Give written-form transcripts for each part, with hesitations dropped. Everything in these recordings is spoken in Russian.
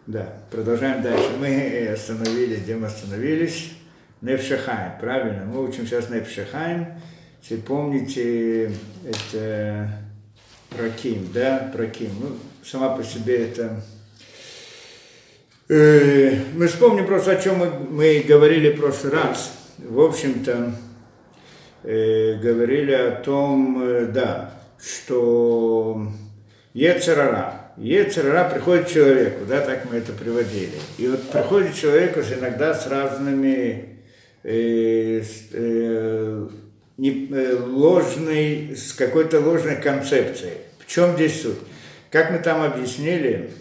Да, продолжаем дальше. Мы остановились, где мы остановились. Нефшахаим, правильно? Мы учим сейчас Нефшахаим. Если помните, это Праким, да? Праким. Ну, сама по себе это... Мы вспомним просто, о чем мы говорили в прошлый раз. В общем-то, говорили о том, да, что Ецер-ара приходит к человеку, да, так мы это приводили. И вот приходит человек уже иногда с разными с какой-то ложной концепцией. В чем здесь суть? Как мы там объяснили,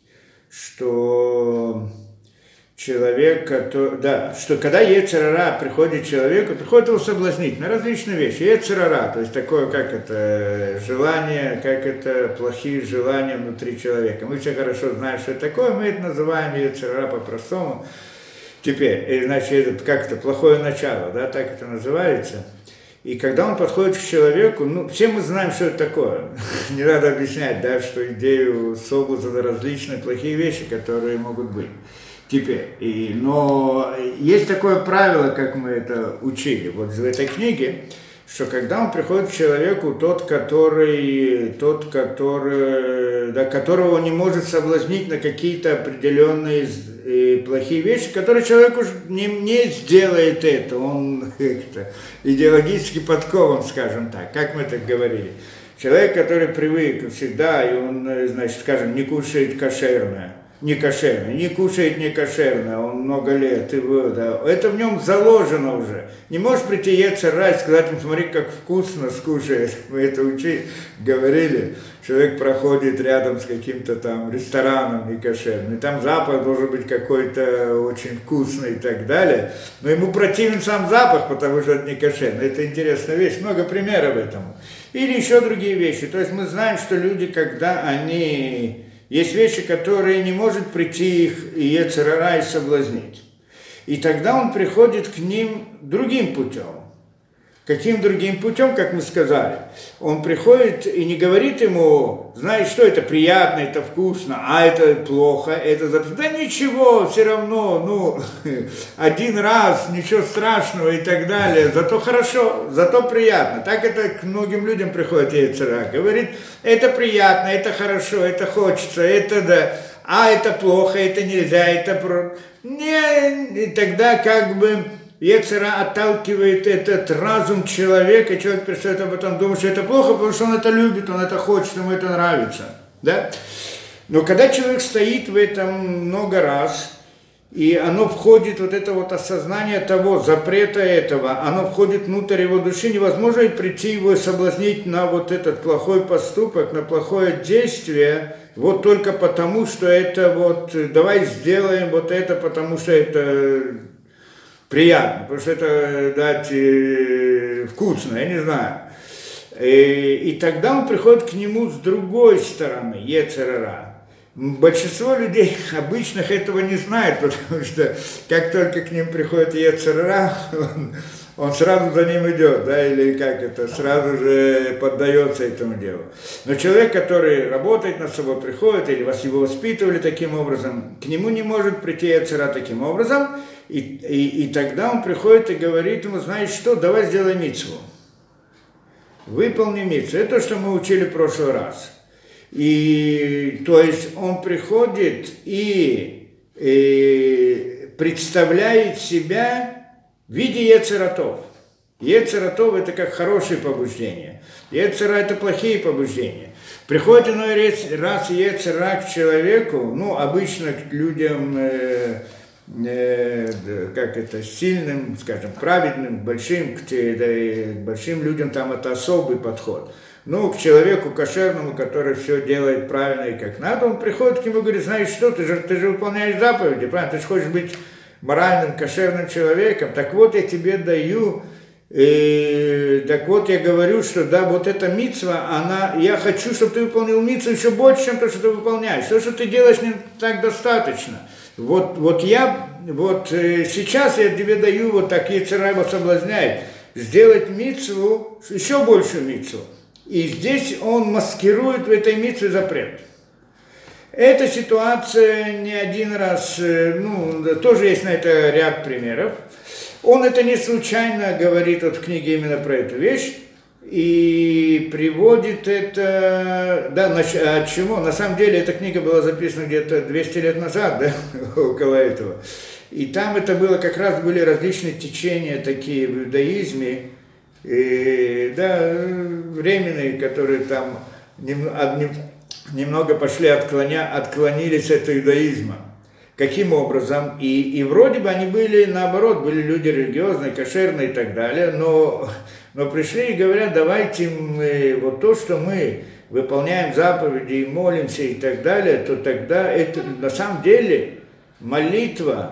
что человек, что когда Ецер-ара приходит к человеку, приходит его соблазнить на различные вещи. Ецер-ара, то есть такое, как это желание, как это плохие желания внутри человека. Мы все хорошо знаем, что это такое, мы это называем Ецер-ара по-простому. Теперь, значит, это как это плохое начало, да, так это называется. И когда он подходит к человеку, ну, все мы знаем, что это такое. Не надо объяснять, да, что идею соблазна за различные плохие вещи, которые могут быть. Теперь, но есть такое правило, как мы это учили, вот в этой книге, что когда он приходит к человеку, тот, которого он не может соблазнить на какие-то определенные плохие вещи, которые человек уже не сделает это, он идеологически подкован, скажем так, как мы так говорили. Человек, который привык всегда, и он, значит, скажем, не кушает кошерное, не кушает не кошерное, он много лет, это в нем заложено уже. Не можешь прийти Ецер-ара и сказать ему, смотри, как вкусно скушает. Мы это говорили, человек проходит рядом с каким-то там рестораном некошерным, и там запах должен быть какой-то очень вкусный и так далее, но ему противен сам запах, потому что это некошерно. Это интересная вещь, много примеров этому. Или еще другие вещи. То есть мы знаем, что люди, когда они... Есть вещи, которые не может прийти их Ецер-ара и соблазнить. И тогда он приходит к ним другим путем. Каким другим путем, как мы сказали? Он приходит и не говорит ему, знаешь, что это приятно, это вкусно, а это плохо, это запрещено. Да ничего, все равно, один раз, ничего страшного и так далее. Зато хорошо, зато приятно. Так это к многим людям приходит Ецер-ара. Говорит, это приятно, это хорошо, это хочется, это да, а это плохо, это нельзя, это... И тогда как бы... Ецер-ара отталкивает этот разум человека, человек перестает об этом думать, что это плохо, потому что он это любит, он это хочет, ему это нравится. Да? Но когда человек стоит в этом много раз, и оно входит, вот это вот осознание того, запрета этого, оно входит внутрь его души, невозможно прийти его и соблазнить на вот этот плохой поступок, на плохое действие, вот только потому, что это вот, давай сделаем вот это, потому что это... приятно, потому что это дать вкусно, я не знаю. И тогда он приходит к нему с другой стороны, Ецер-ара. Большинство людей обычных этого не знает, потому что как только к ним приходит Ецер-ара, он сразу за ним идет, да, или как это, сразу же поддается этому делу. Но человек, который работает над собой, приходит, или вас его воспитывали таким образом, к нему не может прийти Ецер-ара таким образом, и тогда он приходит и говорит ему, знаешь что, давай сделай мицву. Выполни мицву. Это то, что мы учили в прошлый раз. И то есть он приходит и представляет себя в виде Ецер-атов. Ецер-атов это как хорошие побуждения. Ецер-ара это плохие побуждения. Приходит иной раз Ецер-ара к человеку, ну обычно к людям... как это, сильным, скажем, праведным, большим, к большим людям там это особый подход. Ну, к человеку кошерному, который все делает правильно и как надо, он приходит к нему и говорит, знаешь что, ты же выполняешь заповеди, правильно, ты же хочешь быть моральным, кошерным человеком, так вот я тебе даю, так вот я говорю, что да, вот эта мицва, я хочу, чтобы ты выполнил мицву еще больше, чем то, что ты выполняешь, то, что ты делаешь, не так достаточно. Вот сейчас я тебе даю, вот такие Ецер-ара его соблазняет, сделать мицву, еще большую мицву. И здесь он маскирует в этой мицве запрет. Эта ситуация не один раз, тоже есть на это ряд примеров. Он это не случайно говорит вот в книге именно про эту вещь и приводит это, от чему? На самом деле эта книга была записана где-то 200 лет назад, да, около этого. И там это было, как раз были различные течения такие в иудаизме, временные, которые там немного пошли, отклонились от иудаизма. Каким образом? И вроде бы они были, наоборот, были люди религиозные, кошерные и так далее, но пришли и говорят, давайте мы, вот то, что мы выполняем заповеди и молимся и так далее, то тогда это на самом деле молитва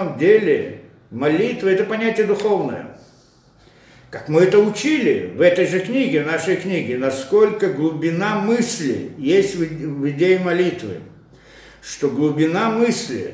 это понятие духовное. Как мы это учили в этой же книге, в нашей книге, насколько глубина мысли есть в идее молитвы. Что глубина мысли,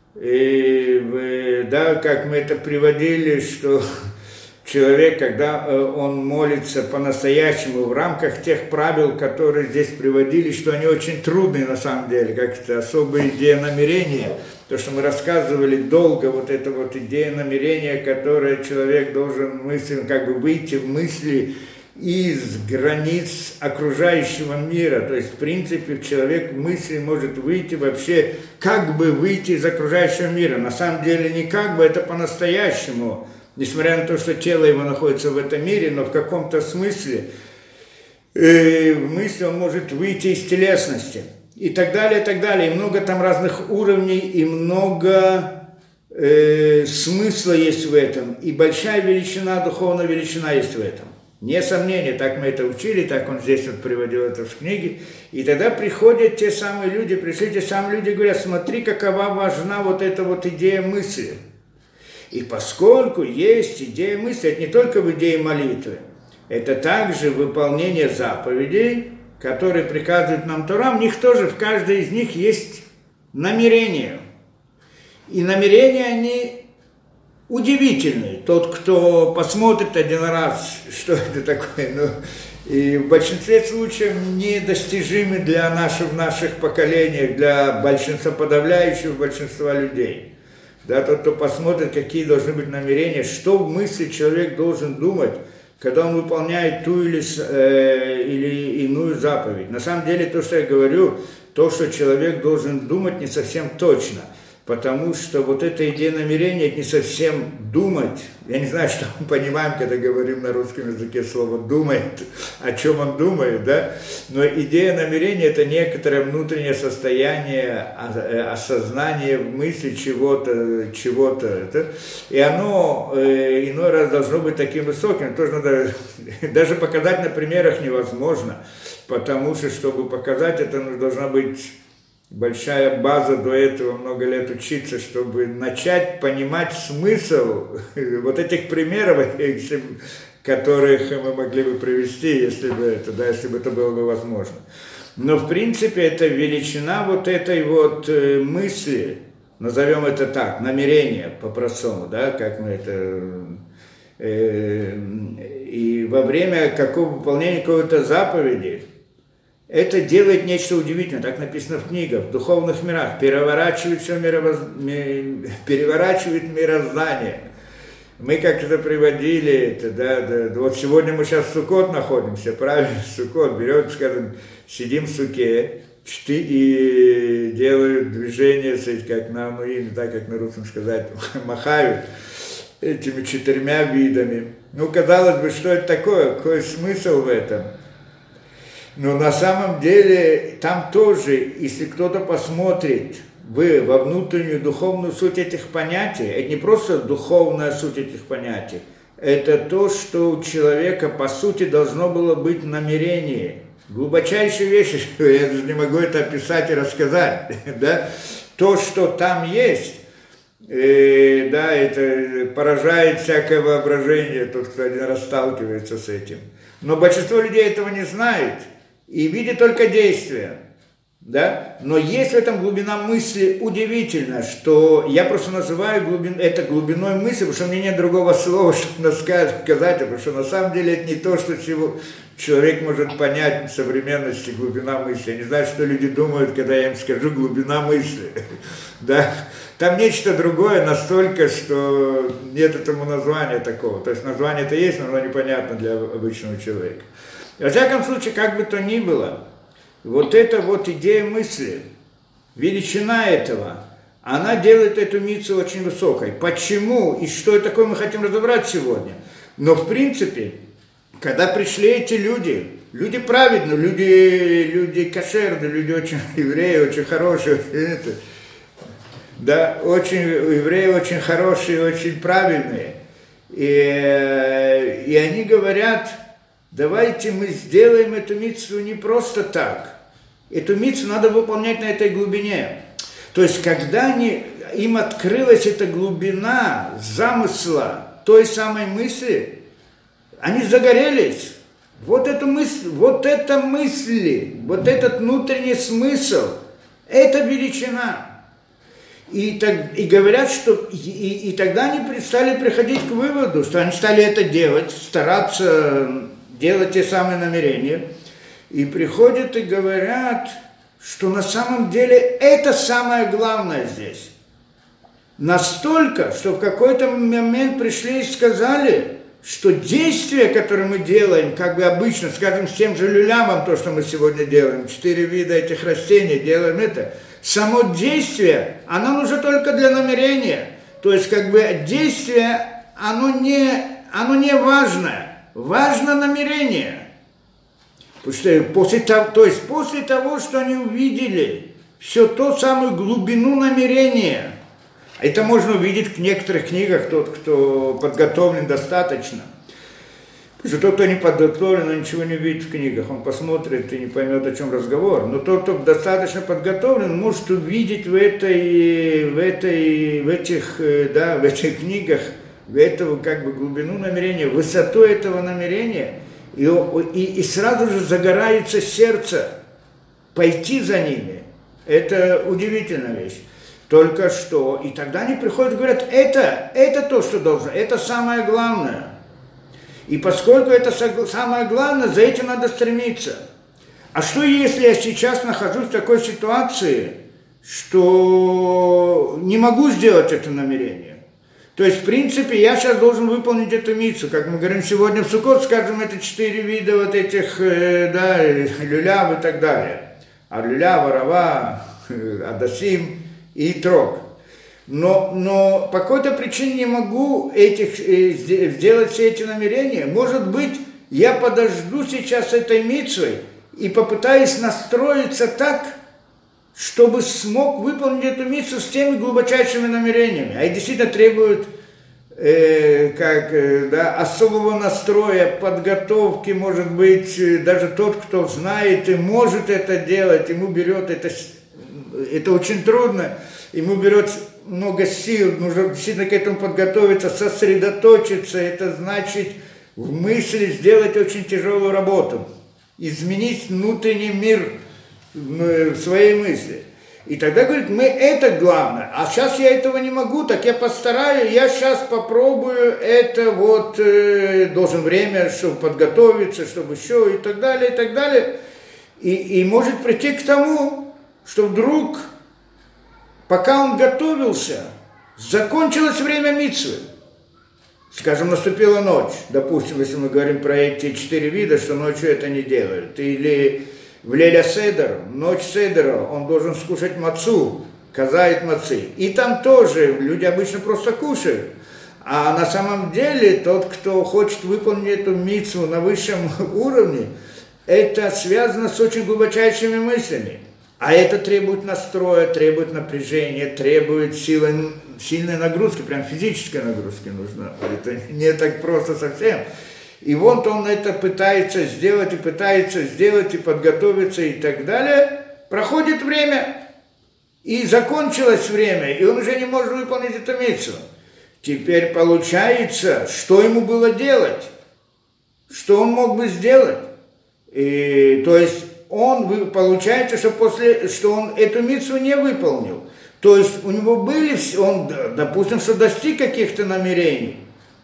как мы это приводили, что человек, когда он молится по-настоящему в рамках тех правил, которые здесь приводили, что они очень трудные на самом деле, как это особая идея намерения, то, что мы рассказывали долго, вот эта вот идея намерения, которая человек должен выйти в мысли из границ окружающего мира, то есть в принципе человек в мысли может выйти вообще, выйти из окружающего мира, на самом деле не это по-настоящему, несмотря на то, что тело его находится в этом мире, но в каком-то смысле в мысли он может выйти из телесности. И так далее, и так далее. И много там разных уровней, и много смысла есть в этом. И большая величина, духовная величина есть в этом. Не сомнение, так мы это учили, так он здесь вот приводил это в книге. И тогда приходят те самые люди, и говорят, смотри, какова важна вот эта вот идея мысли. И поскольку есть идея мысли, это не только в идее молитвы, это также выполнение заповедей, которые приказывают нам Тора, в них тоже, в каждой из них есть намерения. И намерения, они удивительные. Тот, кто посмотрит один раз, что это такое, и в большинстве случаев недостижимы для наших поколениях, для подавляющего большинства людей. Да, тот, кто посмотрит, какие должны быть намерения, что в мысли человек должен думать, когда он выполняет ту или иную заповедь. На самом деле, то, что я говорю, то, что человек должен думать, не совсем точно. Потому что вот эта идея намерения, это не совсем думать. Я не знаю, что мы понимаем, когда говорим на русском языке слово «думает», о чем он думает, да? Но идея намерения – это некоторое внутреннее состояние, осознание мысли чего-то. И оно иной раз должно быть таким высоким. Тоже надо, даже показать на примерах невозможно, потому что, чтобы показать это, должна быть большая база до этого, много лет учиться, чтобы начать понимать смысл вот этих примеров, которых мы могли бы привести, если бы это было бы возможно. Но в принципе это величина вот этой вот мысли, назовем это так, намерения по-простому, да, как мы это... И во время выполнения какой-то заповеди, это делает нечто удивительное, так написано в книгах, в духовных мирах, переворачивает мироздание. Мы как это приводили, вот сегодня мы сейчас в Суккот находимся, правильно, Суккот, берем, скажем, сидим в суке, и делают движения, как на амуине, так как на русском сказать, махают этими 4 видами. Казалось бы, что это такое, какой смысл в этом? Но на самом деле там тоже, если кто-то посмотрит во внутреннюю духовную суть этих понятий, это не просто духовная суть этих понятий, это то, что у человека по сути должно было быть намерение. Глубочайшие вещи, я даже не могу это описать и рассказать, да? То, что там есть, это поражает всякое воображение, тот, кто один раз сталкивается с этим. Но большинство людей этого не знает. И видит только действия, да? Но есть в этом глубина мысли удивительно, что я просто называю это глубиной мысли, потому что у меня нет другого слова, чтобы сказать, потому что на самом деле это не то, человек может понять в современности глубина мысли. Я не знаю, что люди думают, когда я им скажу глубина мысли. Да? Там нечто другое настолько, что нет этому названия такого. То есть название-то есть, но оно непонятно для обычного человека. Во всяком случае, как бы то ни было, вот эта вот идея мысли, величина этого, она делает эту мицву очень высокой. Почему и что это такое, мы хотим разобрать сегодня. Но в принципе, когда пришли эти люди, люди праведные, люди кошерные, люди очень евреи, очень хорошие, да, очень, евреи очень хорошие, очень правильные. И они говорят, давайте мы сделаем эту мицву не просто так. Эту мицву надо выполнять на этой глубине. То есть, когда им открылась эта глубина замысла той самой мысли, они загорелись. Вот эту мысль, вот эта мысль, вот этот внутренний смысл, это величина. И говорят, что и тогда они стали приходить к выводу, что они стали это делать, стараться делать те самые намерения, и приходят и говорят, что на самом деле это самое главное здесь. Настолько, что в какой-то момент пришли и сказали, что действия, которые мы делаем, как бы обычно, скажем, с тем же люлямом, то, что мы сегодня делаем, 4 вида этих растений, делаем это, само действие, оно нужно только для намерения. То есть, как бы, действие, оно не важное. Важно намерение. После того, что они увидели все то самую глубину намерения, это можно увидеть в некоторых книгах, тот, кто подготовлен достаточно. Потому что тот, кто не подготовлен, он ничего не видит в книгах, он посмотрит и не поймет, о чем разговор. Но тот, кто достаточно подготовлен, может увидеть в этих книгах эту как бы глубину намерения, высоту этого намерения, и сразу же загорается сердце пойти за ними. Это удивительная вещь. Только что, и тогда они приходят и говорят, это то, что должно, это самое главное. И поскольку это самое главное, за этим надо стремиться. А что если я сейчас нахожусь в такой ситуации, что не могу сделать это намерение? То есть, в принципе, я сейчас должен выполнить эту мицву. Как мы говорим сегодня в Суккот, скажем, это 4 вида вот этих, люляв и так далее. Ар-люляв, арава, адасим и трог. Но по какой-то причине не могу сделать все эти намерения. Может быть, я подожду сейчас этой мицвой и попытаюсь настроиться так, чтобы смог выполнить эту мицву с теми глубочайшими намерениями. А это действительно требует особого настроя, подготовки, может быть, даже тот, кто знает и может это делать, ему берет это очень трудно, ему берет много сил, нужно действительно к этому подготовиться, сосредоточиться, это значит в мысли сделать очень тяжелую работу, изменить внутренний мир в своей мысли. И тогда говорит, это главное, а сейчас я этого не могу, так я постараюсь, я сейчас попробую, это должен время, чтобы подготовиться, чтобы еще, и так далее, и так далее. И может прийти к тому, что вдруг, пока он готовился, закончилось время мицвы. Скажем, наступила ночь, допустим, если мы говорим про эти 4 вида, что ночью это не делают. Или в Леля Седер, ночь Седера, он должен скушать мацу, казает мацы. И там тоже люди обычно просто кушают. А на самом деле тот, кто хочет выполнить эту мицву на высшем уровне, это связано с очень глубочайшими мыслями. А это требует настроя, требует напряжения, требует сильной нагрузки, прям физической нагрузки нужна. Это не так просто совсем. И вот он это пытается сделать, и подготовиться, и так далее. Проходит время, и закончилось время, и он уже не может выполнить эту мицву. Теперь получается, что ему было делать? Что он мог бы сделать? То есть, получается, что он эту мицву не выполнил. То есть, у него допустим, что достиг каких-то намерений,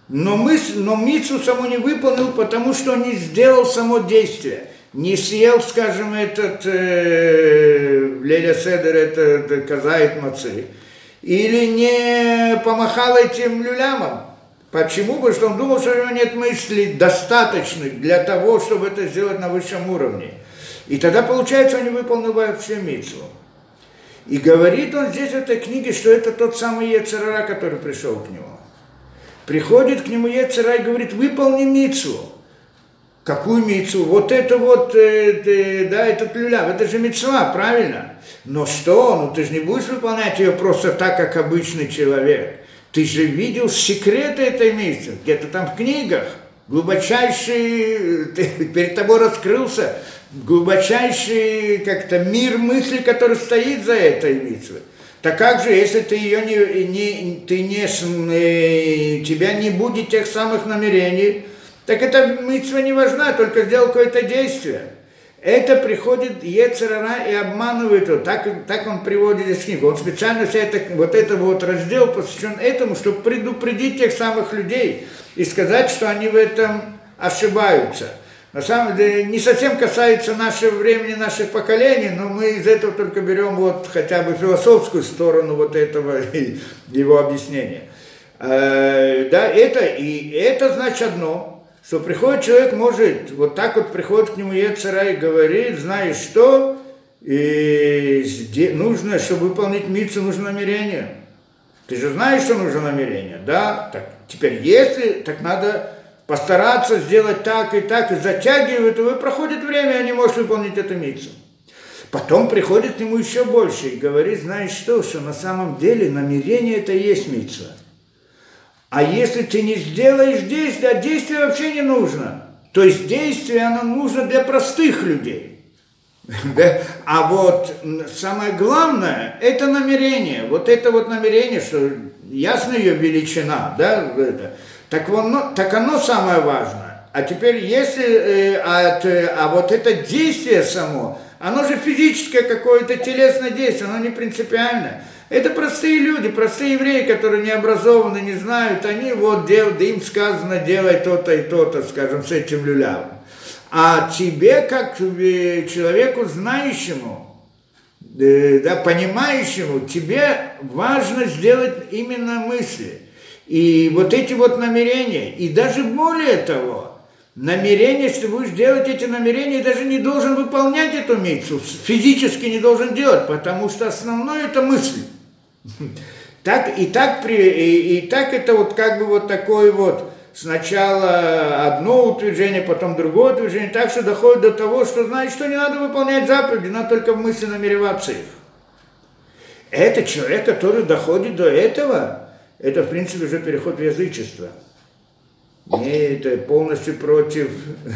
Но мицву саму не выполнил, потому что он не сделал само действие. Не съел, скажем, этот Леля Седер, это казает мацы. Или не помахал этим люлямом. Почему? Потому что он думал, что у него нет мыслей достаточных для того, чтобы это сделать на высшем уровне. И тогда, получается, он не выполнил вообще мицву. И говорит он здесь в этой книге, что это тот самый Йецер ара, который пришел к нему. Приходит к нему Йецер ара и говорит: выполни мицву. Какую мицву? Вот это вот, да, этот люляв, это же мицва, правильно? Но что? Ну ты же не будешь выполнять ее просто так, как обычный человек. Ты же видел секреты этой мицвы, где-то там в книгах. Глубочайший, перед тобой раскрылся глубочайший как-то мир мысли, который стоит за этой мицвой. Так как же, если ты ее тебя не будет тех самых намерений, так эта мицва не важна, только сделал какое-то действие. Это приходит Йецер ара и обманывает его. Так он приводит из книги. Он специально вот этот раздел посвящен этому, чтобы предупредить тех самых людей и сказать, что они в этом ошибаются. На самом деле, не совсем касается нашего времени, наших поколений, но мы из этого только берем вот хотя бы философскую сторону вот этого его объяснения. Да, это значит одно, что приходит человек, может, вот так вот приходит к нему Йецер ара и говорит: знаешь что, нужно, чтобы выполнить мицву, нужно намерение. Ты же знаешь, что нужно намерение, да? Так, теперь если, так надо постараться сделать так, и затягивает его, и проходит время, и не может выполнить эту мицву. Потом приходит к нему еще больше и говорит: знаешь что на самом деле намерение это и есть мицва. А если ты не сделаешь действие, а действие вообще не нужно. То есть действие, оно нужно для простых людей. А вот самое главное, это намерение. Вот это вот намерение, что ясно ее величина, да, так оно самое важное. А теперь если, вот это действие само, оно же физическое какое-то телесное действие, оно не принципиальное. Это простые люди, простые евреи, которые не образованы, не знают, они вот делают, им сказано: делай то-то и то-то, скажем, с этим люлявым. А тебе, как человеку знающему, да, понимающему, тебе важно сделать именно мысли. И вот эти вот намерения, и даже более того, намерение, если ты будешь делать эти намерения, даже не должен выполнять эту мицву, физически не должен делать, потому что основное это мысль. Так это вот как бы вот такое вот сначала одно утверждение, потом другое утверждение, так что доходит до того, что значит, что не надо выполнять заповеди, надо только в мысли намереваться их. Это человек, который доходит до этого, это в принципе уже переход в язычество. Это полностью против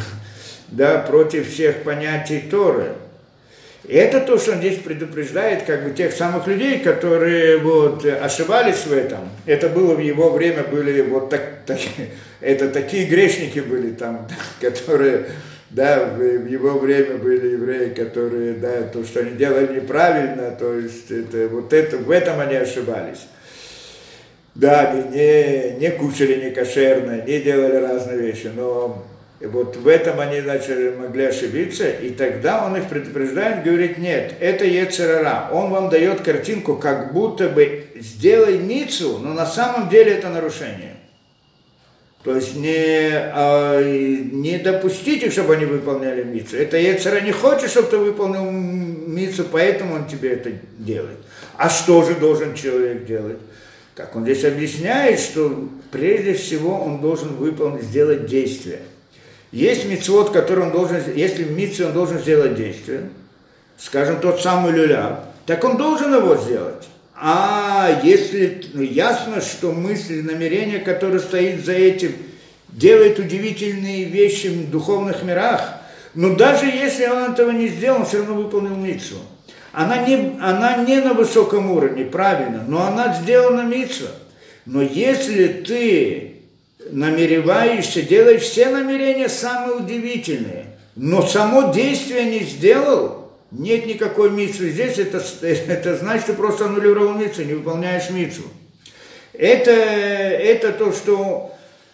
всех понятий Торы. И это то, что он здесь предупреждает, как бы тех самых людей, которые вот ошибались в этом. Это было в его время, были вот такие грешники были там, которые, да, в его время были евреи, которые, да, то, что они делали неправильно, то есть в этом они ошибались. Да, не кушали некошерно, не делали разные вещи, но вот в этом они могли ошибиться, и тогда он их предупреждает, говорит: нет, это Йецер ара, он вам дает картинку, как будто бы сделай мицву, но на самом деле это нарушение. То есть не допустите, чтобы они выполняли мицву. Это Йецер ара не хочет, чтобы ты выполнил мицву, поэтому он тебе это делает. А что же должен человек делать? Как он здесь объясняет, что прежде всего он должен сделать действие. Есть мицвот, который он должен, если в мицве он должен сделать действие, скажем, тот самый люля, так он должен его сделать. А если ясно, что мысль, намерение, которое стоит за этим, делает удивительные вещи в духовных мирах, но даже если он этого не сделал, он все равно выполнил мицву. Она не на высоком уровне, правильно, но она сделана мицва. Но если ты намереваешься, делай все намерения самые удивительные, но само действие не сделал, нет никакой мицвы здесь, это значит, что просто аннулировал мицву, не выполняешь мицву. Это то, что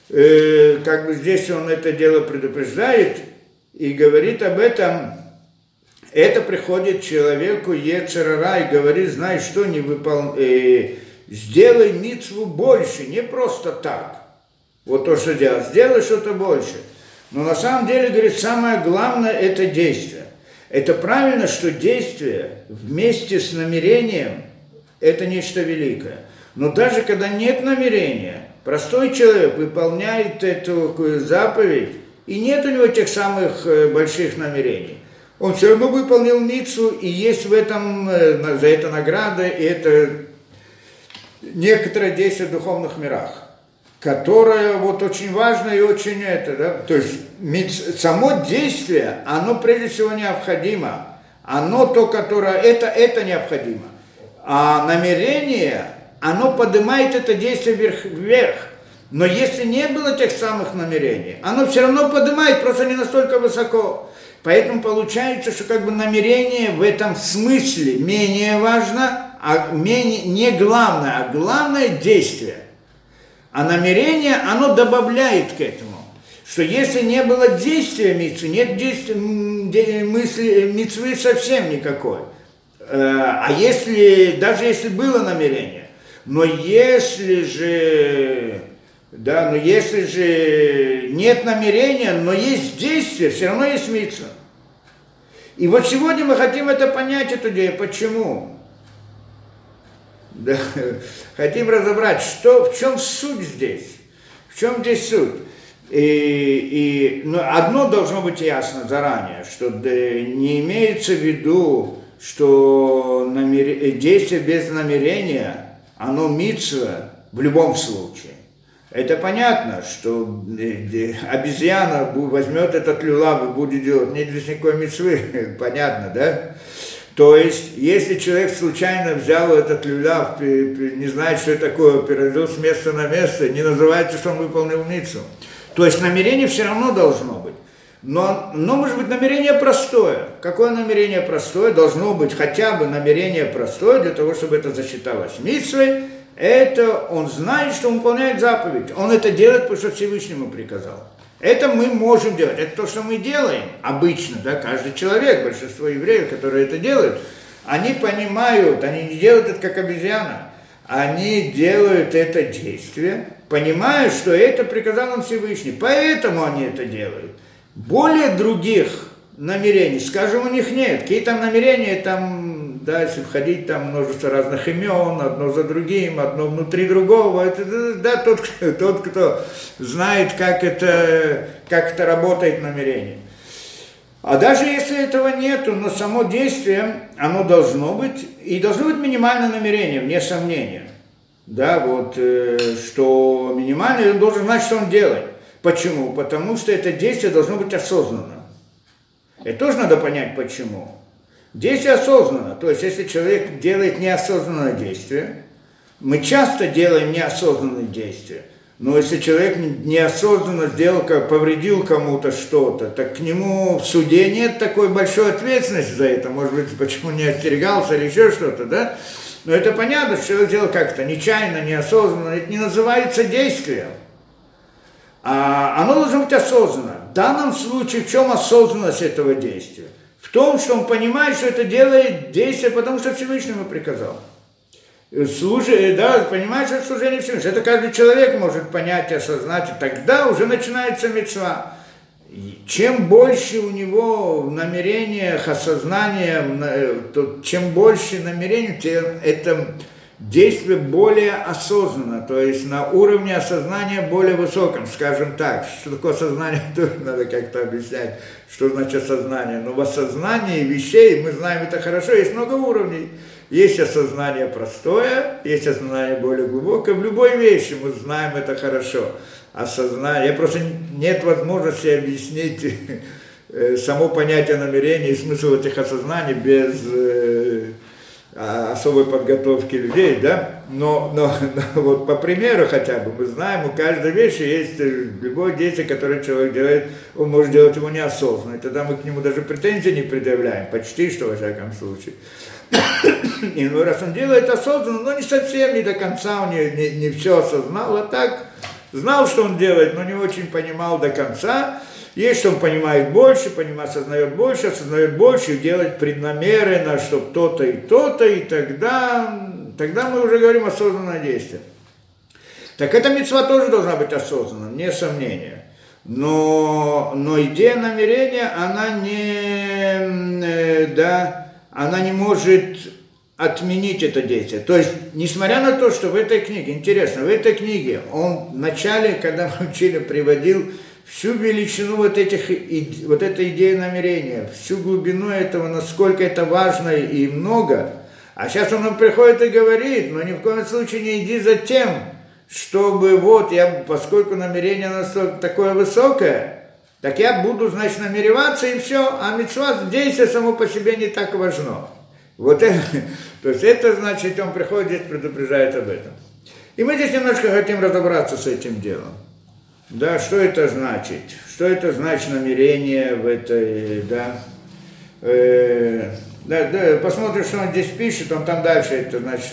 как бы здесь он это дело предупреждает и говорит об этом. Это приходит человеку Йецер ара и говорит, знаешь что, сделай мицву больше, не просто так. Вот то, что делать, сделай что-то больше. Но на самом деле, говорит, самое главное – это действие. Это правильно, что действие вместе с намерением – это нечто великое. Но даже когда нет намерения, простой человек выполняет эту заповедь, и нет у него тех самых больших намерений. Он все равно выполнил мицву, и есть в этом, за это награда, и это некоторое действие в духовных мирах, которое вот очень важно и очень это, да, то есть само действие, оно прежде всего необходимо, оно то, которое, это необходимо, а намерение, оно поднимает это действие вверх, но если не было тех самых намерений, оно все равно поднимает, просто не настолько высоко. Поэтому получается, что как бы намерение в этом смысле менее важно, не главное, а главное действие. А намерение, оно добавляет к этому. Что если не было действия мицвы, нет действия, мицвы совсем никакой. А если, даже если было намерение, но если же нет намерения, но есть действие, все равно есть мицва. И вот сегодня мы хотим это понять, эту идею. Почему? Да, хотим разобрать, в чем суть здесь. В чем здесь суть? Но одно должно быть ясно заранее, что не имеется в виду, что действие без намерения, оно мицва в любом случае. Это понятно, что обезьяна возьмет этот люлав и будет делать, нет здесь никакой мицвы, понятно, да? То есть, если человек случайно взял этот люлав, не знает, что это такое, перевел с места на место, не называется, что он выполнил мицву. То есть, намерение все равно должно быть. Но может быть намерение простое. Какое намерение простое? Должно быть хотя бы намерение простое для того, чтобы это засчиталось мицвой. Это он знает, что он выполняет заповедь. Он это делает, потому что Всевышний ему приказал. Это мы можем делать. Это то, что мы делаем обычно. Да? Каждый человек, большинство евреев, которые это делают, они понимают, они не делают это как обезьяна. Они делают это действие, понимая, что это приказал им Всевышний. Поэтому они это делают. Более других намерений, скажем, у них нет. Какие там намерения, там, да, если входить, там множество разных имен, одно за другим, одно внутри другого. Это, да, тот, кто знает, как это работает намерение. А даже если этого нету, но само действие, оно должно быть, и должно быть минимальное намерение, вне сомнения. Да, вот, что минимальное, он должен знать, что он делает. Почему? Потому что это действие должно быть осознанным. Это тоже надо понять, почему. Действие осознанно. То есть, если человек делает неосознанное действие, мы часто делаем неосознанные действия, но если человек неосознанно сделал, повредил кому-то что-то, так к нему в суде нет такой большой ответственности за это. Может быть, почему не остерегался или еще что-то, да? Но это понятно, что человек делал как-то нечаянно, неосознанно. Это не называется действием. А оно должно быть осознанно. В данном случае в чем осознанность этого действия? В том, что он понимает, что это делает действие, потому что Всевышний ему приказал. Да, понимает, что это служение Всевышнему. Это каждый человек может понять и осознать, и тогда уже начинается мицва. Чем больше у него в намерениях, осознания, то чем больше намерений, тем это действие более осознанно, то есть на уровне осознания более высоком, скажем так. Что такое осознание, тоже надо как-то объяснять, что значит осознание. Но в осознании вещей, мы знаем это хорошо, есть много уровней. Есть осознание простое, есть осознание более глубокое. В любой вещи мы знаем это хорошо. Осознание, просто нет возможности объяснить само понятие намерения и смысл этих осознаний без особой подготовки людей, да, но вот по примеру хотя бы мы знаем, у каждой вещи есть любое действие, которое человек делает, он может делать его неосознанно, и тогда мы к нему даже претензий не предъявляем, почти что во всяком случае. И ну, раз он делает осознанно, но не совсем, не до конца, он не все осознал, а так, знал, что он делает, но не очень понимал до конца. Есть, что он понимает больше, осознает больше, и делает преднамеренно, что то-то, и тогда мы уже говорим осознанное действие. Так эта мицва тоже должна быть осознанна, не сомнение. Но идея намерения, она не может отменить это действие. То есть, несмотря на то, что в этой книге, интересно, в этой книге он в начале, когда мы учили, приводил всю величину вот этой идеи намерения, всю глубину этого, насколько это важно и много. А сейчас он нам приходит и говорит, но ни в коем случае не иди за тем, чтобы поскольку намерение настолько такое высокое, так я буду, значит, намереваться и все, а мицва, действие само по себе не так важно. Вот это, то есть это значит, он приходит здесь, предупреждает об этом. И мы здесь немножко хотим разобраться с этим делом. Да, что это значит? Что это значит намерение в этой, посмотрим, что он здесь пишет, он там дальше, это значит,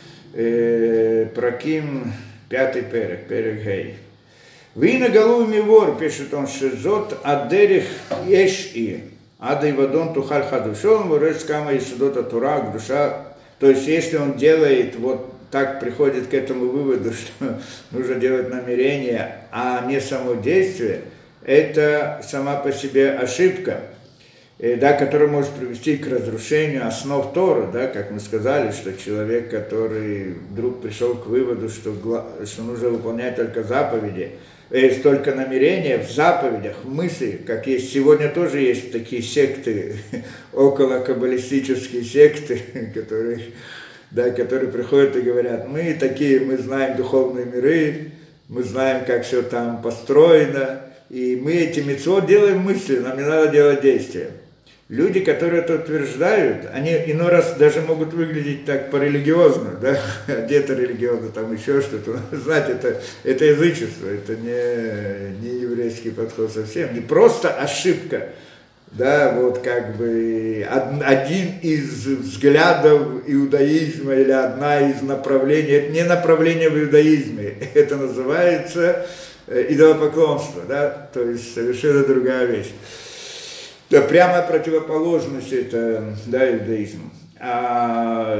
Праким, 5 перек Гей. Вина Галу Мивор, пишет он, Шизот Адерих Еши, Ада Ивадон Тухаль Хадушон, Ворец Кама Исудота Турак, душа. То есть, если он делает, вот так приходит к этому выводу, что нужно делать намерение, а не само действие, это сама по себе ошибка, которая может привести к разрушению основ Торы, как мы сказали, что человек, который вдруг пришел к выводу, что нужно выполнять только заповеди, только намерения в заповедях, в мысли, как есть сегодня тоже есть такие секты, около каббалистические секты, которые приходят и говорят, мы знаем духовные миры, мы знаем, как все там построено, и мы эти мицвот делаем мысли, нам не надо делать действия. Люди, которые это утверждают, они иной раз даже могут выглядеть так по-религиозному, одеты религиозно, там еще что-то. Знаете, это язычество, это не еврейский подход совсем, не просто ошибка, один из взглядов иудаизма или одна из направлений, это не направление в иудаизме, это называется идолопоклонство, то есть совершенно другая вещь. Да, прямая противоположность это иудаизму. А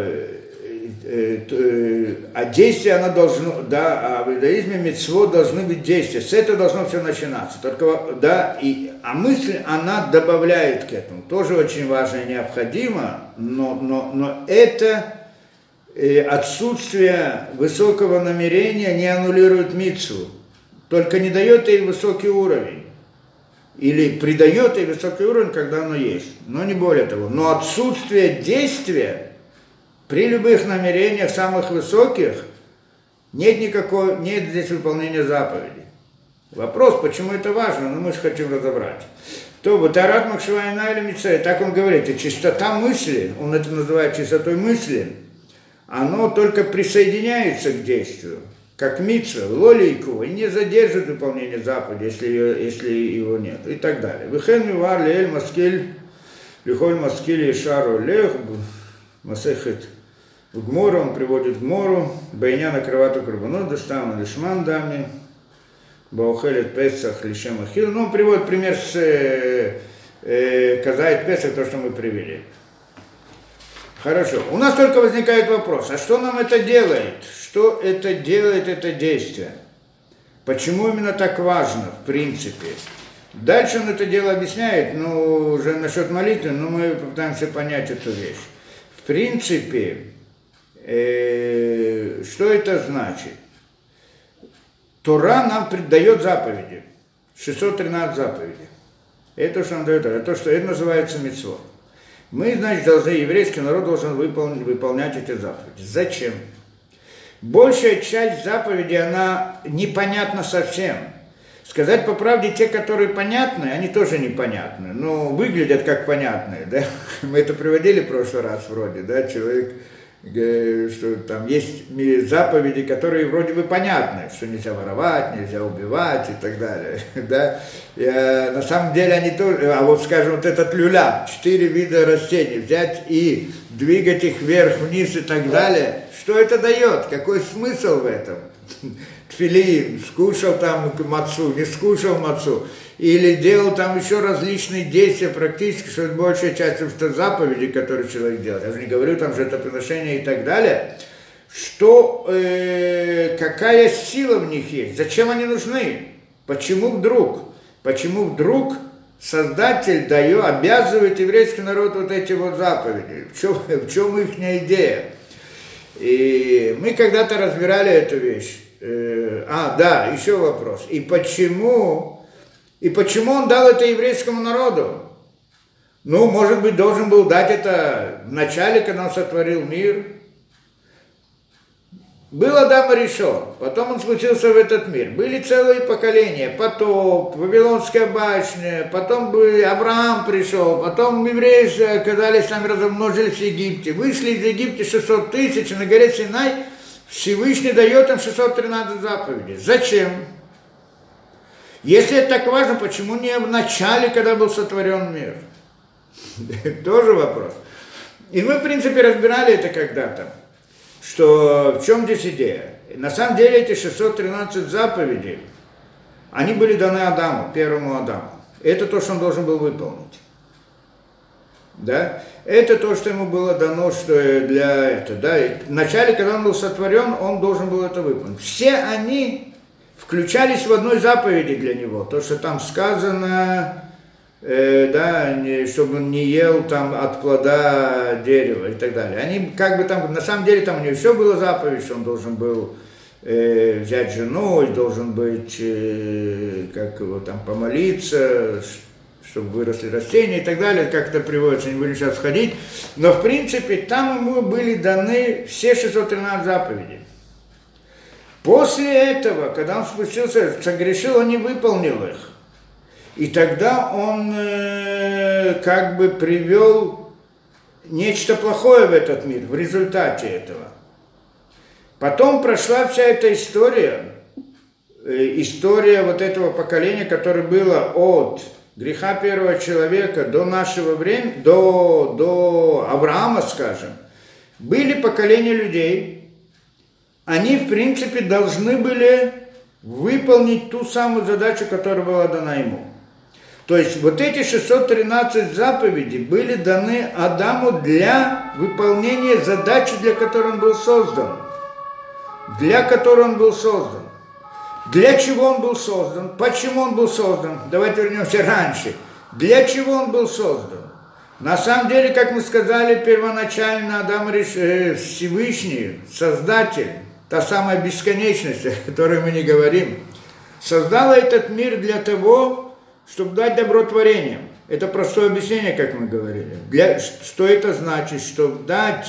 действие оно должно, а в иудаизме мицвот должны быть действия. С этого должно все начинаться. А мысль она добавляет к этому. Тоже очень важно и необходимо, но это отсутствие высокого намерения не аннулирует мицву, только не дает ей высокий уровень. Или придает ей высокий уровень, когда оно есть. Но не более того. Но отсутствие действия при любых намерениях самых высоких нет здесь выполнения заповедей. Вопрос, почему это важно, но мы же хотим разобрать. То вот Арат Махшавайна или Мицай, так он говорит, и чистота мысли, он это называет чистотой мысли, оно только присоединяется к действию. Как митцва, лолейку, и не задержит выполнение заповеди, если его нет, и так далее. Вихен мивар леэль маскель, лихоль маскель ешару лех, масехет в Гмору, он приводит Гмору, байня накрывату крабану, доставан лишман дами, баухелет песах лишем ахил. Ну, он приводит пример с казает песах, то, что мы привели. Хорошо. У нас только возникает вопрос, а что нам это делает? Что это делает, это действие? Почему именно так важно, в принципе? Дальше он это дело объясняет, уже насчет молитвы, но мы попытаемся понять эту вещь. В принципе, что это значит? Тора нам дает заповеди, 613 заповедей. Это что нам дает, это называется мицвот. Мы, значит, еврейский народ должен выполнять эти заповеди. Зачем? Большая часть заповедей, она непонятна совсем. Сказать по правде, те, которые понятны, они тоже непонятны, но выглядят как понятные, Мы это приводили в прошлый раз вроде, человек, что там есть заповеди, которые вроде бы понятны, что нельзя воровать, нельзя убивать и так далее, И, на самом деле они тоже, а вот скажем, вот этот люля, 4 вида растений, взять и двигать их вверх, вниз и так далее, что это дает, какой смысл в этом. Тфилин, скушал там мацу, не скушал мацу, или делал там еще различные действия практически, что это большая часть что заповеди, которые человек делает. Я же не говорю там жертвоприношения и так далее. Что, какая сила в них есть, зачем они нужны, почему вдруг Создатель обязывает еврейский народ вот эти вот заповеди, в чем их идея. И мы когда-то разбирали эту вещь. Еще вопрос. И почему он дал это еврейскому народу? Ну, может быть, должен был дать это в начале, когда он сотворил мир. Был Адам Аришон, потом он спустился в этот мир. Были целые поколения, потоп, Вавилонская башня, потом Авраам пришел, потом евреи оказались там, размножились в Египте. Вышли из Египта 600 тысяч, и на горе Синай Всевышний дает им 613 заповедей. Зачем? Если это так важно, почему не в начале, когда был сотворен мир? Тоже вопрос. И мы, в принципе, разбирали это когда-то. Что в чем здесь идея? На самом деле эти 613 заповедей, они были даны Адаму, первому Адаму. Это то, что он должен был выполнить. Да? Это то, что ему было дано, что для этого. Да? И вначале, когда он был сотворен, он должен был это выполнить. Все они включались в одной заповеди для него. То, что там сказано, чтобы он не ел там от плода дерева и так далее. Они как бы там, на самом деле там у него еще была заповедь, что он должен был взять жену, и должен быть, помолиться, чтобы выросли растения и так далее, как это приводится, не будем сейчас ходить. Но в принципе там ему были даны все 613 заповедей. После этого, когда он спустился, согрешил, он не выполнил их. И тогда он привел нечто плохое в этот мир в результате этого. Потом прошла вся эта история вот этого поколения, которое было от греха первого человека до нашего времени, до Авраама, скажем. Были поколения людей, они, в принципе, должны были выполнить ту самую задачу, которая была дана ему. То есть вот эти 613 заповедей были даны Адаму для выполнения задачи, для которой он был создан. Для которой он был создан. Для чего он был создан? Почему он был создан? Давайте вернемся раньше. Для чего он был создан? На самом деле, как мы сказали, первоначально Адам Всевышний, Создатель, та самая бесконечность, о которой мы не говорим, создала этот мир для того, чтобы дать добро творениям. Это простое объяснение, как мы говорили. Что это значит? Чтобы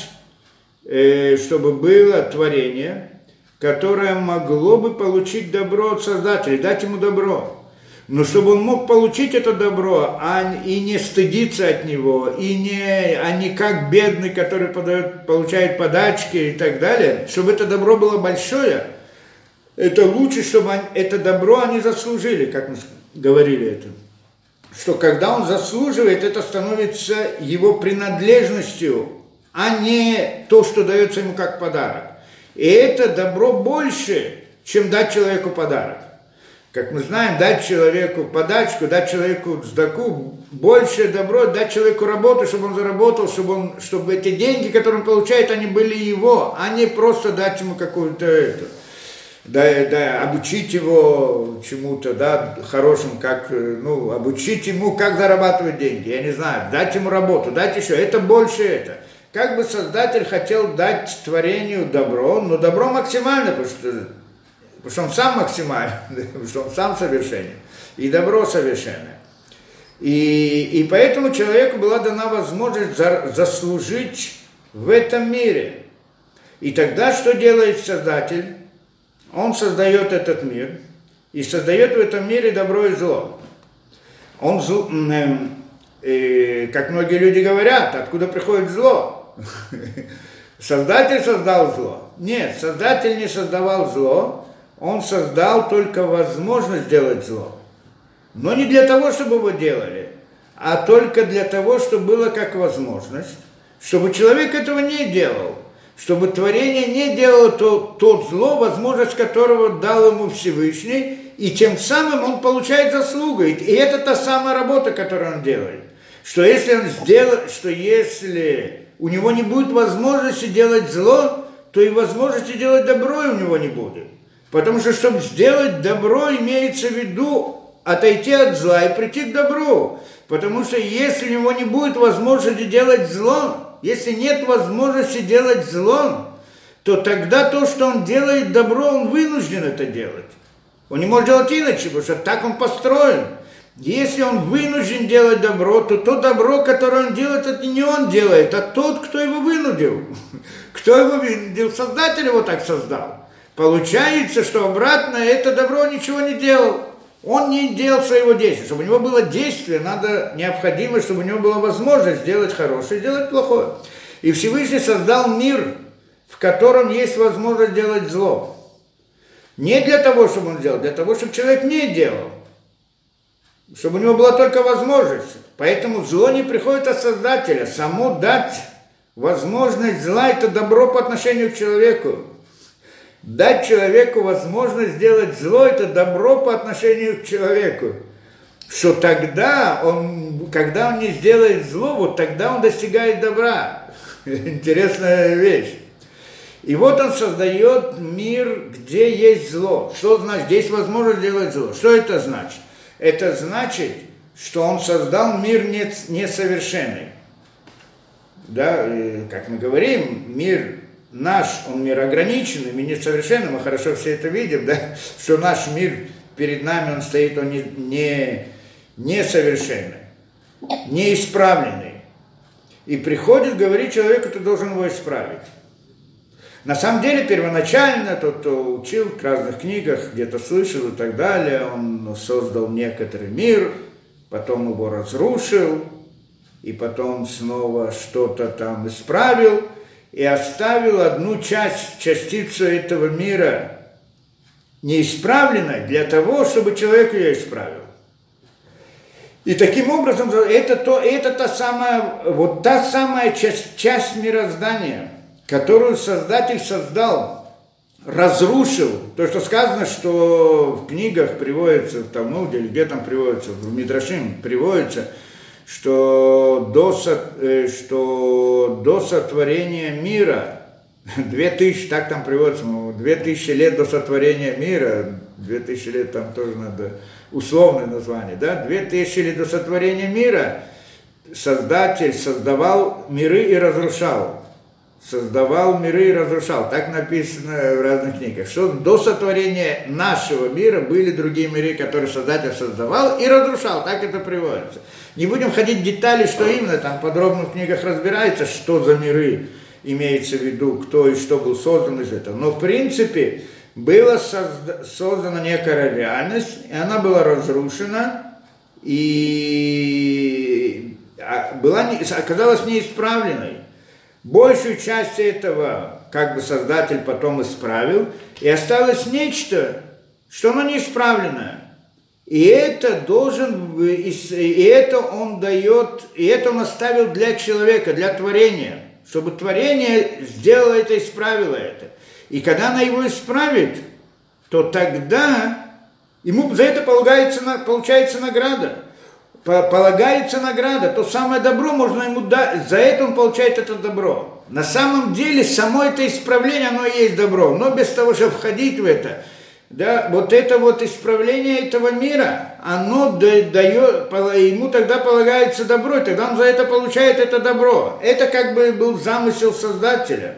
было творение, которое могло бы получить добро от Создателя, дать ему добро. Но чтобы он мог получить это добро, и не стыдиться от него, а не как бедный, который получает подачки и так далее, чтобы это добро было большое, это лучше, чтобы это добро они заслужили, как мы говорили это. Что когда он заслуживает, это становится его принадлежностью, а не то, что дается ему как подарок. И это добро больше, чем дать человеку подарок. Как мы знаем, дать человеку подачку, дать человеку цдаку, большее добро, дать человеку работу, чтобы он заработал, чтобы эти деньги, которые он получает, они были его, а не просто дать ему какую-то обучить его чему-то, хорошему, обучить ему, как зарабатывать деньги, я не знаю, дать ему работу, дать еще, это больше это. Как бы Создатель хотел дать творению добро, но добро максимально, потому что он сам максимальный, потому что он сам совершенен, и добро совершенное. И поэтому человеку была дана возможность заслужить в этом мире. И тогда что делает Создатель? Он создает этот мир, и создает в этом мире добро и зло. Как многие люди говорят, откуда приходит зло? Создатель создал зло. Нет, Создатель не создавал зло, он создал только возможность делать зло. Но не для того, чтобы его делали, а только для того, чтобы было как возможность, чтобы человек этого не делал. чтобы творение не делало то зло, возможность которого дал ему Всевышний, и тем самым он получает заслугу. И это та самая работа, которую он делает. Что если он сделает, что если у него не будет возможности делать зло, то и возможности делать добро у него не будет. Потому что, чтобы сделать добро, имеется в виду отойти от зла и прийти к добру. Потому что если у него не будет возможности делать зло, если нет возможности делать зло, то тогда то, что он делает добро, он вынужден это делать. Он не может делать иначе, потому что так он построен. Если он вынужден делать добро, то то добро, которое он делает, это не он делает, а тот, кто его вынудил. Кто его вынудил? Создатель его так создал. Получается, что обратно это добро ничего не делал. Он не делал своего действия. Чтобы у него было действие, необходимо, чтобы у него была возможность сделать хорошее, сделать плохое. И Всевышний создал мир, в котором есть возможность делать зло. Не для того, чтобы он делал, для того, чтобы человек не делал. Чтобы у него была только возможность. Поэтому зло не приходит от Создателя. Само дать возможность зла – это добро по отношению к человеку. Дать человеку возможность сделать зло – это добро по отношению к человеку. Что тогда, когда он не сделает зло, вот тогда он достигает добра. Интересная вещь. И вот он создает мир, где есть зло. Что значит? Здесь возможность делать зло. Что это значит? Это значит, что он создал мир несовершенный. Да, и, как мы говорим, мир наш, он мир ограниченный, мир несовершенный, мы хорошо все это видим, да, что наш мир перед нами, он стоит, он несовершенный, неисправленный. И приходит, говорит человеку, ты должен его исправить. На самом деле, первоначально, тот, кто учил в разных книгах, где-то слышал и так далее, он создал некоторый мир, потом его разрушил, и потом снова что-то там исправил, и оставил одну частицу этого мира неисправленной для того, чтобы человек ее исправил. И таким образом, это та самая часть мироздания, которую Создатель создал, разрушил. То, что сказано, что в книгах приводится, в Талмуде, или где там приводится, в Мидрашим приводится, что до сотворения мира, 2000, так там приводится, 2000 лет до сотворения мира, 2000 лет там тоже надо условное название, да, 2000 лет до сотворения мира Создатель создавал миры и разрушал. Создавал миры и разрушал. Так написано в разных книгах. Что до сотворения нашего мира были другие миры, которые Создатель создавал и разрушал. Так это приводится. Не будем ходить в детали, что именно. Там подробно в книгах разбирается, что за миры имеется в виду, кто и что был создан из этого. Но в принципе была создана некая реальность, и она была разрушена, и оказалась неисправленной. Большую часть этого, как бы Создатель потом исправил, и осталось нечто, что оно неисправленное. И это он дает, и это он оставил для человека, для творения, чтобы творение сделало это, исправило это. И когда она его исправит, то тогда ему за это получается награда. Полагается награда, то самое добро можно ему дать, за это он получает это добро. На самом деле, само это исправление, оно и есть добро, но без того, чтобы входить в это, да, вот это вот исправление этого мира, оно дает, ему тогда полагается добро, и тогда он за это получает это добро. Это как бы был замысел Создателя.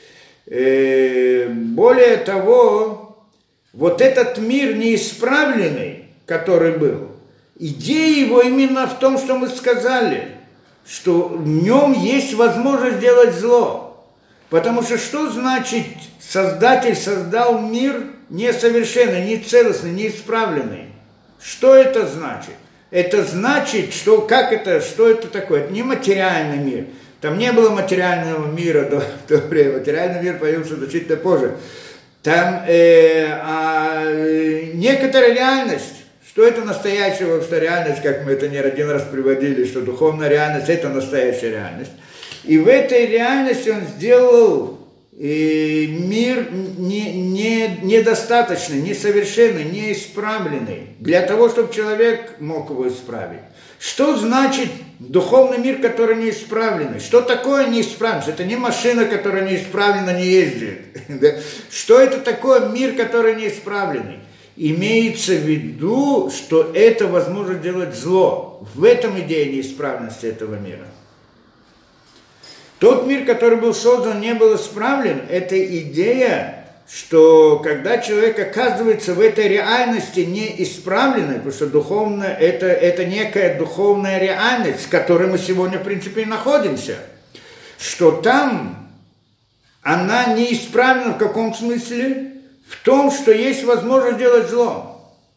Более того, вот этот мир неисправленный, который был, идея его именно в том, что мы сказали, что в нем есть возможность делать зло. Потому что значит Создатель создал мир несовершенный, нецелостный, неисправленный? Что это значит? Это значит, что что это такое? Это не материальный мир. Там не было материального мира до времени. Материальный мир появился значительно позже. Там некоторая реальность. Что это настоящая вообще реальность, как мы это не один раз приводили, что духовная реальность – это настоящая реальность. И в этой реальности он сделал мир недостаточный, несовершенный, неисправленный для того, чтобы человек мог его исправить. Что значит духовный мир, который неисправленный? Что такое неисправленность? Это не машина, которая неисправлена, не ездит. Что это такое мир, который неисправленный? Имеется в виду, что это возможно делать зло. В этом идея неисправности этого мира. Тот мир, который был создан, не был исправлен, это идея, что когда человек оказывается в этой реальности неисправленной, потому что духовная, это некая духовная реальность, в которой мы сегодня, в принципе, и находимся, что там она неисправлена в каком смысле? В том, что есть возможность делать зло.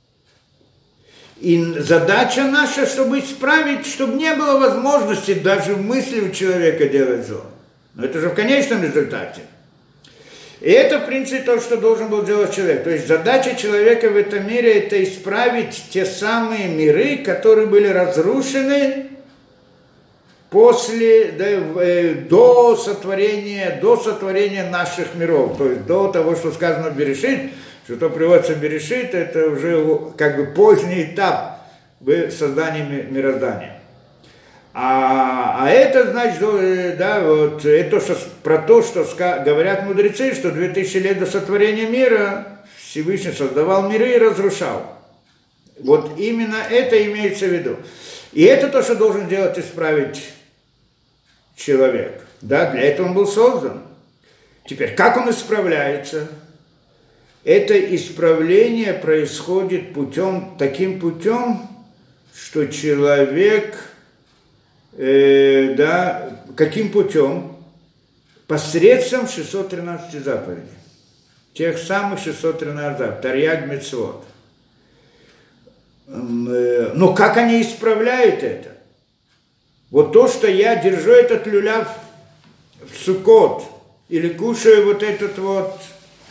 И задача наша, чтобы исправить, чтобы не было возможности даже в мысли у человека делать зло. Но это же в конечном результате. И это, в принципе, то, что должен был делать человек. То есть задача человека в этом мире – это исправить те самые миры, которые были разрушены до сотворения наших миров. То есть до того, что сказано в Берешит, что приводится в Берешит, это уже как бы поздний этап в создании мироздания. А это значит, да, вот это про то, что говорят мудрецы, что 2000 лет до сотворения мира Всевышний создавал миры и разрушал. Вот именно это имеется в виду. И это то, что должен делать, исправить человек. Да, для этого он был создан. Теперь, как он исправляется? Это исправление происходит таким путем, что человек, каким путем? Посредством 613 заповедей. Тех самых 613 заповедей, Тарьяг Мицвот. Но как они исправляют это? Вот то, что я держу этот люляв в Суккот, или кушаю вот этот вот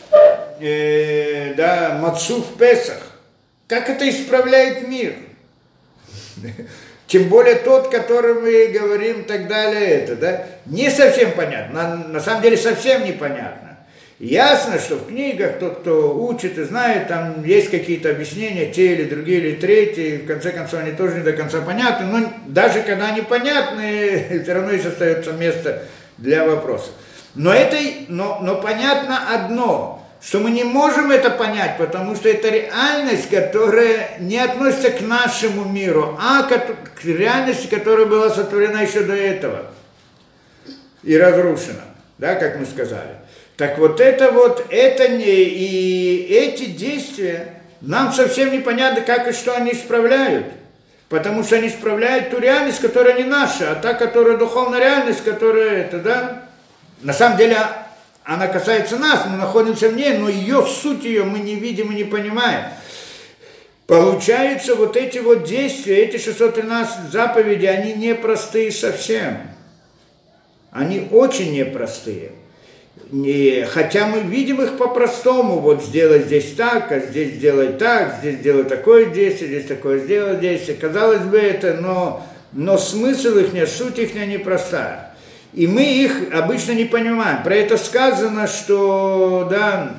мацу в Песах, как это исправляет мир? Тем более тот, который мы говорим, так далее, не совсем понятно, на самом деле совсем непонятно. Ясно, что в книгах тот, кто учит и знает, там есть какие-то объяснения, те или другие, или третьи, в конце концов, они тоже не до конца понятны, но даже когда они понятны, все равно еще остается место для вопросов. Но понятно одно, что мы не можем это понять, потому что это реальность, которая не относится к нашему миру, а к реальности, которая была сотворена еще до этого и разрушена, да, как мы сказали. Так вот это не, и эти действия нам совсем непонятно, как и что они исправляют, потому что они исправляют ту реальность, которая не наша, а та, которая духовная реальность, которая на самом деле она касается нас, мы находимся в ней, но суть ее мы не видим и не понимаем. Получается, вот эти вот действия, эти 613 заповедей, они непростые совсем. Они очень непростые. Хотя мы видим их по-простому, вот сделать здесь так, а здесь сделать так, здесь сделать такое действие, здесь такое сделать действие. Казалось бы, это, но смысл их нет, суть их непростая. И мы их обычно не понимаем. Про это сказано, что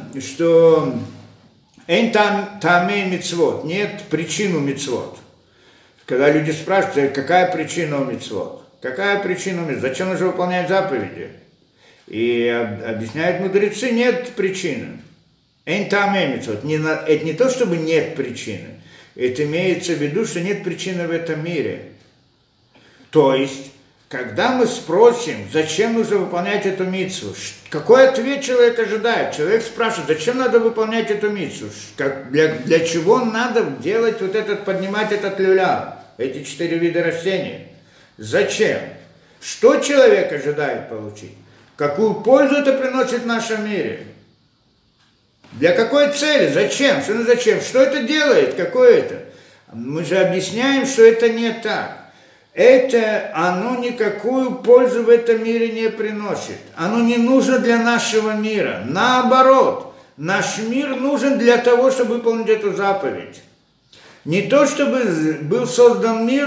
«Эн тамей мицвот», нет причину мицвот. Когда люди спрашивают, какая причина у мицвот? Какая причина у мицвот? Зачем нужно выполнять заповеди? И объясняют мудрецы, нет причины. «Эн тамей мицвот». Это не то, чтобы нет причины. Это имеется в виду, что нет причины в этом мире. То есть, когда мы спросим, зачем нужно выполнять эту мицву, какой ответ человек ожидает? Человек спрашивает, зачем надо выполнять эту мицву? Для чего надо делать поднимать этот люляв, эти 4 вида растений? Зачем? Что человек ожидает получить? Какую пользу это приносит в нашем мире? Для какой цели? Зачем? Зачем? Что это делает? Какое это? Мы же объясняем, что это не так. Оно никакую пользу в этом мире не приносит. Оно не нужно для нашего мира. Наоборот, наш мир нужен для того, чтобы выполнить эту заповедь. Не то, чтобы был создан мир,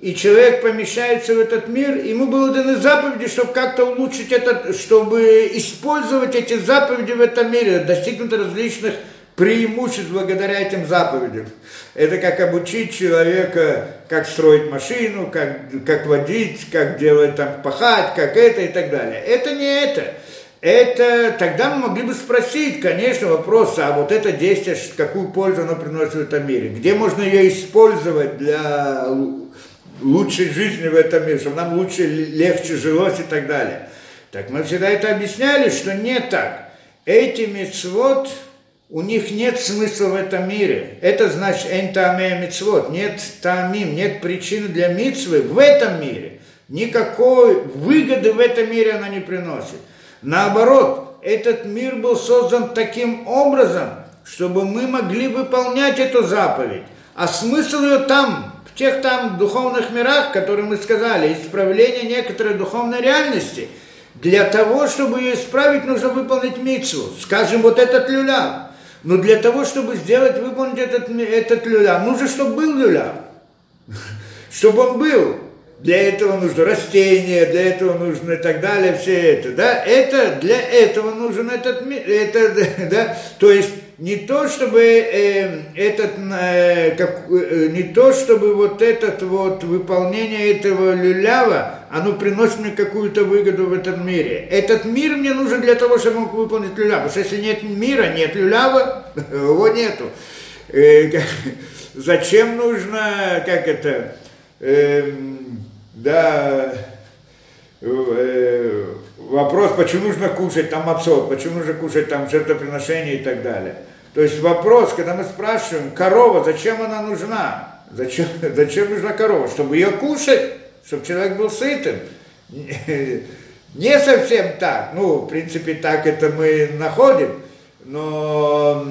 и человек помещается в этот мир, ему было даны заповеди, чтобы как-то улучшить этот, чтобы использовать эти заповеди в этом мире, достигнуть различных преимуществ благодаря этим заповедям. Это как обучить человека, как строить машину, как водить, как делать там, пахать, как это и так далее. Это не это. Это тогда мы могли бы спросить, конечно, вопрос, а вот это действие, какую пользу оно приносит в этом мире? Где можно ее использовать для лучшей жизни в этом мире, чтобы нам лучше, легче жилось и так далее. Так мы всегда это объясняли, что не так. Эти мицвот, у них нет смысла в этом мире. Это значит «эн таамея мицвот», нет таамим, нет причины для мицвы в этом мире. Никакой выгоды в этом мире она не приносит. Наоборот, этот мир был создан таким образом, чтобы мы могли выполнять эту заповедь. А смысл ее там, в тех там духовных мирах, которые мы сказали, исправление некоторой духовной реальности. Для того, чтобы ее исправить, нужно выполнить мицву. Скажем, вот этот люляв. Но для того, чтобы выполнить этот люляв, нужно, чтобы был люляв. Чтобы он был. Для этого нужно растение, для этого нужно и так далее, все это, да, для этого нужен этот мир, да, то есть не то, чтобы не то, чтобы вот выполнение этого люлява, оно приносит мне какую-то выгоду в этом мире. Этот мир мне нужен для того, чтобы мог выполнить люляв, потому что если нет мира, нет люлява, его нету. Зачем нужно, вопрос, почему нужно кушать там мацот, почему нужно кушать там жертвоприношения и так далее. То есть вопрос, когда мы спрашиваем, корова, зачем она нужна? Зачем нужна корова? Чтобы ее кушать, чтобы человек был сытым. Не совсем так, в принципе, так это мы находим, но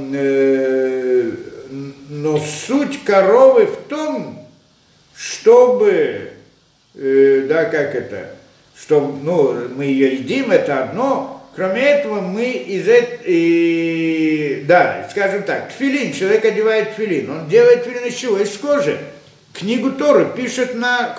суть коровы в том, чтобы, чтобы, мы ее едим, это одно, кроме этого мы скажем так, тфилин, человек одевает тфилин, он делает тфилин из чего? Из кожи. Книгу Торы пишет на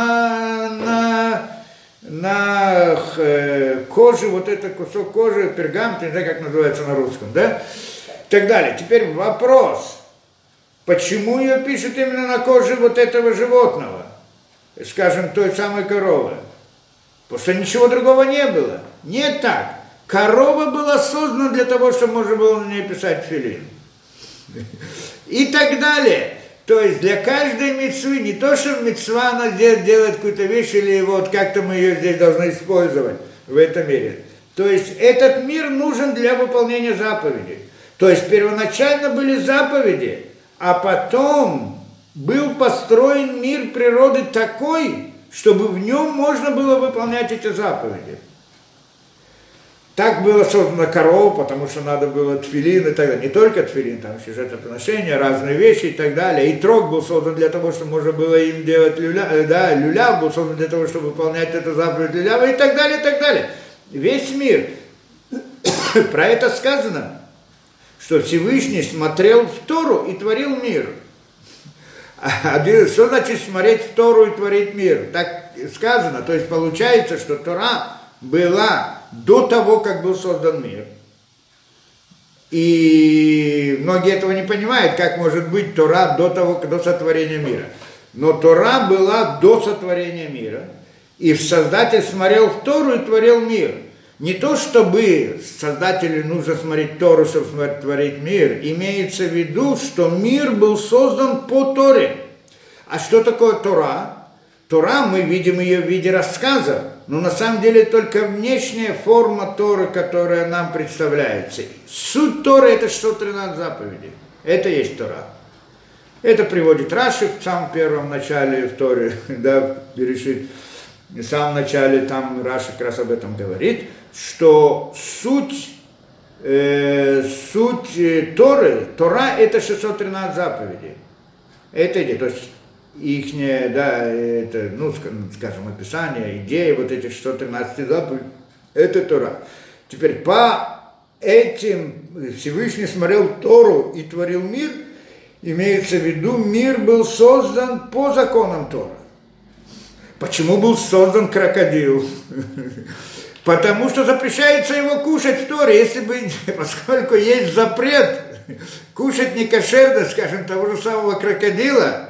коже, вот этот кусок кожи, пергамент, не знаю, как называется на русском, да, и так далее. Теперь вопрос. Почему ее пишут именно на коже вот этого животного, скажем, той самой коровы? Потому что ничего другого не было. Не так. Корова была создана для того, чтобы можно было на ней писать тфилин. И так далее. То есть для каждой мицвы, не то, что мицва она делает какую-то вещь, или вот как-то мы ее здесь должны использовать в этом мире. То есть этот мир нужен для выполнения заповедей. То есть первоначально были заповеди, а потом был построен мир природы такой, чтобы в нем можно было выполнять эти заповеди. Так было создана корова, потому что надо было тфилин и так далее. Не только тфилин, там еще жертвоприношения, разные вещи и так далее. И трог был создан для того, чтобы можно было им делать люляв был создан для того, чтобы выполнять эту заповедь люлява и так далее, и так далее. Весь мир. Про это сказано, что Всевышний смотрел в Тору и творил мир. Что значит смотреть в Тору и творить мир? Так сказано. То есть получается, что Тора была до того, как был создан мир. И многие этого не понимают, как может быть Тора до сотворения мира. Но Тора была до сотворения мира. И Создатель смотрел в Тору и творил мир. Не то, чтобы Создателю нужно смотреть Тору, чтобы творить мир. Имеется в виду, что мир был создан по Торе. А что такое Тора? Тора, мы видим ее в виде рассказа, но на самом деле только внешняя форма Торы, которая нам представляется. Суть Торы – это 113 заповедей. Это есть Тора. Это приводит Раши в самом первом начале в Торе, да, Берешит. В самом начале там Раши как раз об этом говорит, что суть Торы, Тора – это 613 заповедей. Это идея, то есть ихнее, да, это, скажем, описание, идея вот этих 613 заповедей, это Тора. Теперь по этим Всевышний смотрел Тору и творил мир, имеется в виду, мир был создан по законам Торы. Почему был создан крокодил? Потому что запрещается его кушать в Торе, если бы, поскольку есть запрет кушать некошерно, скажем, того же самого крокодила,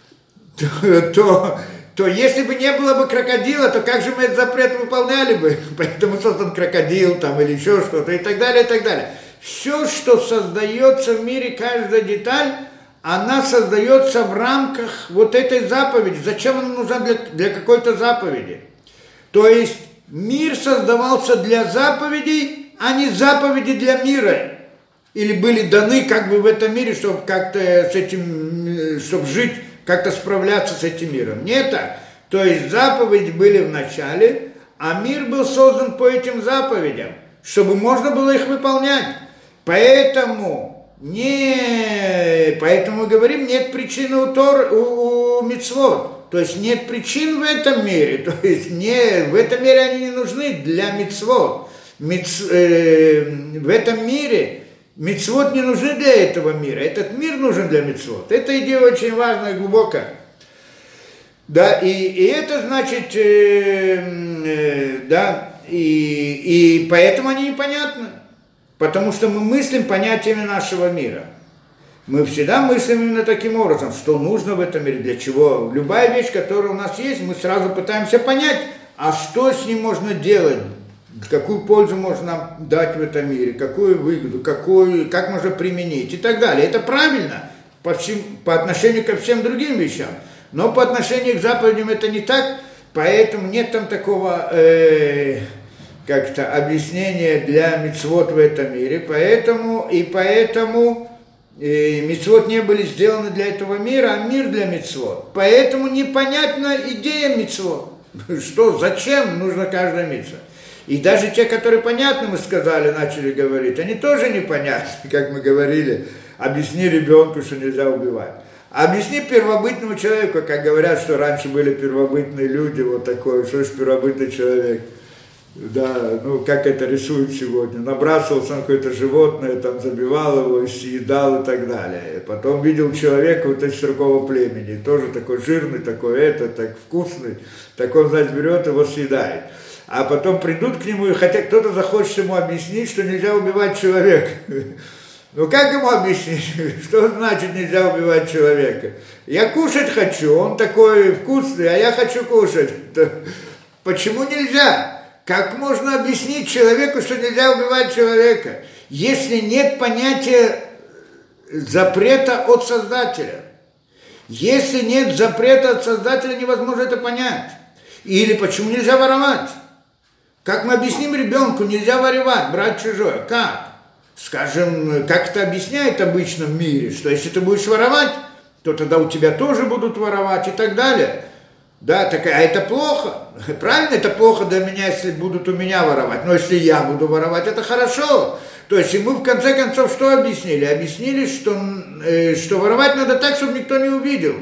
то если бы не было бы крокодила, то как же мы этот запрет выполняли бы? Поэтому создан крокодил там или еще что-то и так далее, и так далее. Все, что создается в мире, каждая деталь, она создается в рамках вот этой заповеди. Зачем она нужна для какой-то заповеди? То есть мир создавался для заповедей, а не заповеди для мира. Или были даны как бы в этом мире, чтобы как-то с этим, чтобы жить, как-то справляться с этим миром. Не так. То есть заповеди были в начале, а мир был создан по этим заповедям, чтобы можно было их выполнять. Поэтому мы говорим, нет причины у мицвот. То есть нет причин в этом мире. То есть в этом мире они не нужны для мицвот. В этом мире мицвот не нужны для этого мира. Этот мир нужен для мицвот. Эта идея очень важная и глубокая. Да, и это значит, и поэтому они непонятны. Потому что мы мыслим понятиями нашего мира. Мы всегда мыслим именно таким образом, что нужно в этом мире, для чего. Любая вещь, которая у нас есть, мы сразу пытаемся понять, а что с ним можно делать, какую пользу можно нам дать в этом мире, какую выгоду, как можно применить и так далее. Это правильно по отношению ко всем другим вещам, но по отношению к заповедям это не так, поэтому нет там такого как-то объяснения для мицвот в этом мире, поэтому мицвот не были сделаны для этого мира, а мир для мицвот. Поэтому непонятна идея мицвот. Что, зачем нужна каждая мицва? И даже те, которые понятны, мы сказали, начали говорить, они тоже непонятны, как мы говорили. Объясни ребенку, что нельзя убивать. Объясни первобытному человеку, как говорят, что раньше были первобытные люди, вот такой, что же первобытный человек. Да, как это рисуют сегодня. Набрасывался на какое-то животное, там забивал его, съедал и так далее. Потом видел человека вот из другого племени, тоже такой жирный, такой так вкусный, так он, значит, берет его, съедает. А потом придут к нему, и хотя кто-то захочет ему объяснить, что нельзя убивать человека. Как ему объяснить, что значит нельзя убивать человека? Я кушать хочу, он такой вкусный, а я хочу кушать. Почему нельзя? Как можно объяснить человеку, что нельзя убивать человека, если нет понятия запрета от Создателя? Если нет запрета от Создателя, невозможно это понять. Или почему нельзя воровать? Как мы объясним ребенку, нельзя воровать, брать чужое? Как? Скажем, как это объясняет обычно в мире, что если ты будешь воровать, то тогда у тебя тоже будут воровать и так далее. Да, а это плохо. Правильно, это плохо для меня, если будут у меня воровать. Но если я буду воровать, это хорошо. То есть, и мы в конце концов что объяснили? Объяснили, что воровать надо так, чтобы никто не увидел.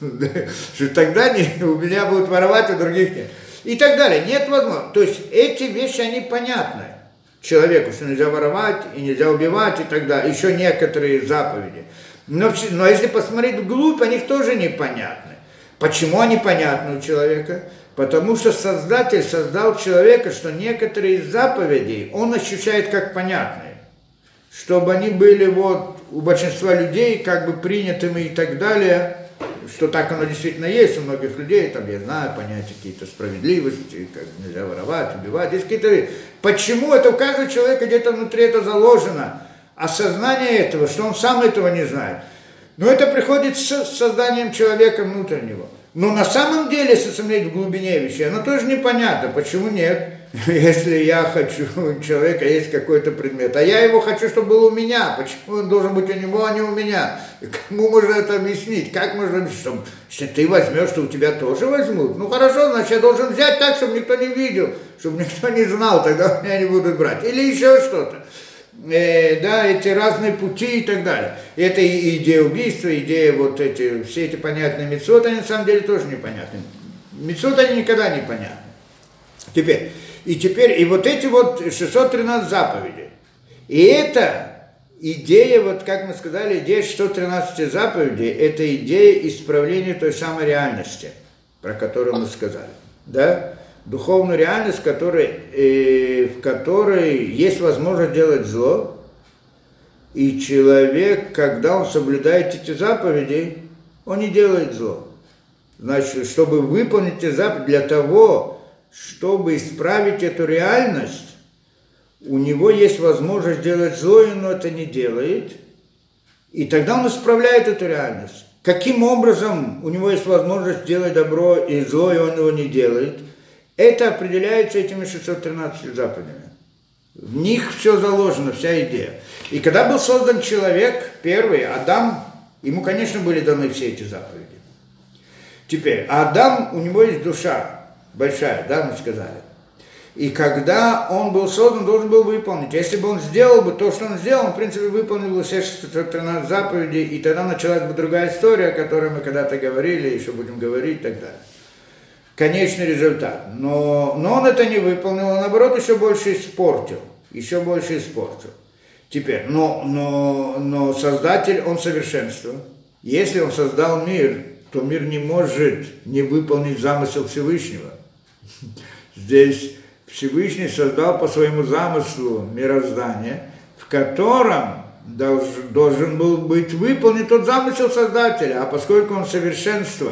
Что тогда у меня будут воровать, а других нет. И так далее. Нет возможности. То есть, эти вещи, они понятны человеку, что нельзя воровать, и нельзя убивать, и так далее. Еще некоторые заповеди. Но если посмотреть вглубь, они тоже непонятны. Почему они понятны у человека? Потому что Создатель создал человека, что некоторые из заповедей он ощущает как понятные. Чтобы они были у большинства людей как бы принятыми и так далее, что так оно действительно есть у многих людей, там, я знаю, понятия какие-то справедливости, как нельзя воровать, убивать, есть какие-то... Почему это у каждого человека где-то внутри это заложено? Осознание этого, что он сам этого не знает. Но это приходит с созданием человека внутреннего. Но на самом деле, если смотреть в глубине вещей, оно тоже непонятно, почему нет. Если я хочу, у человека есть какой-то предмет, а я его хочу, чтобы был у меня, почему он должен быть у него, а не у меня? И кому можно это объяснить? Как можно объяснить, что если ты возьмешь, то у тебя тоже возьмут? Ну хорошо, значит я должен взять так, чтобы никто не видел, чтобы никто не знал, тогда у меня не будут брать. Или еще что-то. Эти разные пути и так далее. Это и идея убийства, идея все эти понятные мицвот, они на самом деле тоже непонятны. Мицвот они никогда не понятны. Теперь, и вот эти 613 заповедей. И это идея, как мы сказали, идея 613 заповедей, это идея исправления той самой реальности, про которую мы сказали. да, духовную реальность, в которой есть возможность делать зло, и человек, когда он соблюдает эти заповеди, он не делает зло. Значит, чтобы выполнить эти заповеди, для того, чтобы исправить эту реальность, у него есть возможность делать зло, и он это не делает, и тогда он исправляет эту реальность. Каким образом у него есть возможность делать добро и зло, и он его не делает? Это определяется этими 613 заповедями. В них все заложено, вся идея. И когда был создан человек, первый, Адам, ему, конечно, были даны все эти заповеди. Теперь, Адам, у него есть душа большая, да, мы сказали. И когда он был создан, должен был выполнить. Если бы он сделал бы то, что он сделал, он, в принципе, выполнил бы все 613 заповедей, и тогда началась бы другая история, о которой мы когда-то говорили, еще будем говорить и так далее. Конечный результат. Но он это не выполнил, а наоборот еще больше испортил. Теперь, но Создатель, он совершенство. Если он создал мир, то мир не может не выполнить замысел Всевышнего. Здесь Всевышний создал по своему замыслу мироздание, в котором должен был быть выполнен тот замысел Создателя, а поскольку он совершенство,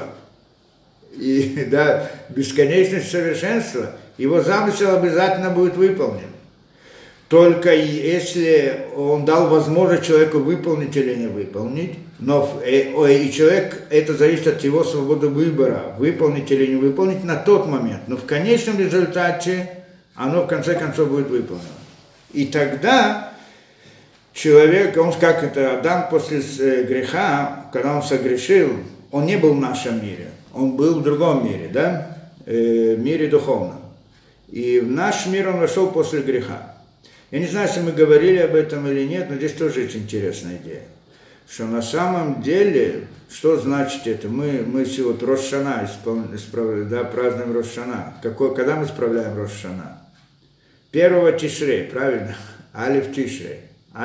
и да, бесконечность совершенства, его замысел обязательно будет выполнен. Только если он дал возможность человеку выполнить или не выполнить, но и человек, это зависит от его свободы выбора, выполнить или не выполнить на тот момент. Но в конечном результате оно в конце концов будет выполнено. И тогда человек, Адам после греха, когда он согрешил, он не был в нашем мире, он был в другом мире, да, мире духовном. И в наш мир он вошел после греха. Я не знаю, если мы говорили об этом или нет, но здесь тоже очень интересная идея. Что на самом деле, что значит это? Мы сегодня Рош Шана празднуем Рош Шана. Когда мы справляем Рош Шана? 1 Тишрей, правильно? Алиф Тишрей.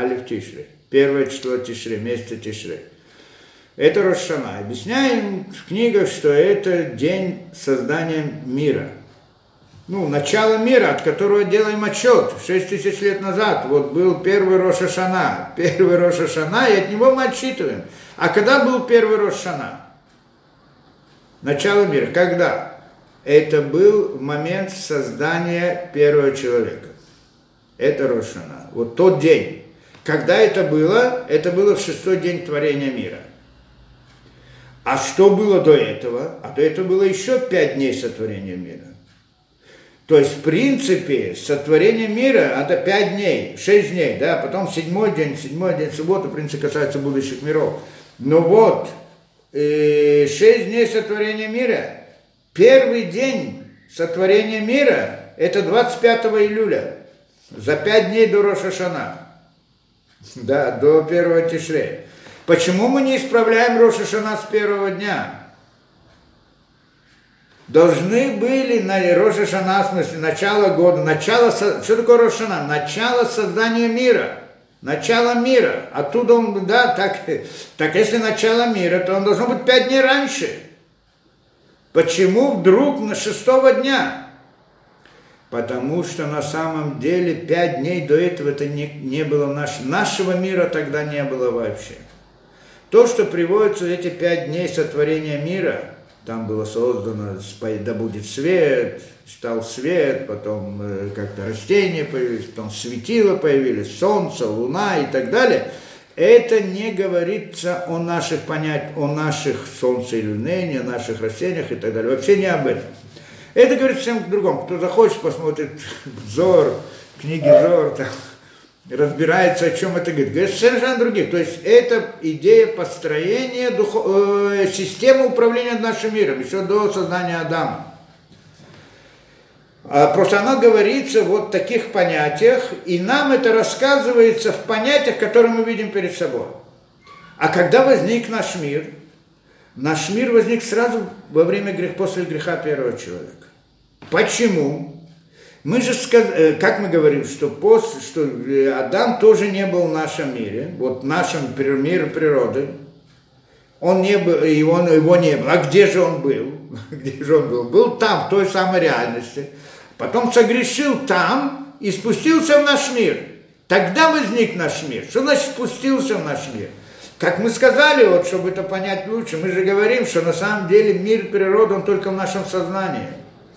1 число Тишрей, месяца Тишрей. Это Рош Шана. Объясняем в книгах, что это день создания мира. Начало мира, от которого делаем отчет. 6000 лет назад вот был первый Рош Шана. И от него мы отсчитываем. А когда был первый Рош Шана? Начало мира. Когда? Это был момент создания первого человека. Это Рош Шана. Вот тот день. Когда это было? Это было в 6-й день творения мира. А что было до этого? А до этого было еще 5 дней сотворения мира. То есть, в принципе, сотворение мира – это 5 дней, 6 дней, да, потом 7-й день, суббота, в принципе, касается будущих миров. Но вот, 6 дней сотворения мира, первый день сотворения мира – это 25 июля, за 5 дней до Рош Шана, да, до 1 Тишрея. Почему мы не исправляем Рош Шана с первого дня? Должны были на Рош Шана, в смысле, начало года, что такое Рош Шана? Начало создания мира, начало мира. Оттуда он, да, так если начало мира, то он должен быть 5 дней раньше. Почему вдруг на 6-го дня? Потому что на самом деле 5 дней до этого это не было нашего мира тогда не было вообще. То, что приводится эти 5 дней сотворения мира, там было создано, да будет свет, стал свет, потом как-то растения появились, потом светила появились, солнце, луна и так далее. Это не говорится о наших понятиях, о наших солнце и луне, не о наших растениях и так далее. Вообще не об этом. Это говорит всем к другому. Кто захочет, посмотрит Зор, книги Зор, там, разбирается, о чем это говорит. Говорит совершенно других. То есть это идея построения системы управления нашим миром, еще до создания Адама. Просто она говорится вот в таких понятиях, и нам это рассказывается в понятиях, которые мы видим перед собой. А когда возник наш мир возник сразу во время после греха первого человека. Почему? Мы же сказали, как мы говорим, что Адам тоже не был в нашем мире, вот в нашем мире природы, он не был, его не было. А где же он был? где же он был? Был там, в той самой реальности. Потом согрешил там и спустился в наш мир. Тогда возник наш мир. Что значит спустился в наш мир? Как мы сказали, вот, чтобы это понять лучше, мы же говорим, что на самом деле мир природы, он только в нашем сознании.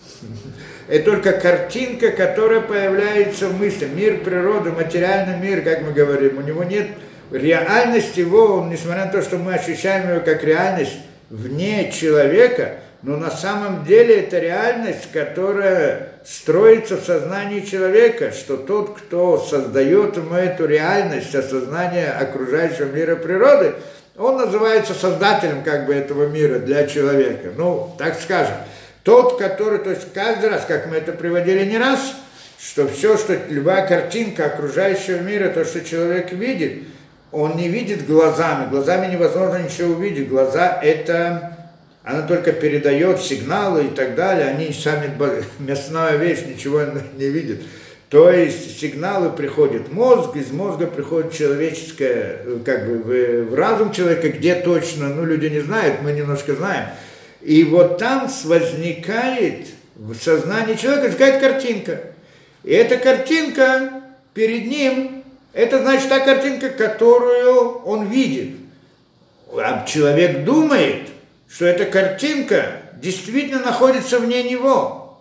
Это только картинка, которая появляется в мысли. Мир природы, материальный мир, как мы говорим, у него нет реальности его, он, несмотря на то, что мы ощущаем его как реальность вне человека, но на самом деле это реальность, которая строится в сознании человека, что тот, кто создает ему эту реальность, осознание окружающего мира природы, он называется создателем как бы этого мира для человека. Ну, так скажем. Тот, который, то есть каждый раз, как мы это приводили не раз, что все, что любая картинка окружающего мира, то, что человек видит, он не видит глазами. Глазами невозможно ничего увидеть. Глаза это... Она только передает сигналы и так далее, они сами, мясная вещь, ничего не видит. То есть сигналы приходят в мозг, из мозга приходит человеческое, как бы в разум человека, где точно, ну люди не знают, мы немножко знаем. И вот там возникает в сознании человека возникает картинка. И эта картинка перед ним, это значит та картинка, которую он видит. А человек думает, что эта картинка действительно находится вне него.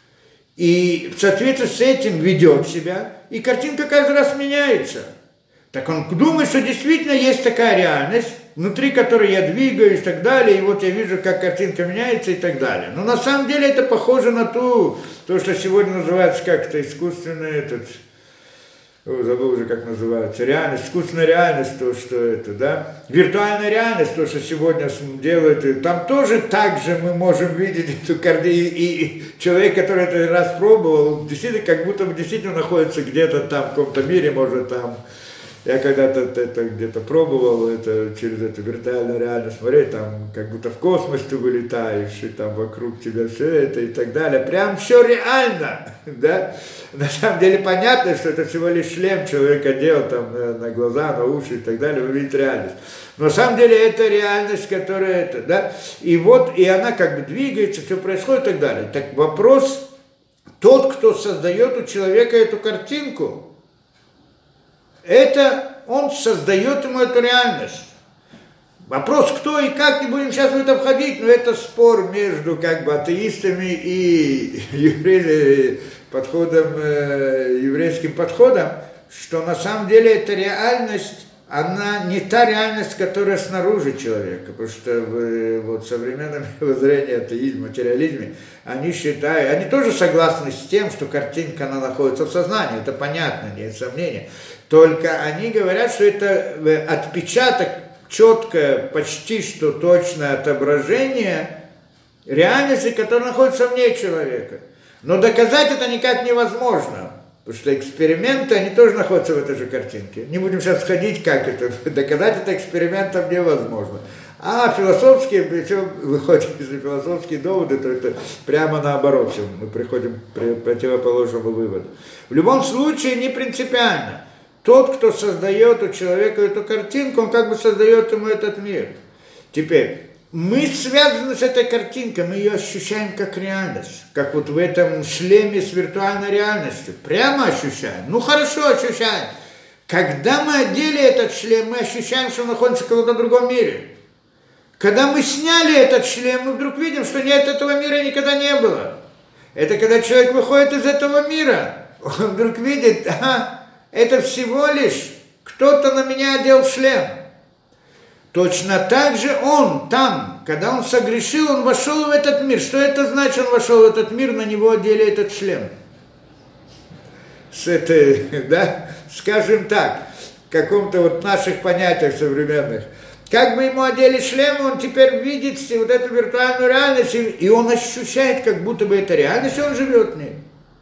И в соответствии с этим ведет себя, и картинка каждый раз меняется. Так он думает, что действительно есть такая реальность, внутри которой я двигаюсь и так далее, и вот я вижу, как картинка меняется и так далее. Но на самом деле это похоже на то, что сегодня называется как-то искусственный забыл уже, как называется, реальность, искусственная реальность, то, что это, да, виртуальная реальность, то, что сегодня делают, и там тоже так же мы можем видеть эту картину, и человек, который это раз пробовал, действительно, как будто бы действительно находится где-то там, в каком-то мире, может, там, я когда-то это где-то пробовал, это через эту виртуальную реальность смотреть, там, как будто в космос ты вылетаешь, и там вокруг тебя все это и так далее, прям все реально, да. На самом деле понятно, что это всего лишь шлем человек одел там на глаза, на уши и так далее, вы видите реальность. Но на самом деле это реальность, которая это, да, и вот, и она как бы двигается, все происходит и так далее. Так вопрос, тот, кто создает у человека эту картинку, это он создает ему эту реальность. Вопрос, кто и как, не будем сейчас в это входить, но это спор между как бы атеистами и еврейским подходом, что на самом деле эта реальность, она не та реальность, которая снаружи человека, потому что в современном воззрении атеизма, материализме, они считают, они тоже согласны с тем, что картинка, она находится в сознании, это понятно, нет сомнения, только они говорят, что это отпечаток, четкое, почти что точное отображение реальности, которая находится вне человека. Но доказать это никак невозможно, потому что эксперименты, они тоже находятся в этой же картинке. Не будем сейчас ходить, как это, доказать это экспериментом невозможно. А философские, все выходит из философские доводы, то это прямо наоборот, все, мы приходим к противоположному выводу. В любом случае, не принципиально. Тот, кто создает у человека эту картинку, он как бы создает ему этот мир. Теперь, мы связаны с этой картинкой, мы ее ощущаем как реальность, как вот в этом шлеме с виртуальной реальностью. Прямо ощущаем. Ну хорошо ощущаем. Когда мы одели этот шлем, мы ощущаем, что мы находимся в каком-то другом мире. Когда мы сняли этот шлем, мы вдруг видим, что нет, этого мира никогда не было. Это когда человек выходит из этого мира, он вдруг видит, это всего лишь кто-то на меня одел шлем. Точно так же он там, когда он согрешил, он вошел в этот мир. Что это значит, он вошел в этот мир, на него одели этот шлем? С этой, да, скажем так, в каком-то вот наших понятиях современных. Как бы ему одели шлем, он теперь видит вот эту виртуальную реальность, и он ощущает, как будто бы это реальность, и он живет в ней.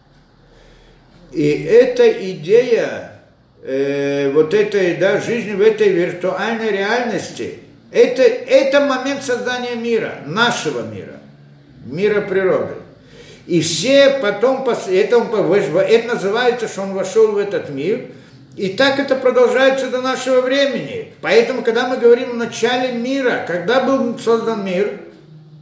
И эта идея вот этой, да, жизни в этой виртуальной реальности, это момент создания мира, нашего мира, мира природы. И все потом, это называется, что он вошел в этот мир, и так это продолжается до нашего времени. Поэтому, когда мы говорим о начале мира, когда был создан мир,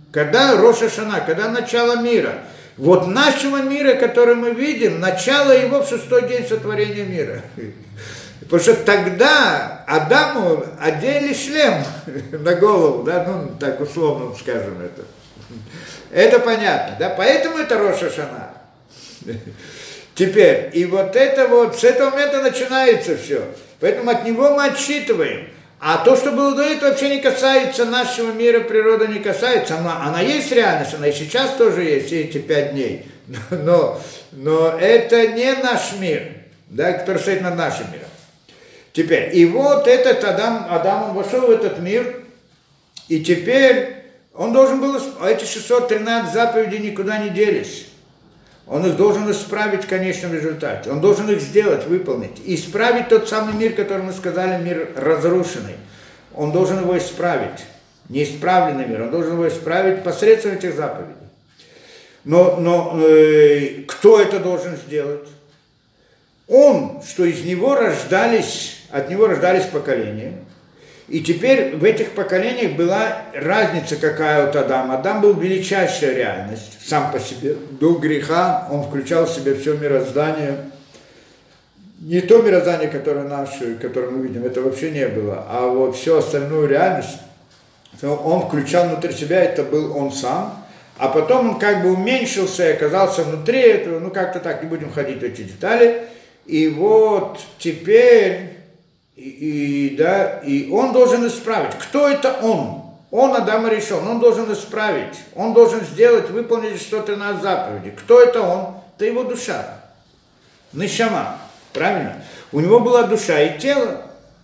Когда Рош ха-Шана, когда начало мира. Вот нашего мира, который мы видим, начало его в 6-й день сотворения мира. Потому что тогда Адаму одели шлем на голову, да, ну, так условно скажем это. Это понятно, да, поэтому это Рош ха-Шана. Теперь, и вот это вот, с этого момента начинается все. Поэтому от него мы отсчитываем. А то, что было до этого, вообще не касается нашего мира, природа не касается. Она есть реальность, она и сейчас тоже есть, все эти 5 дней. Но это не наш мир, да, который стоит над нашим миром. Теперь, и вот этот Адам, он вошел в этот мир, и теперь он должен был, эти 613 заповедей никуда не делись. Он их должен исправить в конечном результате. Он должен их сделать, выполнить. И исправить тот самый мир, который мы сказали, мир разрушенный. Он должен его исправить. Неисправленный мир. Он должен его исправить посредством этих заповедей. Но кто это должен сделать? Он, что из него от него рождались поколения. И теперь в этих поколениях была разница какая от Адама. Адам был величайшая реальность сам по себе. До греха он включал в себя все мироздание. Не то мироздание, которое наше, которое мы видим, это вообще не было. А вот всю остальную реальность он включал внутри себя, это был он сам. А потом он как бы уменьшился и оказался внутри этого. Ну как-то так, не будем ходить в эти детали. И вот теперь... И он должен исправить. Кто это он? Он Адам решен. Он должен исправить. Он должен сделать, выполнить 113 заповедей. Кто это он? Это его душа. Нешама. Правильно? У него была душа и тело.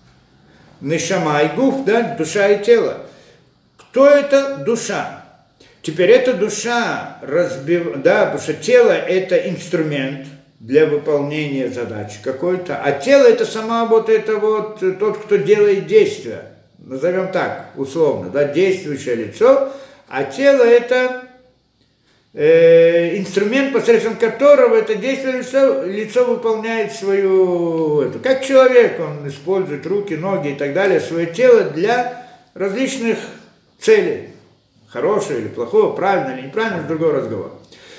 Нешама и гуф, да? Душа и тело. Кто это? Душа. Теперь эта душа да, потому что тело это инструмент для выполнения задачи какой-то, а тело это сама вот это вот тот, кто делает действия, назовем так, условно, да, действующее лицо, а тело это инструмент, посредством которого это действующее лицо выполняет свою, как человек, он использует руки, ноги и так далее, свое тело для различных целей, хорошее или плохое, правильно или неправильно, это другой разговор.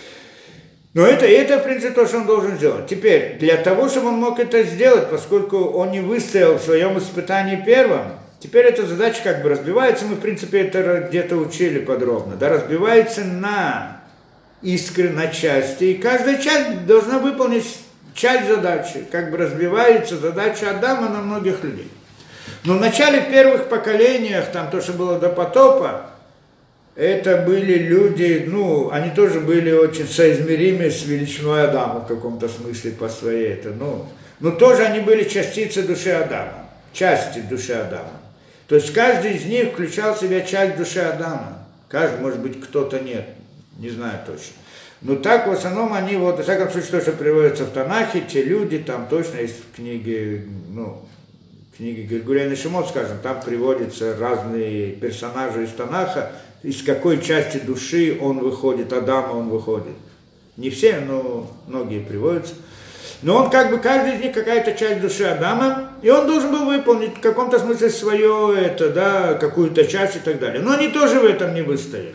Но это, в принципе, то, что он должен сделать. Теперь, для того, чтобы он мог это сделать, поскольку он не выстоял в своем испытании первым, теперь эта задача как бы разбивается, мы, в принципе, это где-то учили подробно, да, разбивается на искры, на части, и каждая часть должна выполнить часть задачи, как бы разбивается задача Адама на многих людей. Но в начале первых поколениях, там то, что было до потопа, это были люди, ну, они тоже были очень соизмеримы с величиной Адама в каком-то смысле по своей, это, но тоже они были частицы души Адама, части души Адама. То есть каждый из них включал в себя часть души Адама. Каждый, может быть, кто-то нет, не знаю точно. Но так в основном они, вот, во всяком случае, то, что приводится в Танахе, те люди, там точно есть в книге, книги Гильгулейн и Шимон, скажем, там приводятся разные персонажи из Танаха, из какой части души он выходит, Адама он выходит. Не все, но многие приводятся. Но он как бы, каждый из них какая-то часть души Адама, и он должен был выполнить в каком-то смысле свое, какую-то часть и так далее. Но они тоже в этом не выстояли.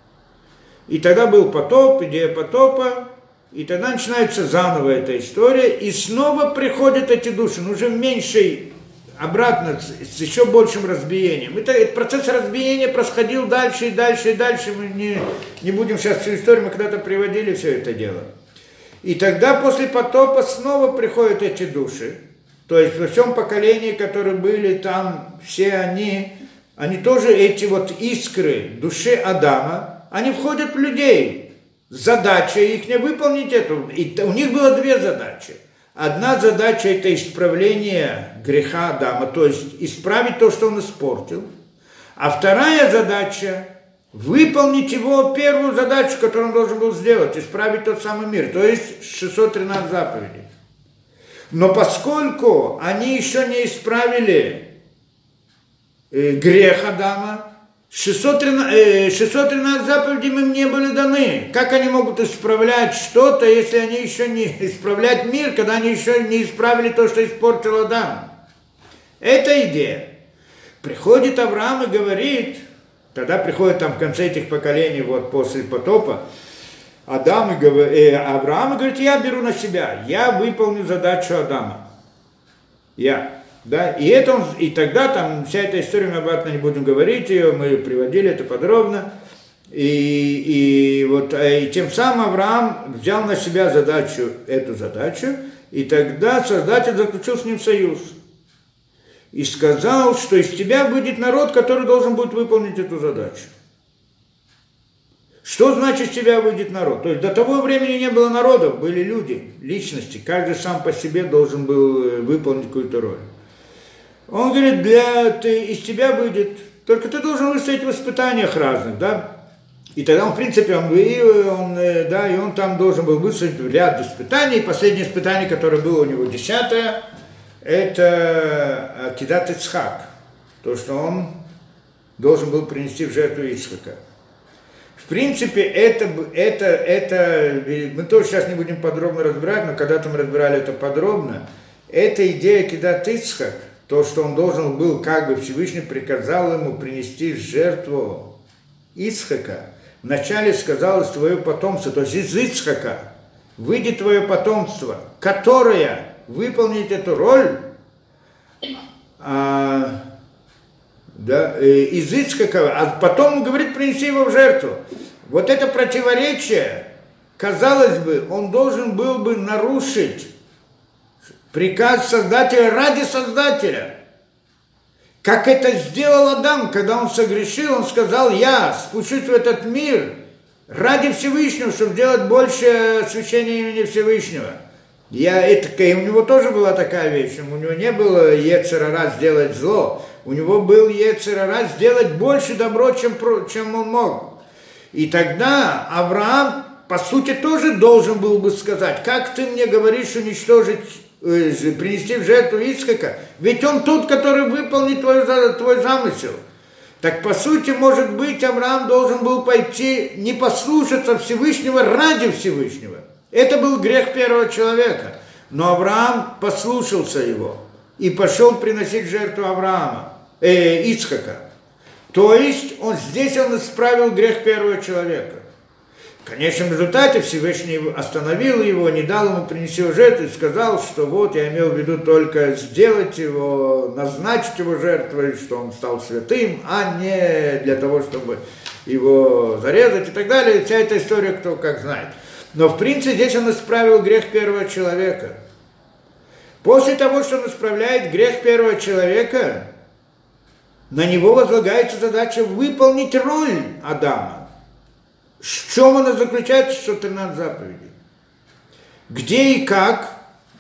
И тогда был потоп, идея потопа, и тогда начинается заново эта история, и снова приходят эти души, но уже в меньшей, обратно, с еще большим разбиением. Этот процесс разбиения происходил дальше и дальше и дальше. Мы не будем сейчас всю историю, мы когда-то приводили все это дело. И тогда после потопа снова приходят эти души. То есть во всем поколении, которые были там, все они тоже эти вот искры души Адама, они входят в людей. Задача их не выполнить эту. И у них было две задачи. Одна задача – это исправление греха Адама, то есть исправить то, что он испортил. А вторая задача – выполнить его первую задачу, которую он должен был сделать, исправить тот самый мир, то есть 613 заповедей. Но поскольку они еще не исправили грех Адама, 613 заповедей им не были даны. Как они могут исправлять что-то, если они еще не исправлять мир, когда они еще не исправили то, что испортил Адам? Это идея. Приходит Авраам и говорит, Тогда приходят там в конце этих поколений, вот после потопа, Авраам говорит, я беру на себя, я выполню задачу Адама. Я. Да? И тогда там вся эта история, мы обратно не будем говорить ее, мы приводили это подробно. И тем самым Авраам взял на себя эту задачу, и тогда Создатель заключил с ним союз. И сказал, что из тебя будет народ, который должен будет выполнить эту задачу. Что значит из тебя выйдет народ? То есть до того времени не было народов, были люди, личности, каждый сам по себе должен был выполнить какую-то роль. Он говорит, из тебя выйдет, только ты должен выстоять в испытаниях разных, да? И тогда он, в принципе, он там должен был выстоять ряд испытаний. Последнее испытание, которое было у него 10-е, это Акидат Ицхак, то, что он должен был принести в жертву Ицхака. В принципе, это мы тоже сейчас не будем подробно разбирать, но когда-то мы разбирали это подробно. Эта идея Акидат Ицхак, то, что он должен был, как бы Всевышний приказал ему принести в жертву Ицхака, вначале сказалось твое потомство, то есть из Ицхака выйдет твое потомство, которое выполнит эту роль, из Ицхака, а потом он говорит, принеси его в жертву. Вот это противоречие, казалось бы, он должен был бы нарушить приказ Создателя ради Создателя. Как это сделал Адам, когда он согрешил, он сказал, я спущусь в этот мир ради Всевышнего, чтобы делать больше освящения имени Всевышнего. У него тоже была такая вещь, у него не было йецер ара сделать зло, у него был йецер ара сделать больше добро, чем он мог. И тогда Авраам, по сути, тоже должен был бы сказать, как ты мне говоришь уничтожить, принести в жертву Ицхака, ведь он тот, который выполнит твой замысел. Так, по сути, может быть, Авраам должен был пойти не послушаться Всевышнего ради Всевышнего. Это был грех первого человека. Но Авраам послушался его и пошел приносить жертву Ицхака. То есть, здесь он исправил грех первого человека. В конечном результате Всевышний остановил его, не дал ему принести жертву и сказал, что вот я имел в виду только сделать его, назначить его жертвой, что он стал святым, а не для того, чтобы его зарезать и так далее. И вся эта история кто как знает. Но в принципе здесь он исправил грех первого человека. После того, что он исправляет грех первого человека, на него возлагается задача выполнить роль Адама. В чем она заключается, что 13 заповедей? Где и как,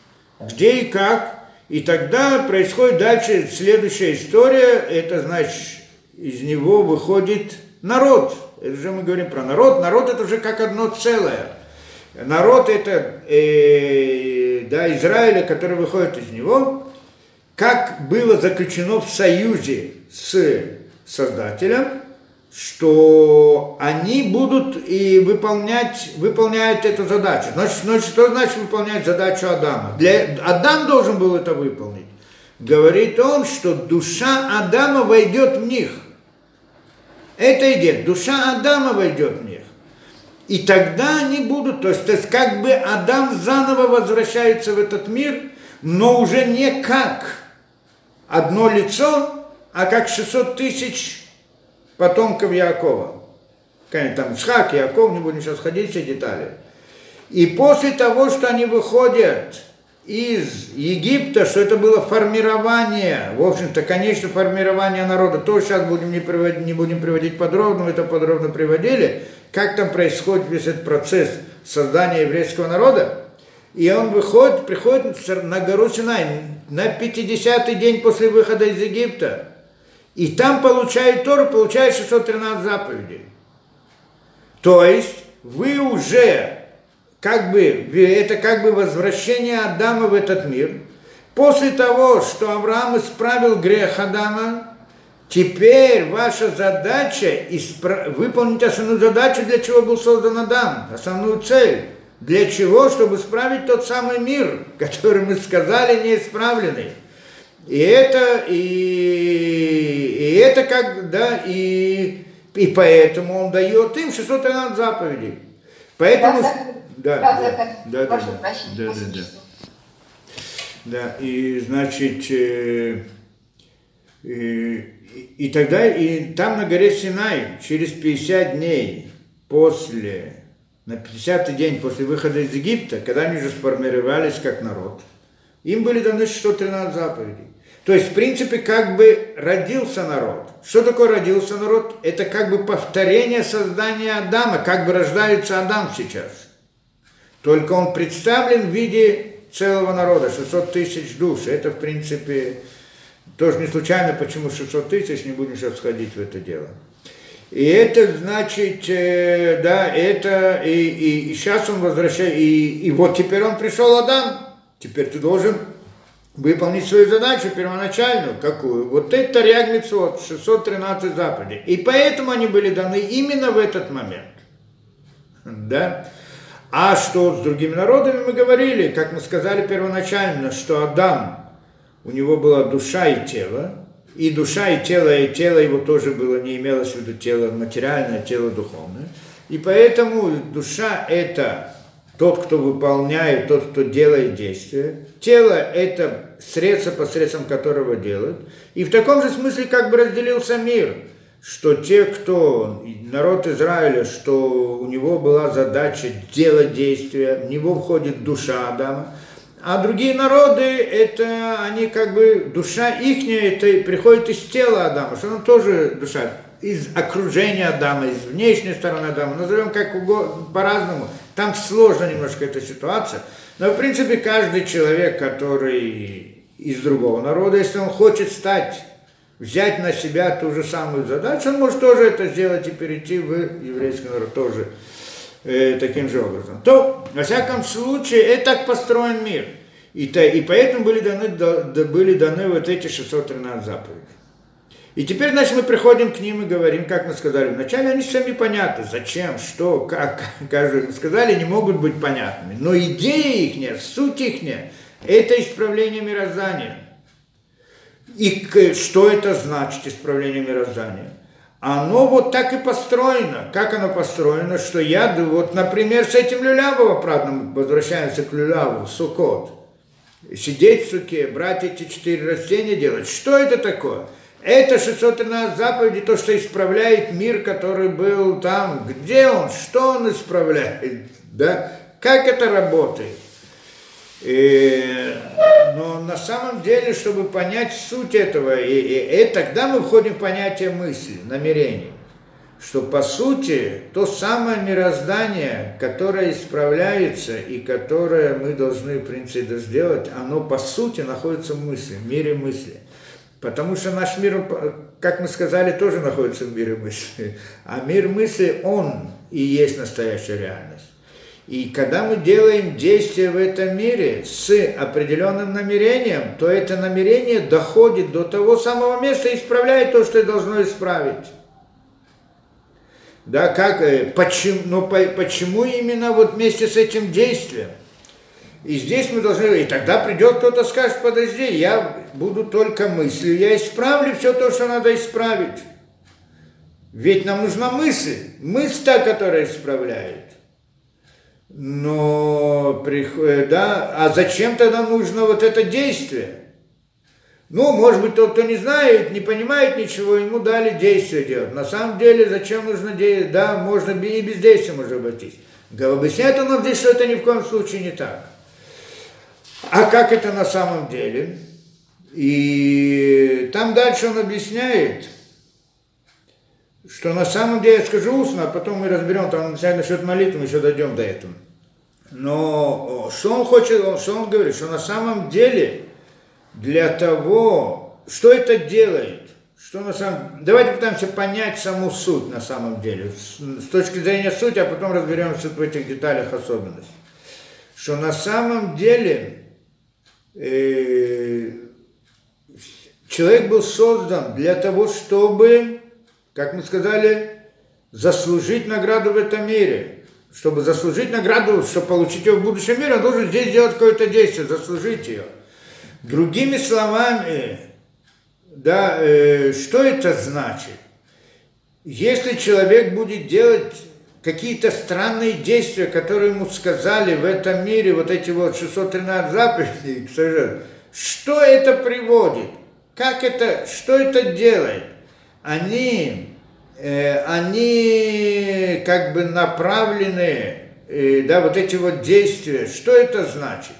и тогда происходит дальше следующая история, это значит, из него выходит народ. Это же мы говорим про народ, народ это уже как одно целое. Народ это Израиля, который выходит из него, как было заключено в союзе с Создателем, что они будут и выполняют эту задачу. Значит, что значит выполнять задачу Адама? Адам должен был это выполнить. Говорит он, что душа Адама войдет в них. Это идея. Душа Адама войдет в них. И тогда они будут, то есть как бы Адам заново возвращается в этот мир, но уже не как одно лицо, а как 600 тысяч потомков Яакова. Там Ицхак, Яаков, не будем сейчас ходить все детали. И после того, что они выходят из Египта, что это было формирование, в общем-то, конечно, формирование народа, тоже сейчас не будем приводить подробно, мы это подробно приводили, как там происходит весь этот процесс создания еврейского народа. И он приходит на гору Синай на 50-й день после выхода из Египта. И там получает Тору, получает 613 заповедей. То есть вы уже, это как бы возвращение Адама в этот мир. После того, что Авраам исправил грех Адама, теперь ваша задача выполнить основную задачу, для чего был создан Адам, основную цель. Для чего? Чтобы исправить тот самый мир, который мы сказали неисправленный. И и поэтому он дает им 613 заповедей. Поэтому... Прошу прощения. Да, и значит, и тогда, и там на горе Синай через 50 дней на 50-й день после выхода из Египта, когда они уже сформировались как народ, им были даны 613 заповедей. То есть, в принципе, как бы родился народ. Что такое родился народ? Это как бы повторение создания Адама, как бы рождается Адам сейчас. Только он представлен в виде целого народа, 600 тысяч душ. Это, в принципе, тоже не случайно, почему 600 тысяч, не будем сейчас входить в это дело. И это значит, да, это, и сейчас он возвращается, и вот теперь он пришел, Адам, теперь ты должен выполнить свою задачу первоначальную, какую? Вот это Тарьяг Мицвот, 613 заповедей. И поэтому они были даны именно в этот момент. Да? А что с другими народами мы говорили, как мы сказали первоначально, что Адам, у него была душа и тело, и душа, и тело его тоже было, не имелось в виду тело материальное, тело духовное. И поэтому душа – это тот, кто выполняет, тот, кто делает действия. Тело – это средство, посредством которого делают. И в таком же смысле как бы разделился мир, что те, кто, народ Израиля, что у него была задача делать действия, в него входит душа Адама, а другие народы, это они как бы, душа ихняя, это приходит из тела Адама, что она тоже душа, из окружения Адама, из внешней стороны Адама, назовем как угодно, по-разному, там сложно немножко эта ситуация, но в принципе каждый человек, который из другого народа, если он хочет взять на себя ту же самую задачу, он может тоже это сделать и перейти в еврейский народ тоже таким же образом. То, во всяком случае, это так построен мир. И поэтому были даны вот эти 613 заповедей. И теперь, значит, мы приходим к ним и говорим, как мы сказали вначале, они сами понятны, зачем, что, как, мы сказали, не могут быть понятными. Но идея их, суть их, это исправление мироздания. И что это значит, исправление мироздания? Оно вот так и построено. Как оно построено? Что вот, например, с этим люлявого, правда, мы возвращаемся к люляву, Суккот. Сидеть в суке, брать эти 4 растения, делать. Что это такое? Это 613 заповедей, то, что исправляет мир, который был там. Где он? Что он исправляет? Да? Как это работает? Но на самом деле, чтобы понять суть этого, тогда мы входим в понятие мысли, намерений, что по сути то самое мироздание, которое исправляется и которое мы должны в принципе сделать, оно по сути находится в мысли, в мире мысли. Потому что наш мир, как мы сказали, тоже находится в мире мысли. А мир мысли, он и есть настоящая реальность. И когда мы делаем действия в этом мире с определенным намерением, то это намерение доходит до того самого места и исправляет то, что должно исправить. Да, почему именно вот вместе с этим действием? И здесь мы должны, и тогда придет кто-то скажет, подожди, я буду только мыслью, я исправлю все то, что надо исправить. Ведь нам нужна мысль та, которая исправляет. Но, да, а зачем тогда нужно вот это действие? Ну, может быть, тот, кто не знает, не понимает ничего, ему дали действие делать. На самом деле, зачем нужно действие? Да, можно и без действия можно обойтись. Объясняет он нам здесь, что это ни в коем случае не так. А как это на самом деле? И там дальше он объясняет, что на самом деле, я скажу устно, а потом мы разберем, там насчет молитвы, мы еще дойдем до этого. Но что он хочет, что он говорит, что на самом деле для того, что это делает, что на самом... Давайте попытаемся понять саму суть на самом деле, с точки зрения сути, а потом разберемся в этих деталях особенностей. Что на самом деле человек был создан для того, чтобы, как мы сказали, заслужить награду в этом мире. Чтобы заслужить награду, чтобы получить ее в будущем мире, он должен здесь делать какое-то действие, заслужить ее. Другими словами, да, что это значит? если человек будет делать какие-то странные действия, которые ему сказали в этом мире, вот эти вот 613 заповедей, что это приводит? Как это, что это делает? Они как бы направлены, да, вот эти вот действия, что это значит?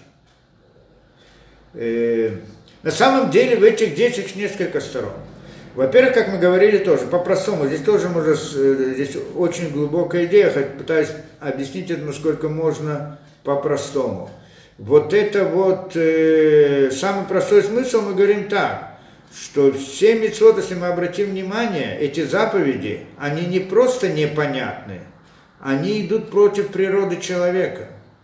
На самом деле в этих действиях несколько сторон. Во-первых, как мы говорили тоже, по-простому, здесь тоже можно, здесь очень глубокая идея, хоть пытаюсь объяснить это, насколько можно по-простому. Вот это вот, самый простой смысл, мы говорим так, что все мицвот, если мы обратим внимание, эти заповеди, они не просто непонятны, они идут против природы человека.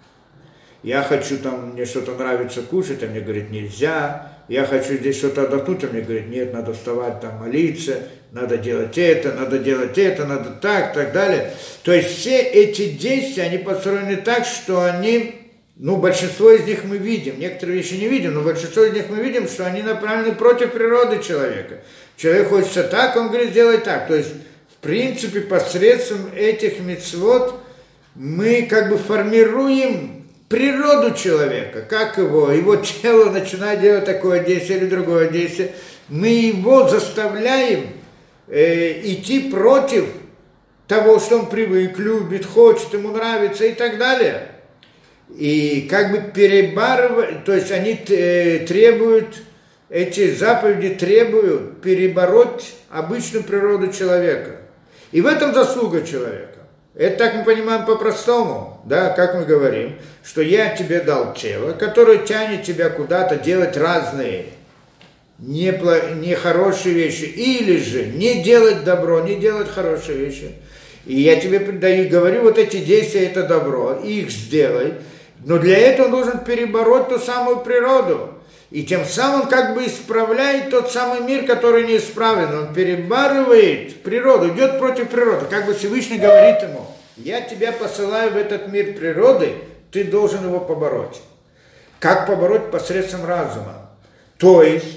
Я хочу там, мне что-то нравится кушать, а мне говорит нельзя. Я хочу здесь что-то отдохнуть, а мне говорит нет, надо вставать там молиться, надо делать это, надо так далее. То есть все эти действия, они построены так, что они, большинство из них мы видим, некоторые вещи не видим, но большинство из них мы видим, что они направлены против природы человека. Человек хочется так, он говорит, сделай так. То есть, в принципе, посредством этих мицвот мы как бы формируем природу человека, как его тело начинает делать такое действие или другое действие, мы его заставляем идти против того, что он привык, любит, хочет, ему нравится и так далее. И как бы перебарывать, то есть они требуют, эти заповеди требуют перебороть обычную природу человека. И в этом заслуга человека. Это так мы понимаем по-простому, да, как мы говорим, что я тебе дал тело, которое тянет тебя куда-то делать разные нехорошие вещи, или же не делать добро, не делать хорошие вещи. И я тебе даю, говорю, вот эти действия, это добро, их сделай, но для этого он должен перебороть ту самую природу. И тем самым как бы исправляет тот самый мир, который не исправлен. Он перебарывает природу, идет против природы. Как бы Всевышний говорит ему, я тебя посылаю в этот мир природы, ты должен его побороть. Как побороть? Посредством разума. То есть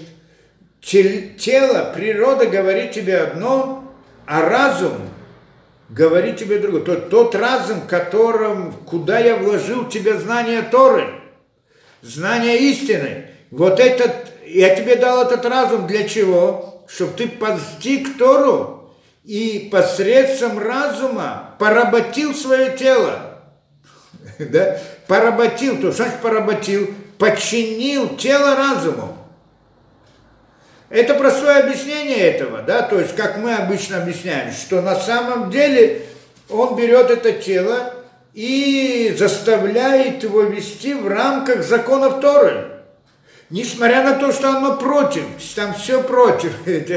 тело, природа говорит тебе одно, а разум говорит тебе другое. Тот разум, куда я вложил в тебя знание Торы, знание истины, вот этот, я тебе дал этот разум для чего? Чтобы ты постиг Тору и посредством разума поработил свое тело. Да? Поработил, то что значит поработил? Подчинил тело разуму. Это простое объяснение этого, да, то есть как мы обычно объясняем, что на самом деле он берет это тело и заставляет его вести в рамках законов Торы. Несмотря на то, что оно против, там все против,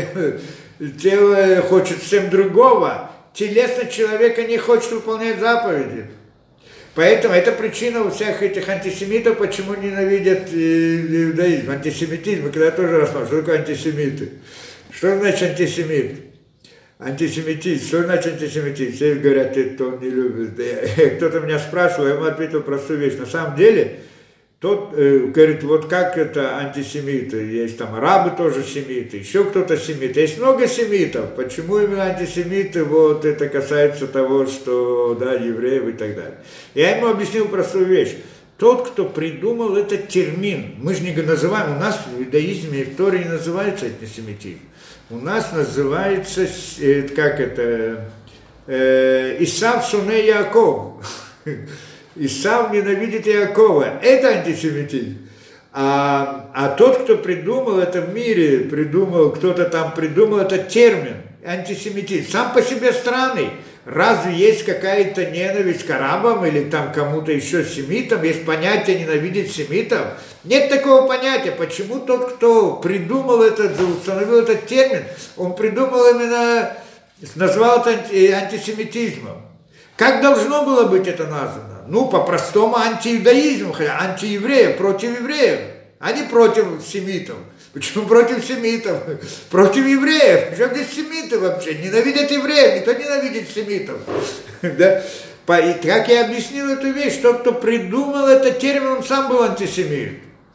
тело хочет всем другого, телесно человека не хочет выполнять заповеди. Поэтому это причина у всех этих антисемитов, почему ненавидят иудаизм, антисемитизм, когда я тоже рассматриваю, что такое антисемиты. Что значит антисемит? Антисемитизм, что значит антисемитизм? Все говорят, это он не любит. Кто-то меня спрашивал, я ему ответил простую вещь. На самом деле, тот говорит, вот как это антисемиты, есть там арабы тоже семиты, еще кто-то семит, есть много семитов, почему именно антисемиты, вот это касается того, что, да, евреев и так далее. Я ему объяснил простую вещь, тот, кто придумал этот термин, мы же не называем, у нас в иудаизме и в Торе не называется антисемитизм, у нас называется, как это, Исав Шуне Яаков. Исав ненавидит Иакова. Это антисемитизм. А тот, кто придумал это в мире, кто-то там придумал этот термин, антисемитизм, сам по себе странный. Разве есть какая-то ненависть к арабам или там кому-то еще семитам? Есть понятие ненавидеть семитов? Нет такого понятия. Почему тот, кто придумал установил этот термин, он придумал именно, назвал это антисемитизмом? Как должно было быть это названо? По-простому антииудаизм, антиевреев, против евреев, а не против семитов. Почему против семитов? Против евреев. Причем здесь семиты вообще? Ненавидят евреев, никто ненавидит семитов. Да? Как я объяснил эту вещь, тот, кто придумал этот термин, он сам был антисемит.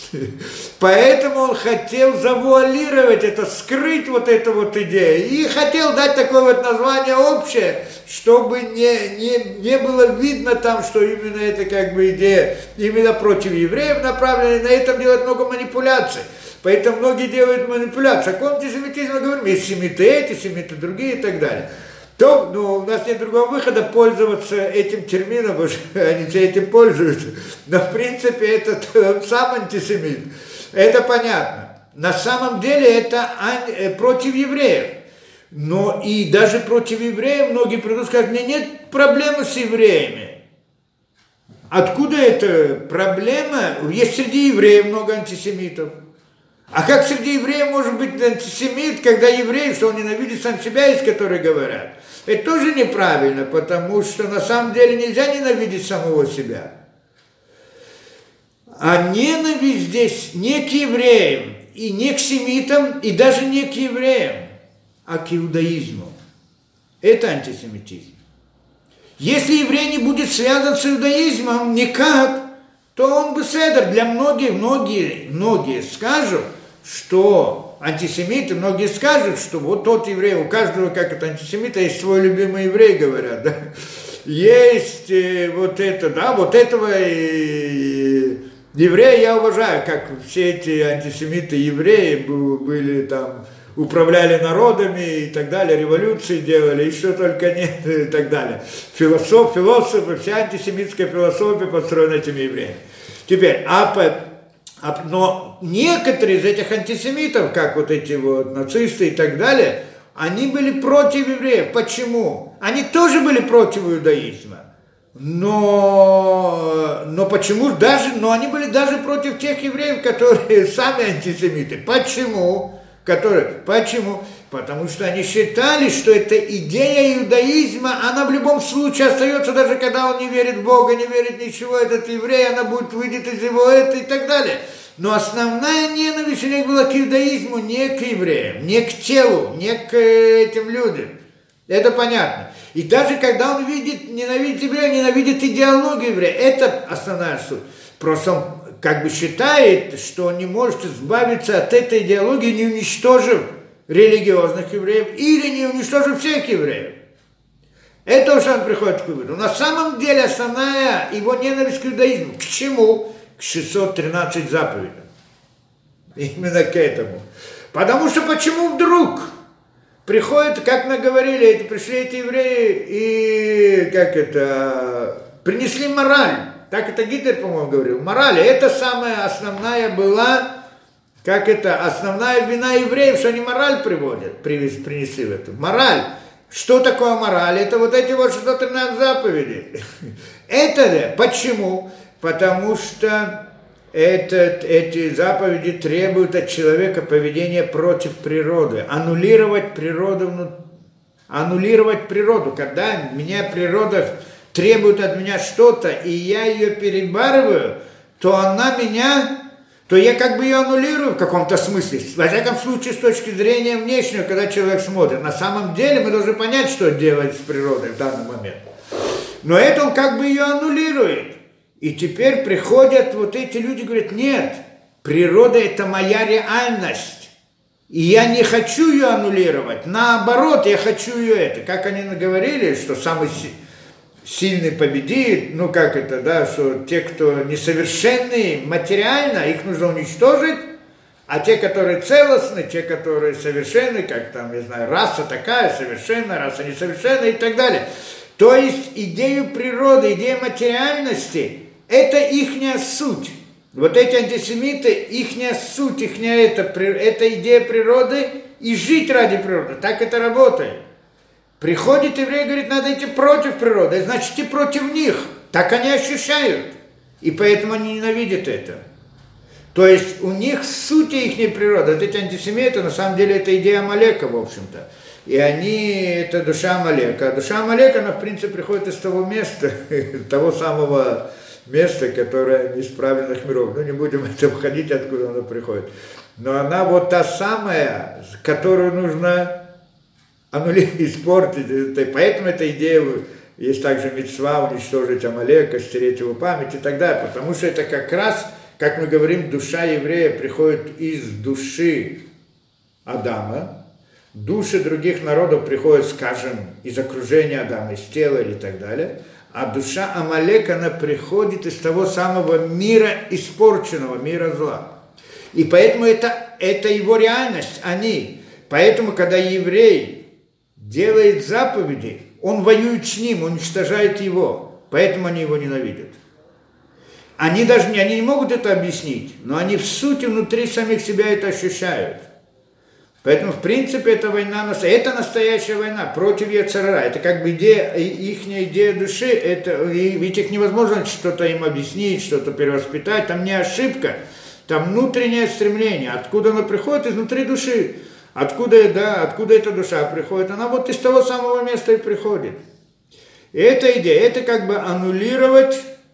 Поэтому он хотел завуалировать это, скрыть вот эту вот идею. И хотел дать такое вот название общее, чтобы не было видно там, что именно это как бы идея именно против евреев направлена. И на этом делать много манипуляций. Поэтому многие делают манипуляции. О каком антисемитизме мы говорим? Есть семиты эти, семиты другие и так далее. То, у нас нет другого выхода пользоваться этим термином, потому что они все этим пользуются. Но в принципе это сам антисемит. Это понятно. На самом деле это против евреев. Но и даже против евреев многие придут и скажут, мне нет проблемы с евреями. Откуда эта проблема? Есть среди евреев много антисемитов. А как среди евреев может быть антисемит, когда еврей, что он ненавидит сам себя, из которых говорят? Это тоже неправильно, потому что на самом деле нельзя ненавидеть самого себя. А ненависть здесь не к евреям, и не к семитам, и даже не к евреям, а к иудаизму. Это антисемитизм. Если еврей не будет связан с иудаизмом никак, то он бы седер. Для многие скажут, что антисемиты, многие скажут, что вот тот еврей, у каждого, как это антисемита, есть свой любимый еврей, говорят, да? Есть вот это, да, вот этого еврея я уважаю, как все эти антисемиты евреи были там, управляли народами и так далее, революции делали, и что только нет, и так далее. Философы, вся антисемитская философия построена этими евреями. Теперь, но некоторые из этих антисемитов, как вот эти вот нацисты и так далее, они были против евреев. Почему? Они тоже были против иудаизма. Но почему даже, но они были даже против тех евреев, которые сами антисемиты. Почему? Почему? Потому что они считали, что эта идея иудаизма, она в любом случае остается, даже когда он не верит в Бога, не верит в ничего, этот еврей, она выйдет из его это и так далее. Но основная ненависть у них была к иудаизму, не к евреям, не к телу, не к этим людям. Это понятно. И даже когда он ненавидит еврея, ненавидит идеологию еврея, это основная суть. Просто он как бы считает, что он не может избавиться от этой идеологии, не уничтожив религиозных евреев или не уничтожив всех евреев. Это уж он приходит к выводу. На самом деле основная его ненависть к иудаизму. К чему? К 613 заповедям. Именно к этому. Потому что почему вдруг приходят, как мы говорили, пришли эти евреи и принесли мораль. Так это Гитлер, по-моему, говорил. Мораль, это самая основная была, основная вина евреев, что они мораль принесли в эту. Мораль. Что такое мораль? Это вот эти вот 613 заповедей. Это почему? Потому что эти заповеди требуют от человека поведения против природы. Аннулировать природу. Когда меня природа требует от меня что-то, и я ее перебарываю, то я как бы ее аннулирую в каком-то смысле. Во всяком случае, с точки зрения внешнего, когда человек смотрит. На самом деле мы должны понять, что делать с природой в данный момент. Но это он как бы ее аннулирует. И теперь приходят вот эти люди и говорят, нет, природа это моя реальность. И я не хочу ее аннулировать. Наоборот, я хочу ее это. Как они говорили, что самый сильный победит, что те, кто несовершенны материально, их нужно уничтожить, а те, которые целостны, те, которые совершенны, раса такая, совершенная, раса несовершенная и так далее. То есть идею природы, идея материальности, это ихняя суть. Вот эти антисемиты, ихняя суть, это идея природы и жить ради природы. Так это работает. Приходит еврей и говорит, надо идти против природы, значит, идти против них. Так они ощущают. И поэтому они ненавидят это. То есть у них суть их природы. Вот эти антисемиты, на самом деле, это идея Амалека, в общем-то. И это душа Амалека. А душа Амалека, она, в принципе, приходит из того места, того самого места, которое не из правильных миров. Не будем это входить, откуда она приходит. Но она вот та самая, которую нужно испортить. Поэтому эта идея, есть также мицва уничтожить Амалека, стереть его память и так далее. Потому что это как раз как мы говорим, душа еврея приходит из души Адама, души других народов приходят, скажем, из окружения Адама, из тела и так далее, а душа Амалека, она приходит из того самого мира испорченного, мира зла. И поэтому это его реальность, они. Поэтому, когда еврей делает заповеди, он воюет с ним, уничтожает его, поэтому они его ненавидят. Они не могут это объяснить, но они в сути внутри самих себя это ощущают. Поэтому, в принципе, эта война, это настоящая война против Йецер ара. Это как бы идея души, ведь их невозможно что-то им объяснить, что-то перевоспитать, там не ошибка, там внутреннее стремление. Откуда оно приходит? Изнутри души. Откуда эта душа приходит? Она вот из того самого места и приходит. И эта идея, это как бы аннулировать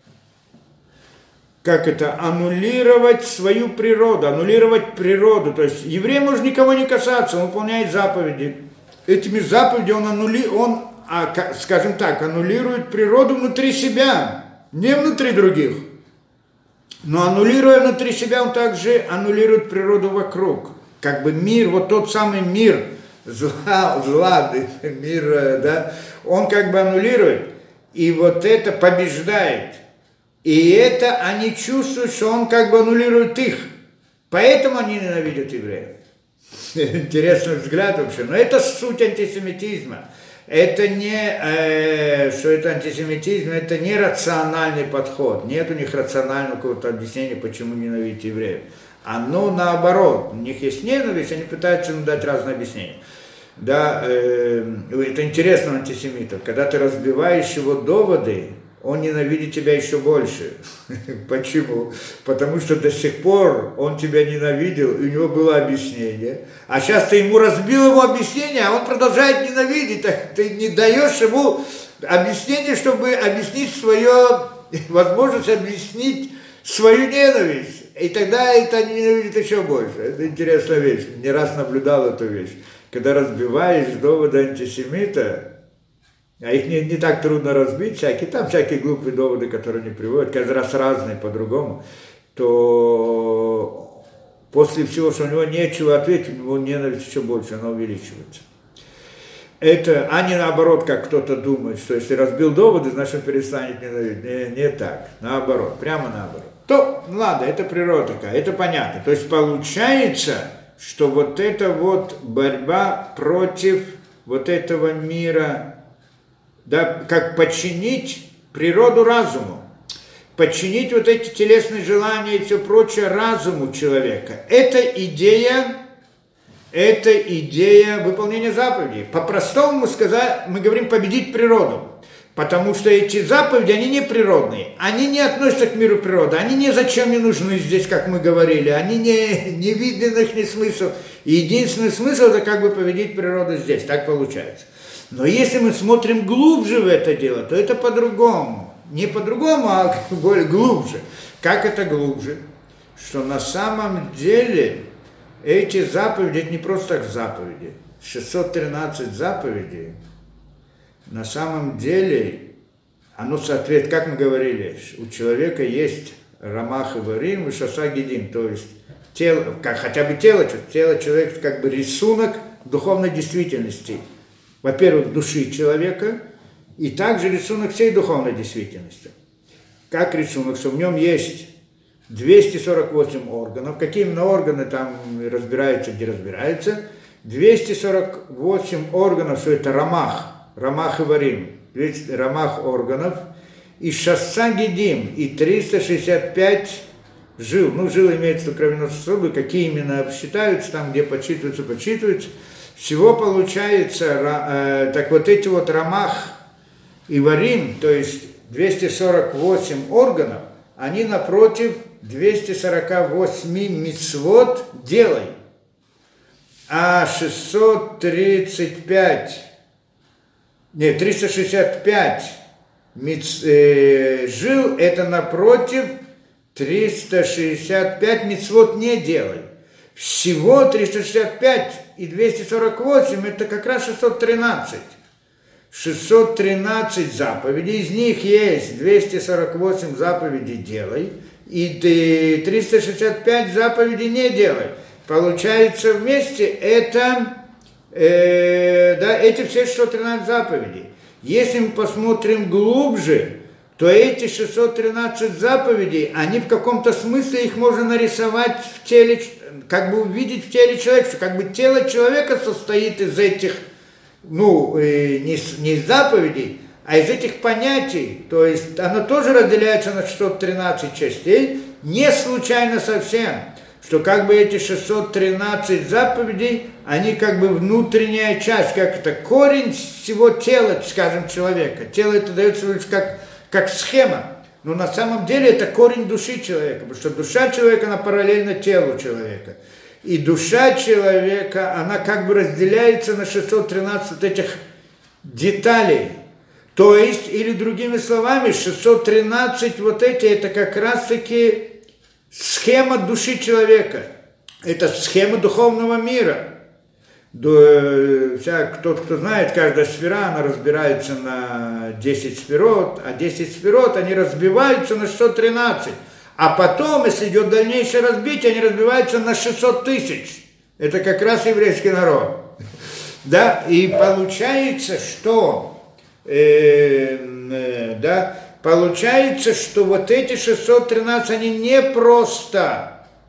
свою природу, аннулировать природу. То есть еврей может никого не касаться, он выполняет заповеди. Этими заповедями он, скажем так, аннулирует природу внутри себя, не внутри других. Но аннулируя внутри себя, он также аннулирует природу вокруг. Как бы мир, вот тот самый мир зла, мир, да, он как бы аннулирует, и вот это побеждает. И это они чувствуют, что он как бы аннулирует их. Поэтому они ненавидят евреев. Интересный взгляд вообще. Но это суть антисемитизма. Это не, что это антисемитизм, это не рациональный подход. Нет у них рационального какого-то объяснения, почему ненавидеть евреев. Оно наоборот. У них есть ненависть, они пытаются им дать разные объяснения. Да, это интересно у антисемитов. Когда ты разбиваешь его доводы, он ненавидит тебя еще больше. Почему? Потому что до сих пор он тебя ненавидел, и у него было объяснение. А сейчас ты ему разбил его объяснение, а он продолжает ненавидеть. Так ты не даешь ему объяснение, чтобы объяснить возможность объяснить свою ненависть. И тогда это ненавидит еще больше. Это интересная вещь. Не раз наблюдал эту вещь. Когда разбиваешь доводы антисемита, а их не так трудно разбить, всякие глупые доводы, которые они приводят, каждый раз разные по-другому, то после всего, что у него нечего ответить, у него ненависть еще больше, она увеличивается. А не наоборот, как кто-то думает, что если разбил доводы, значит он перестанет ненавидеть. Не так, наоборот, прямо наоборот. Ладно, это природа такая, это понятно. То есть получается, что вот эта вот борьба против вот этого мира, да, как подчинить природу разуму, подчинить вот эти телесные желания и все прочее разуму человека. Это идея выполнения заповедей. По-простому мы говорим победить природу, потому что эти заповеди, они не природные, они не относятся к миру природы, они ни зачем не нужны здесь, как мы говорили, они не виден их ни смысл. И единственный смысл это как бы победить природу здесь, так получается. Но если мы смотрим глубже в это дело, то это по-другому. Не по-другому, а более глубже. Как это глубже? Что на самом деле эти заповеди, это не просто так заповеди. 613 заповедей, на самом деле, оно соответствует, как мы говорили, у человека есть рамах и варим, и шаса гидим, то есть тело, хотя бы тело человека, как бы рисунок духовной действительности. Во-первых, души человека, и также рисунок всей духовной действительности. Как рисунок, что в нем есть 248 органов. Какие именно органы там разбираются, где разбираются. 248 органов, что это рамах и варим, рамах органов, и шасса гидим, и 365 жил. Жил имеется в виду кровеносные сосуды, какие именно считаются, там, где подсчитываются. Всего получается, так вот эти вот рамах и варим, то есть 248 органов, они напротив 248 мицвот делай. А 365 жил, это напротив 365 мицвот не делай. Всего 365 и 248 это как раз 613. 613 заповедей, из них есть 248 заповедей делай, и ты 365 заповедей не делай. Получается вместе это, да, эти все 613 заповедей. Если мы посмотрим глубже, то эти 613 заповедей, они в каком-то смысле их можно нарисовать в теле, как бы увидеть в теле человека, что как бы тело человека состоит из этих, не из заповедей, а из этих понятий. То есть оно тоже разделяется на 613 частей, не случайно совсем, что как бы эти 613 заповедей, они как бы внутренняя часть, как это корень всего тела, скажем, человека. Тело это дается лишь как схема, но на самом деле это корень души человека, потому что душа человека, она параллельна телу человека. И душа человека, она как бы разделяется на 613 вот этих деталей. То есть, или другими словами, 613 вот эти, это как раз-таки схема души человека. Это схема духовного мира. Тот, кто знает, каждая сфера, она разбирается на 10 сферот, а 10 сферот, они разбиваются на 613. А потом, если идет дальнейшее разбитие, они разбиваются на 600 тысяч. Это как раз еврейский народ. Да, и получается, что получается, что вот эти 613, они не просто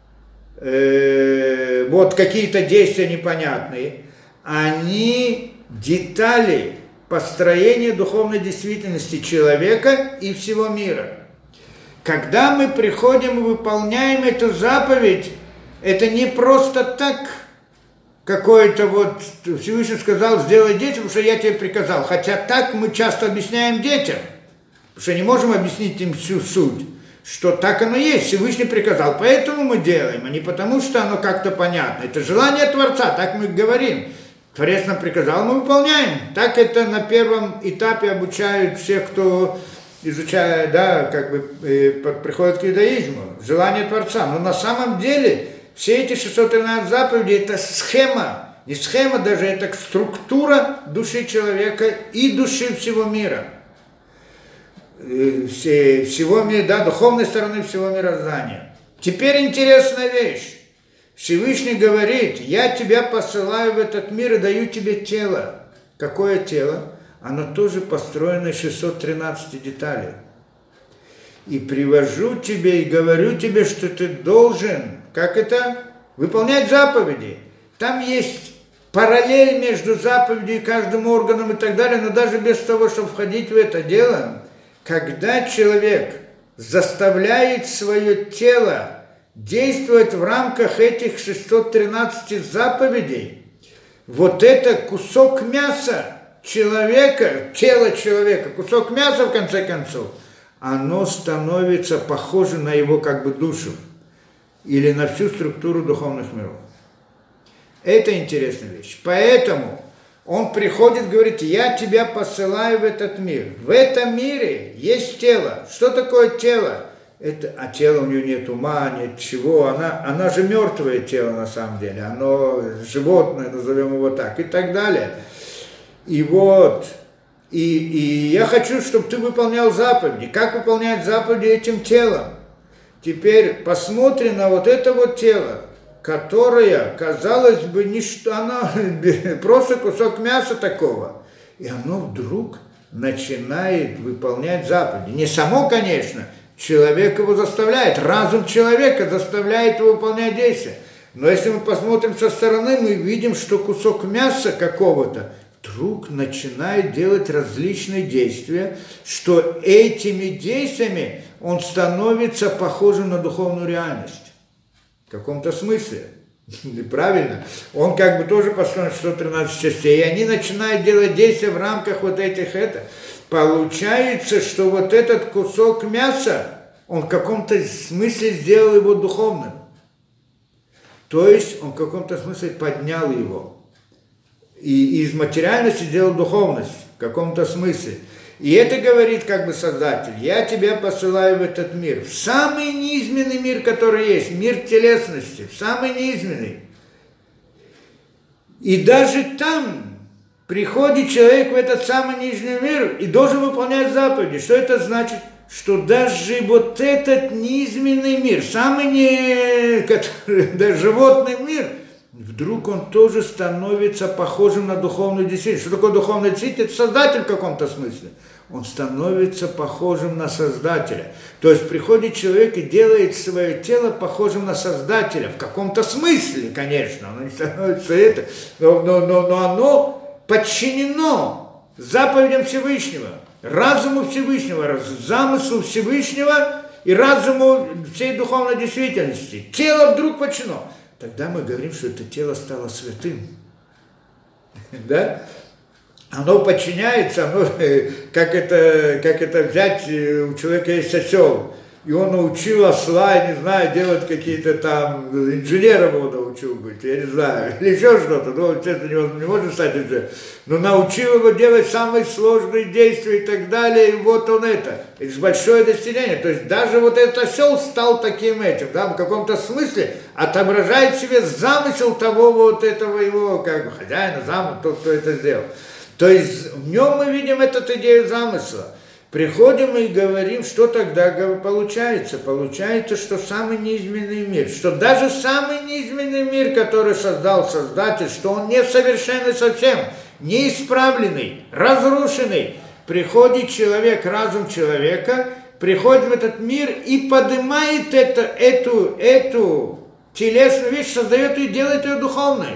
вот какие-то действия непонятные, они детали построения духовной действительности человека и всего мира. Когда мы приходим и выполняем эту заповедь, это не просто так, какой-то вот Всевышний сказал, сделай детям, потому что я тебе приказал. Хотя так мы часто объясняем детям, потому что не можем объяснить им всю суть, что так оно есть, Всевышний приказал, поэтому мы делаем, а не потому, что оно как-то понятно. Это желание Творца, так мы говорим. Творец нам приказал, мы выполняем. Так это на первом этапе обучают всех, кто изучает, да, как бы приходит к иудаизму. Желание Творца. Но на самом деле все эти 613 заповедей это схема, не схема даже, это структура души человека и души всего мира. Всего мира, да, духовной стороны всего мироздания. Теперь интересная вещь. Всевышний говорит, я тебя посылаю в этот мир и даю тебе тело. Какое тело? Оно тоже построено из 613 деталей. И привожу тебе и говорю тебе, что ты должен, как это? Выполнять заповеди. Там есть параллель между заповедью и каждым органом и так далее, но даже без того, чтобы входить в это дело, когда человек заставляет свое тело действовать в рамках этих 613 заповедей, вот это кусок мяса человека, тело человека, кусок мяса в конце концов, оно становится похоже на его как бы душу или на всю структуру духовных миров. Это интересная вещь. Поэтому он приходит, говорит, я тебя посылаю в этот мир. В этом мире есть тело. Что такое тело? А тело у нее нет ума, нет чего. Она же мертвое тело на самом деле. Оно животное, назовем его так, и так далее. И вот, и я хочу, чтобы ты выполнял заповеди. Как выполнять заповеди этим телом? Теперь посмотрим на вот это вот тело, которое, казалось бы, ничто, оно просто кусок мяса такого. И оно вдруг начинает выполнять заповеди. Не само, конечно, человек его заставляет, разум человека заставляет его выполнять действия. Но если мы посмотрим со стороны, мы видим, что кусок мяса какого-то вдруг начинает делать различные действия, что этими действиями он становится похожим на духовную реальность. В каком-то смысле. Правильно. Он как бы тоже построен 113 частей. И они начинают делать действия в рамках вот этих Получается, что вот этот кусок мяса, он в каком-то смысле сделал его духовным. То есть он в каком-то смысле поднял его. И из материальности сделал духовность в каком-то смысле. И это говорит как бы Создатель, я тебя посылаю в этот мир, в самый низменный мир, который есть, мир телесности, в самый низменный. И даже там приходит человек в этот самый нижний мир и должен выполнять заповеди. Что это значит? что даже вот этот низменный мир, самый не, который, да, животный мир, вдруг он тоже становится похожим на духовную действительность. Что такое духовная действительность? Это Создатель в каком-то смысле. Он становится похожим на Создателя. То есть приходит человек и делает свое тело похожим на Создателя. В каком-то смысле, конечно. Оно не становится это, но оно подчинено заповедям Всевышнего, разуму Всевышнего, замыслу Всевышнего и разуму всей духовной действительности. Тело вдруг подчинено. Тогда мы говорим, что это тело стало святым. Да? Оно подчиняется, оно, как это взять, у человека есть осел, и он научил осла, я не знаю, делать какие-то там, инженером его научил быть, я не знаю, или еще что-то, ну, это не может стать инженером, но научил его делать самые сложные действия и так далее, и вот он это большое достижение, то есть даже вот этот осел стал таким этим, да, в каком-то смысле отображает в себе замысел того вот этого его, как бы, хозяина, замысла, тот, кто это сделал. То есть в нем мы видим эту идею замысла. Приходим и говорим, что тогда получается. Получается, что самый неизменный мир, что даже самый неизменный мир, который создал Создатель, что он несовершенный совсем, неисправленный, разрушенный. Приходит человек, разум человека, приходит в этот мир и поднимает эту телесную вещь, создает ее и делает ее духовной.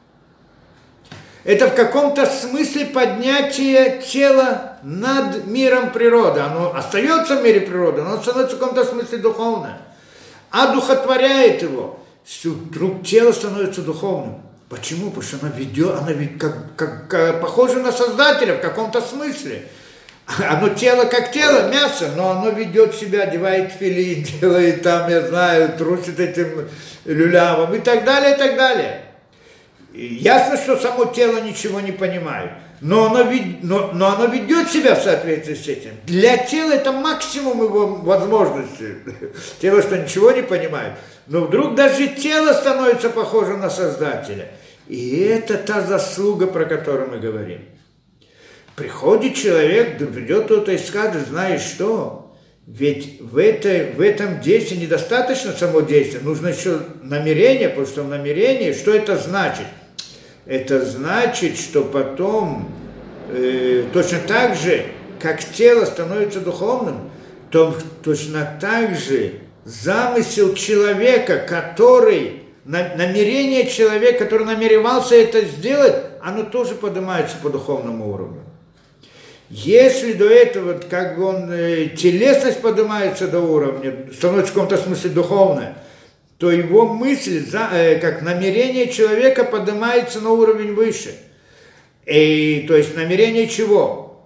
Это в каком-то смысле поднятие тела над миром природы. Оно остается в мире природы, но оно становится в каком-то смысле духовным. Одухотворяет его. Вдруг тело становится духовным. Почему? Потому что оно ведь как похоже на Создателя в каком-то смысле. Оно тело как тело, мясо, но оно ведет себя, одевает филин, делает там, я знаю, трусит этим люлявом и так далее, и так далее. Ясно, что само тело ничего не понимает, но оно ведет себя в соответствии с этим. Для тела это максимум его возможностей. Тело, что ничего не понимает, но вдруг даже тело становится похожим на Создателя. И это та заслуга, про которую мы говорим. Приходит человек, придет кто-то и скажет, знаешь что? Ведь в этом действии недостаточно само действие, нужно еще намерение, потому что в намерении, что это значит? Это значит, что потом, точно так же, как тело становится духовным, то точно так же замысел человека, намерение человека, который намеревался это сделать, оно тоже поднимается по духовному уровню. Если до этого, как бы телесность поднимается до уровня, становится в каком-то смысле духовная, то его мысль, как намерение человека поднимается на уровень выше. То есть намерение чего?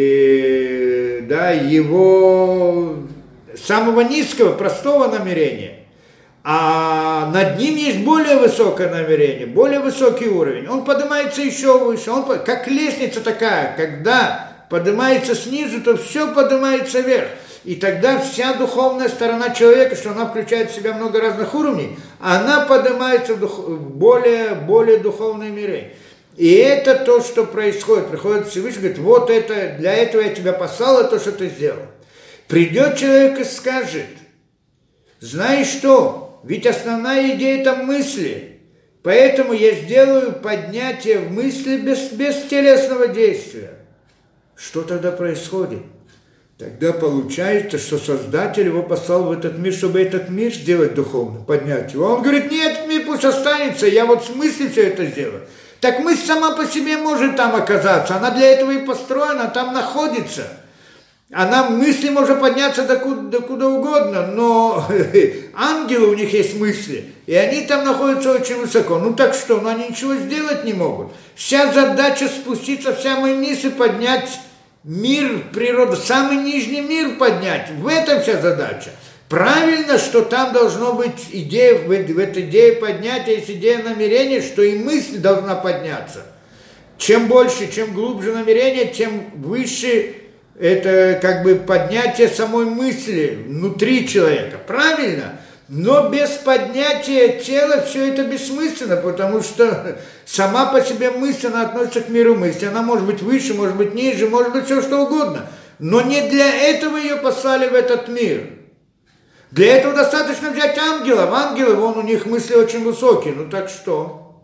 Его самого низкого, простого намерения. А над ним есть более высокое намерение, более высокий уровень. Он поднимается еще выше. Он как лестница такая, когда поднимается снизу, то все поднимается вверх. И тогда вся духовная сторона человека, что она включает в себя много разных уровней, она поднимается в более духовные миры. И это то, что происходит. Приходит Всевышний, говорит, вот это, для этого я тебя послал, то, что ты сделал. Придет человек и скажет, знаешь что, ведь основная идея это мысли, поэтому я сделаю поднятие в мысли без телесного действия. Что тогда происходит? Тогда получается, что Создатель его послал в этот мир, чтобы этот мир сделать духовным, поднять его. Он говорит, нет, мир пусть останется, я вот в смысле все это сделаю. Так мысль сама по себе может там оказаться, она для этого и построена, там находится. Она мысли может подняться до куда угодно, но ангелы, у них есть мысли, и они там находятся очень высоко. Ну так что, они ничего сделать не могут. Вся задача спуститься в самый низ и поднять мир, природу, самый нижний мир поднять. В этом вся задача. Правильно, что там должно быть идея, в этой идее поднятия есть идея намерения, что и мысль должна подняться. Чем больше, чем глубже намерение, тем выше это как бы поднятие самой мысли внутри человека. Правильно? Но без поднятия тела все это бессмысленно, потому что сама по себе мысль, она относится к миру мысли. Она может быть выше, может быть ниже, может быть все что угодно. Но не для этого ее послали в этот мир. Для этого достаточно взять ангелов. Ангелы, вон у них мысли очень высокие. Ну так что?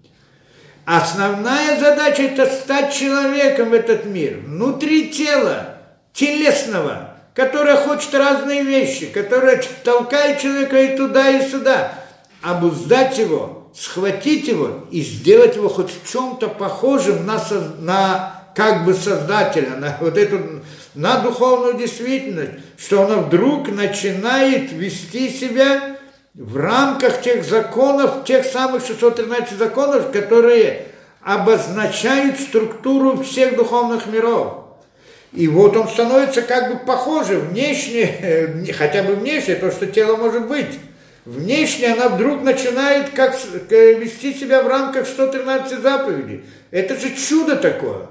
Основная задача – это стать человеком в этот мир. Внутри тела, телесного, которое хочет разные вещи, которое толкает человека и туда, и сюда. Обуздать его, схватить его и сделать его хоть в чем-то похожим на как бы создателя, на вот эту, на духовную действительность, что она вдруг начинает вести себя в рамках тех законов, тех самых 613 законов, которые обозначают структуру всех духовных миров. И вот он становится как бы похожим, внешне, хотя бы внешне, то, что тело может быть. Внешне она вдруг начинает как вести себя в рамках 113 заповедей. Это же чудо такое.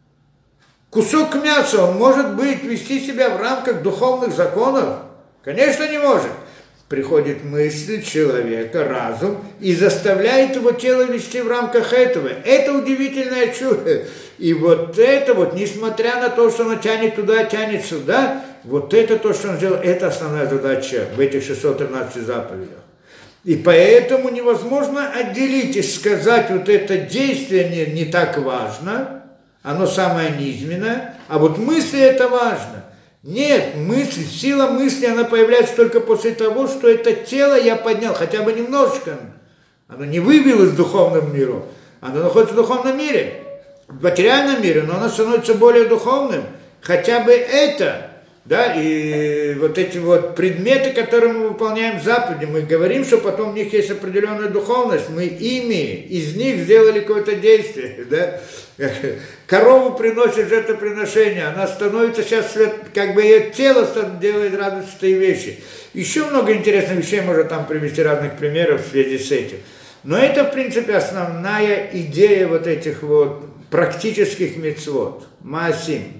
Кусок мяса, он может быть, вести себя в рамках духовных законов? Конечно, не может. Приходит мысль человека, разум, и заставляет его тело вести в рамках этого. Это удивительное чудо. И вот это вот, несмотря на то, что оно тянет туда, тянет сюда, вот это то, что он сделал, это основная задача в этих 613 заповедях. И поэтому невозможно отделить и сказать, вот это действие не так важно, оно самое низменное, а вот мысли это важно. Нет, мысль, сила мысли, она появляется только после того, что это тело я поднял, хотя бы немножечко. Оно не выбилось в духовном миру, оно находится в духовном мире, в материальном мире, но оно становится более духовным. Хотя бы это, да, и вот эти вот предметы, которые мы выполняем заповеди, мы говорим, что потом у них есть определенная духовность, мы ими, из них сделали какое-то действие, да. Корову приносит жертвоприношение, она становится сейчас, как бы ее тело делает радостные вещи. Еще много интересных вещей, можно там привести разных примеров в связи с этим. Но это, в принципе, основная идея вот этих вот практических мицвот, маасим.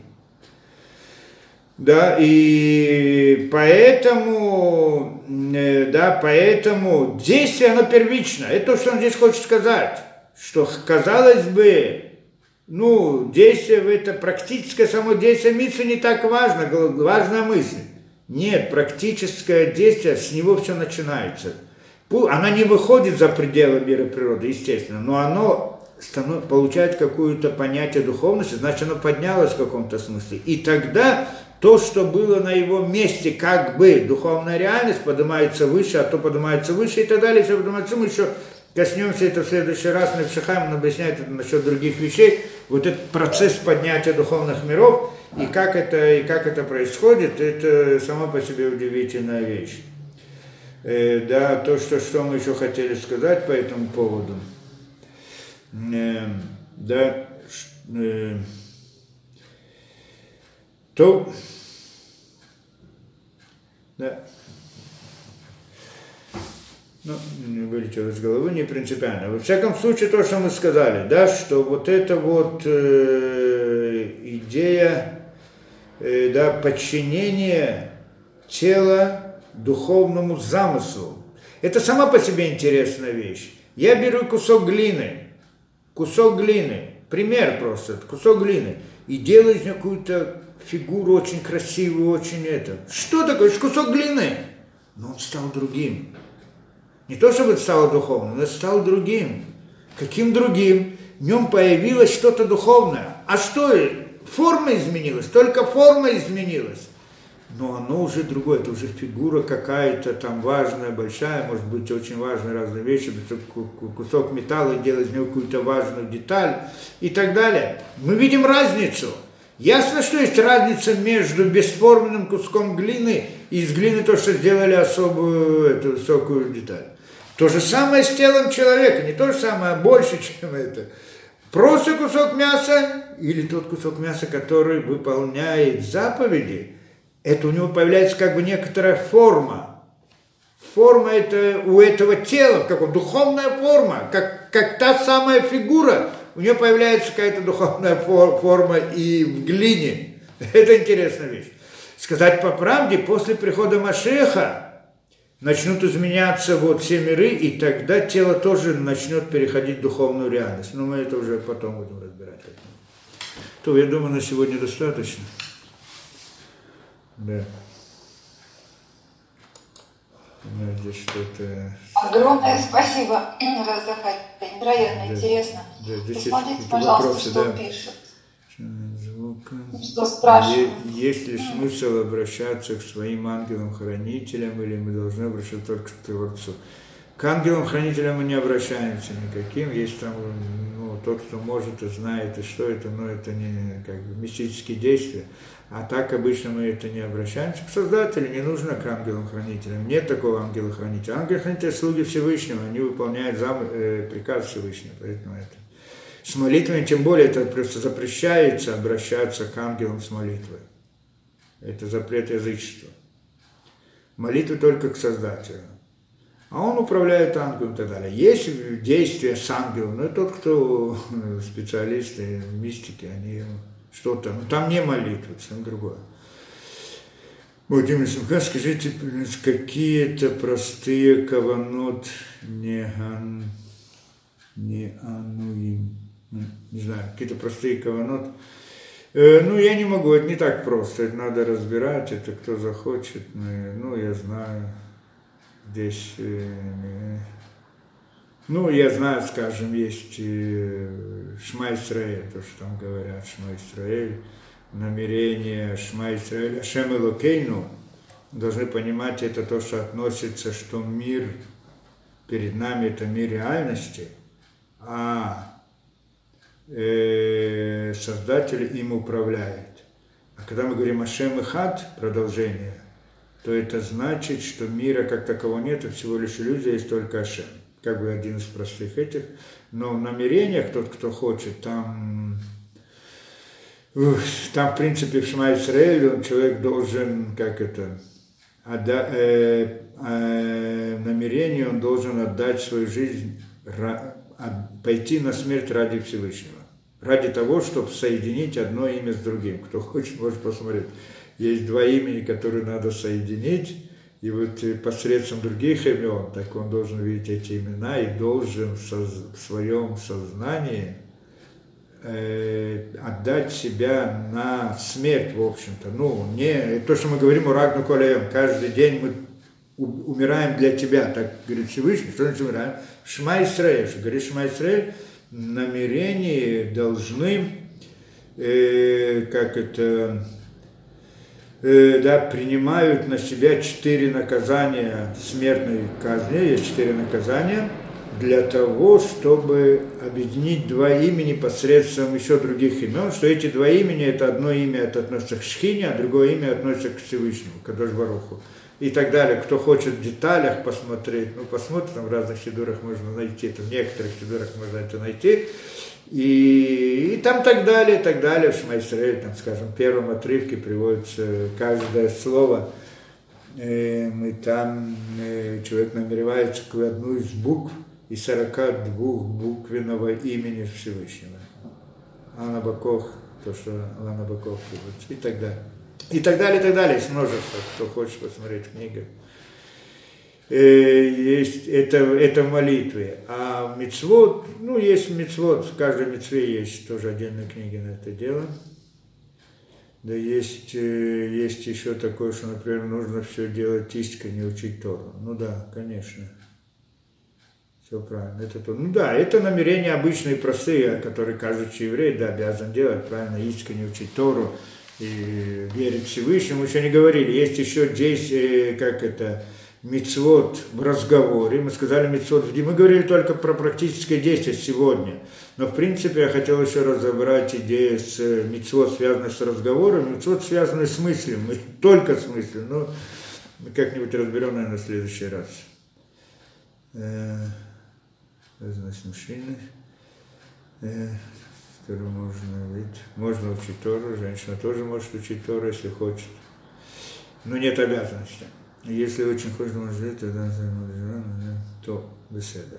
Да, и поэтому действие, оно первично. Это то, что он здесь хочет сказать. Что, казалось бы, действие в это практическое само действие мицвы не так важно, важная мысль. Нет, практическое действие, с него все начинается. Она не выходит за пределы мира природы, естественно, но оно получает какое-то понятие духовности, значит, оно поднялось в каком-то смысле. И тогда то, что было на его месте, как бы духовная реальность, поднимается выше, а то поднимается выше и так далее, все поднимается, мы еще коснемся это в следующий раз, Невшихай, он объясняет это насчет других вещей, вот этот процесс поднятия духовных миров, и как это происходит, это сама по себе удивительная вещь. Да, то, что мы еще хотели сказать по этому поводу. Не вылетело из головы, не принципиально. Во всяком случае, то, что мы сказали, да, что вот эта вот идея подчинения тела духовному замыслу, это сама по себе интересная вещь. Я беру кусок глины, пример просто, кусок глины, и делаю из него какую-то фигуру очень красивую, очень это. Что такое? Это кусок глины. Но он стал другим. Не то, чтобы это стало духовным, но стал другим. Каким другим? В нем появилось что-то духовное. А что? Форма изменилась, только форма изменилась. Но оно уже другое, это уже фигура какая-то там важная, большая, может быть, очень важные разные вещи, кусок металла, делать из него какую-то важную деталь и так далее. Мы видим разницу. Ясно, что есть разница между бесформенным куском глины и из глины то, что сделали особую эту высокую деталь. То же самое с телом человека, не то же самое, а больше, чем это. Просто кусок мяса или тот кусок мяса, который выполняет заповеди, это у него появляется как бы некоторая форма. Форма это у этого тела, как духовная форма, как та самая фигура, у нее появляется какая-то духовная форма и в глине. Это интересная вещь. Сказать по правде, после прихода Машеха начнут изменяться вот все миры, и тогда тело тоже начнет переходить в духовную реальность. Но мы это уже потом будем разбирать. То, я думаю, на сегодня достаточно. Да. Ну, здесь что-то... Огромное спасибо, Раздахай. Невероятно Да, интересно. да, здесь Посмотрите, есть пожалуйста, вопросы, что да. пишут, Звука. что спрашивают. Есть ли смысл обращаться к своим ангелам-хранителям, или мы должны обращаться только к Творцу? К ангелам-хранителям мы не обращаемся никаким. Есть там, ну, тот, кто может и знает, и что это, но это не как бы мистические действия. А так обычно мы это не обращаемся. К Создателю не нужно к ангелам-хранителям. Нет такого ангела-хранителя. Ангелы-хранители – слуги Всевышнего, они выполняют приказ Всевышнего. Поэтому это. С молитвами, тем более, это просто запрещается обращаться к ангелам с молитвой. Это запрет язычества. Молитва только к Создателю. А он управляет ангелом и так далее. Есть действия с ангелом, но тот, кто специалисты, мистики, они что-то, ну там не молитва, совсем другое. Владимир Симха, скажите, какие-то простые каванот не ануим, не знаю, какие-то простые каванот. Ну, я не могу, это не так просто, это надо разбирать, это кто захочет, ну, я знаю. Здесь, ну, я знаю, скажем, есть Шма Исраэль, то, что там говорят, Шма Исраэль, намерение Шма Исраэль, Ашем Элокейну, должны понимать, это то, что относится, что мир перед нами – это мир реальности, а Создатель им управляет. А когда мы говорим Ашем Эхад, продолжение, то это значит, что мира как такового нет, всего лишь иллюзия, есть только Ашем. Как бы один из простых этих. Но в намерениях, тот, кто хочет, там в принципе, в Шма Исраэль человек должен, в намерении он должен отдать свою жизнь, пойти на смерть ради Всевышнего. Ради того, чтобы соединить одно имя с другим. Кто хочет, может посмотреть. Есть два имени, которые надо соединить, и вот посредством других имен, так он должен видеть эти имена и должен в своем сознании отдать себя на смерть, в общем-то. Ну, не то, что мы говорим о Рагну Колеем, каждый день мы умираем для тебя, так говорит Всевышний, что значит умираем? Шма Исраэль, что говорит Шма Исраэль, намерения должны, принимают на себя 4 наказания смертной казни, есть 4 наказания, для того, чтобы объединить 2 имени посредством еще других имен, что эти 2 имени, это одно имя это относится к Шхине, а другое имя относится к Всевышнему, к Кадош Баруху. И так далее. Кто хочет в деталях посмотреть, ну посмотрит, там в разных сидурах можно найти, это в некоторых сидурах можно это найти. И там так далее, в Шма Исраэль, там, скажем, в первом отрывке приводится каждое слово, человек намеревается к одну из букв из 42 буквенного имени Всевышнего. Анабакох, то, что Анабакох приводится, и так далее. И так далее, есть множество, кто хочет посмотреть книгу. Есть это в молитве. А мицвот, ну, есть мицвот, в каждой мицве есть тоже отдельные книги на это дело. Да есть еще такое, что, например, нужно все делать искренне, учить Тору. Ну да, конечно. Все правильно. Это то. Ну да, это намерения обычные, простые, которые каждый еврей, да, обязан делать, правильно, искренне учить Тору и верить Всевышнему. Еще не говорили, есть еще здесь, мицвот в разговоре, мы сказали мицвот в день, мы говорили только про практическое действие сегодня, но в принципе я хотел еще разобрать идею с мицвот, связанной с разговором, мицвот, связанной с мыслью, только с мыслью, но мы как-нибудь разберем, наверное, в следующий раз. Значит, мужчины, который можно учить Тору, женщина тоже может учить Тору, если хочет, но нет обязанности. Если очень хочешь, может жить, то беседа.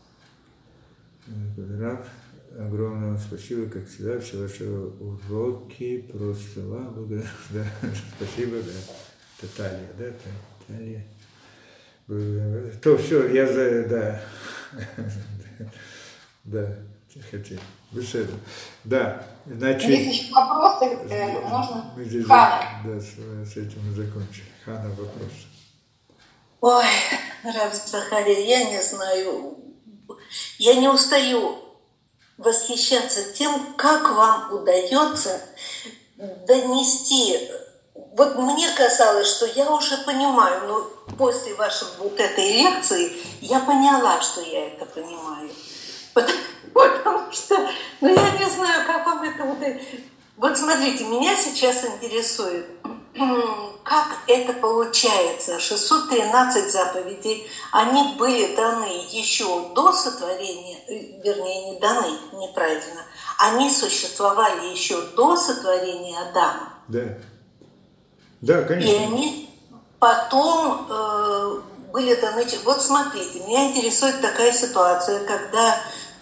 Раб, огромное вам спасибо, как всегда, все ваши уроки, просто вам, да, спасибо, да, это Талия, да, Талия. То все, да, хотели. Беседу. Да, значит... Есть еще вопросы, можно? Мы здесь Хана. да, с этим мы закончили. Хана, вопрос. Ой, Рав Захария, я не знаю, я не устаю восхищаться тем, как вам удается донести. Вот мне казалось, что я уже понимаю, но после вашей вот этой лекции я поняла, что я это понимаю. Потому что, я не знаю, как вам это удается. Вот смотрите, меня сейчас интересует, как это получается. 613 заповедей, они были даны еще до сотворения, вернее, не даны, неправильно. Они существовали еще до сотворения Адама. Да. Да, конечно. И они потом были даны... Вот смотрите, меня интересует такая ситуация, когда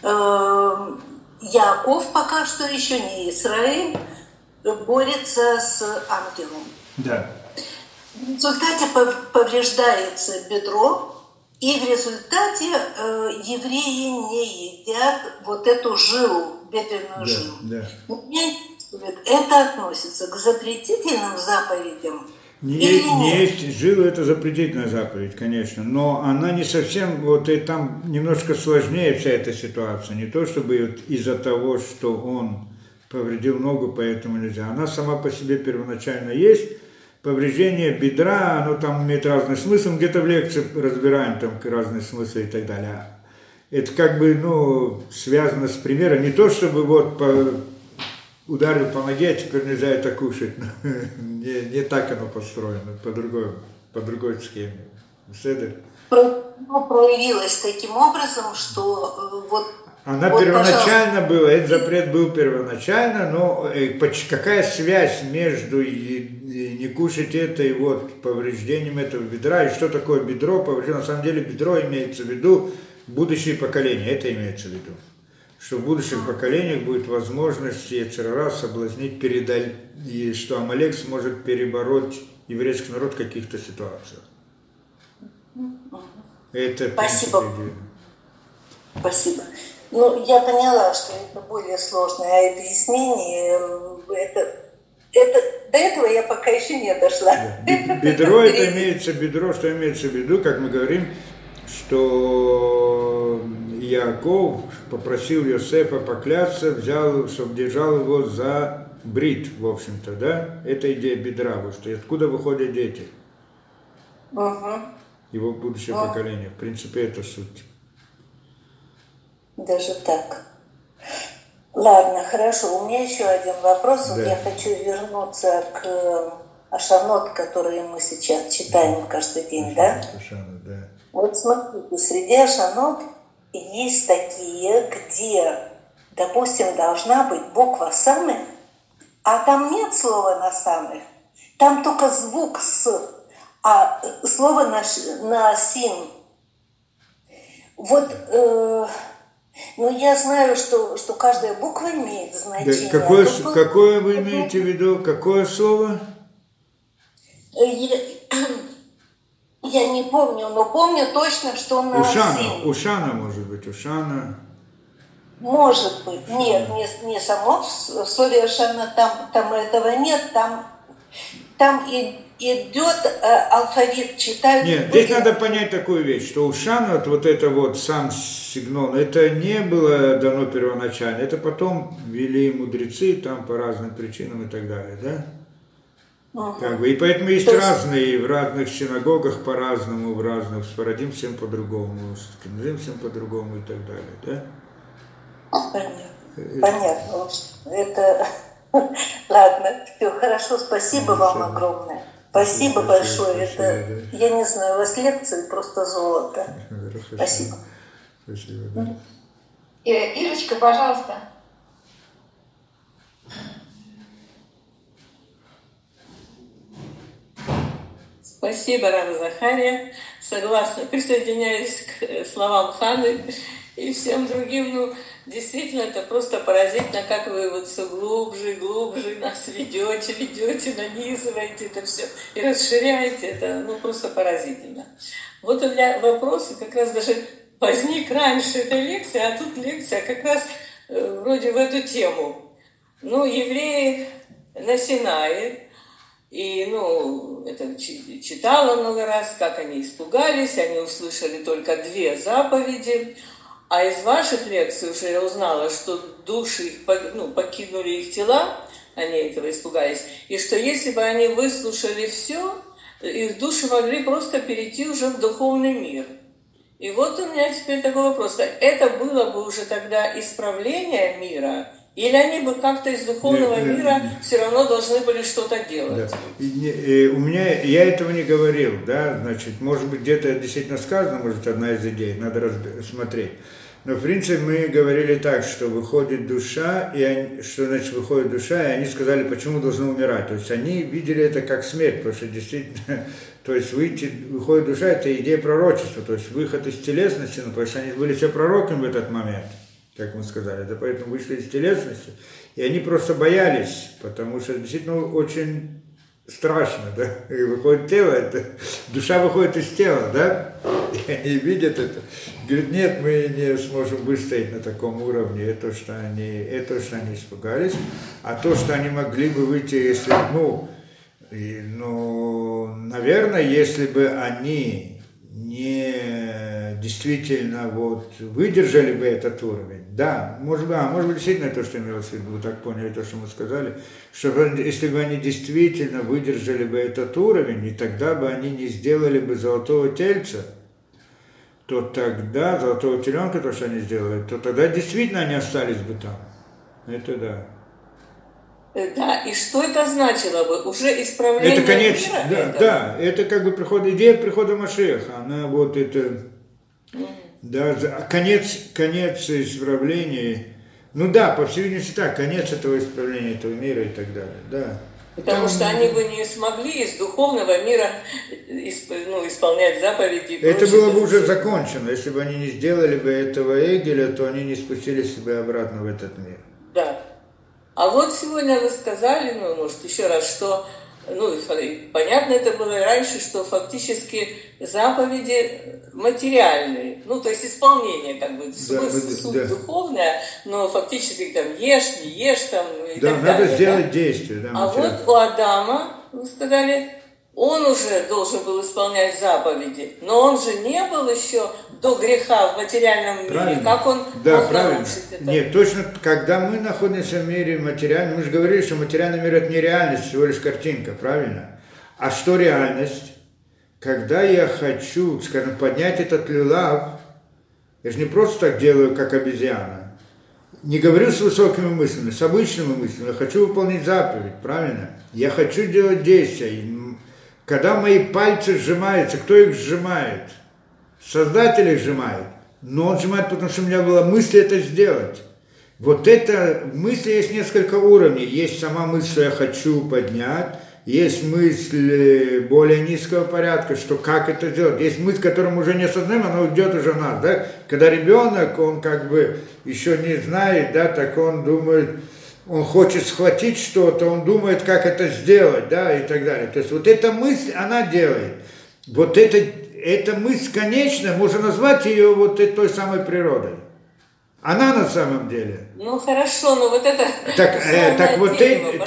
Яков, пока что еще не Израиль, борется с ангелом. Да. В результате повреждается бедро, и в результате евреи не едят вот эту жилу, бедренную жилу. Да. Меня интересует, это относится к запретительным заповедям? Не есть жилу, это запретительная заповедь, конечно, но она не совсем, вот и там немножко сложнее вся эта ситуация, не то чтобы вот из-за того, что он повредил ногу, поэтому нельзя, она сама по себе первоначально есть, повреждение бедра, оно там имеет разный смысл, где-то в лекции разбираем там разные смыслы и так далее, это как бы, связано с примером, не то чтобы вот ударил по ноге, а теперь нельзя это кушать. Не так оно построено, по другой схеме. Проявилось таким образом, что Она первоначально была, этот запрет был первоначально, но какая связь между не кушать это и вот повреждением этого бедра, и что такое бедро, повреждение, на самом деле бедро имеется в виду будущее поколение, это имеется в виду. Что в будущих поколениях будет возможность Йецер Ара соблазнить, и что Амалек сможет перебороть еврейский народ в каких-то ситуациях. Это спасибо. Спасибо. Я поняла, что это более сложное объяснение. До этого я пока еще не дошла. Бедро, это имеется бедро, что имеется в виду, как мы говорим, что Яков попросил Йосефа поклясться, взял, чтобы держал его за брит, в общем-то, да? Это идея бедра, что откуда выходят дети. Его будущее поколение. В принципе, это суть. Даже так. Ладно, хорошо. У меня еще один вопрос. Да. Я хочу вернуться к Ашанот, которые мы сейчас читаем каждый день, да? Ашанот, да. Вот смотрите, среди Ашанот есть такие, где, допустим, должна быть буква «самых», а там нет слова «на самых», там только звук «с», а слово на «син». Вот, я знаю, что каждая буква имеет значение. Да, какое вы имеете в виду? Какое слово? Я не помню, но помню точно, что на «син». Ушана, может быть, Ушана. Может быть. Нет, не само в слове Ушана, там этого нет, там идет алфавит, читают. Нет, здесь надо понять такую вещь, что Ушана, вот это вот сам сигнал, это не было дано первоначально, это потом ввели мудрецы там по разным причинам и так далее, да? И поэтому есть разные, в разных синагогах по-разному, в разных, с Парадим всем по-другому, с Кензим всем по-другому и так далее, да? Понятно. Это... Ладно, все, хорошо, спасибо вам огромное. Спасибо большое. Это, я не знаю, у вас лекции просто золото. Спасибо. Спасибо, да. Ирочка, пожалуйста. Спасибо, Рав Захария. Согласна, присоединяюсь к словам Ханы и всем другим. Действительно, это просто поразительно, как вы вот все глубже и глубже нас ведете, нанизываете это все и расширяете. Это просто поразительно. Вот у меня вопрос, как раз даже возник раньше этой лекции, а тут лекция как раз вроде в эту тему. Ну, евреи на Синае, и, это читала много раз, как они испугались, они услышали только 2 заповеди, а из ваших лекций уже я узнала, что души их, покинули их тела, они этого испугались, и что если бы они выслушали все, их души могли просто перейти уже в духовный мир. И вот у меня теперь такой вопрос. Это было бы уже тогда исправление мира, или они бы как-то из духовного мира все равно должны были что-то делать? Да. У меня, я этого не говорил, да, значит, может быть, где-то действительно сказано, может, одна из идей, надо смотреть. Но, в принципе, мы говорили так, что выходит душа, что значит выходит душа, и они сказали, почему должны умирать. То есть они видели это как смерть, потому что действительно, то есть выходит душа, это идея пророчества, то есть выход из телесности, потому что они были все пророками в этот момент, как мы сказали, да, поэтому вышли из телесности, и они просто боялись, потому что действительно очень страшно, да, и выходит тело, душа выходит из тела, да, и они видят это, говорят, нет, мы не сможем выстоять на таком уровне, это что они испугались, а то, что они могли бы выйти, если, наверное, если бы они не действительно выдержали бы этот уровень, да, может быть, действительно то, что имелось в виду, вы так поняли то, что мы сказали, что если бы они действительно выдержали бы этот уровень, и тогда бы они не сделали бы золотого тельца, то тогда, золотого теленка, то, что они сделали, то тогда действительно они остались бы там. Это да. Да, и что это значило бы? Уже исправление это конец, мира? Да, это как бы идея прихода Машиаха, она конец исправления, по всей видимости так, конец этого исправления этого мира и так далее, да. Потому что они бы не смогли из духовного мира исполнять заповеди. Это было бы уже закончено, если бы они не сделали бы этого Эгеля, то они не спустились бы обратно в этот мир. Да. А вот сегодня вы сказали, может, еще раз, что, понятно это было и раньше, что фактически заповеди материальные, то есть исполнение, суть духовная, но фактически там ешь, не ешь, там и так далее. Да, надо сделать действие. Да, а вот у Адама, вы сказали, он уже должен был исполнять заповеди, но он же не был еще до греха в материальном мире. Правильно. Как он мог нарушить это? Нет, точно, когда мы находимся в мире материальном, мы же говорили, что материальный мир – это не реальность, всего лишь картинка, правильно? А что реальность? Когда я хочу, скажем, поднять этот люлав, я же не просто так делаю, как обезьяна. Не говорю с высокими мыслями, с обычными мыслями. Я хочу выполнить заповедь, правильно? Я хочу делать действия. Когда мои пальцы сжимаются, кто их сжимает? Создатель их сжимает. Но он сжимает, потому что у меня была мысль это сделать. Вот это мысли есть несколько уровней. Есть сама мысль, что я хочу поднять. Есть мысль более низкого порядка, что как это сделать. Есть мысль, которая уже не осознаем, она уйдет уже в нас. Да? Когда ребенок, он как бы еще не знает, да, так он думает, он хочет схватить что-то, он думает, как это сделать, да, и так далее. То есть вот эта мысль, она делает. Вот эта мысль конечная, можно назвать ее вот той самой природой. Она на самом деле. Хорошо, но вот это... Так вот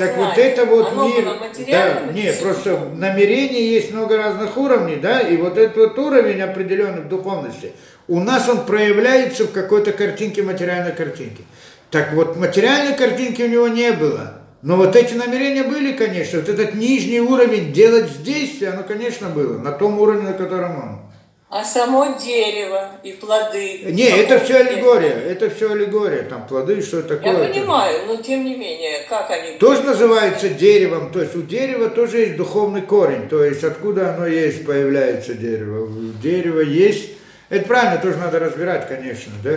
это вот мир... Да, нет, просто в намерении есть много разных уровней, да, и вот этот вот уровень определенный в духовности, у нас он проявляется в какой-то картинке, материальной картинке. Так вот, материальной картинки у него не было. Но вот эти намерения были, конечно. Вот этот нижний уровень делать действия, оно, конечно, было. На том уровне, на котором он. А само дерево и плоды? Не, это все аллегория. Там плоды, что такое. Я понимаю, но тем не менее, как они... Тоже называется деревом. То есть у дерева тоже есть духовный корень. То есть откуда оно есть, появляется дерево. У дерева есть... Это правильно, тоже надо разбирать, конечно, да?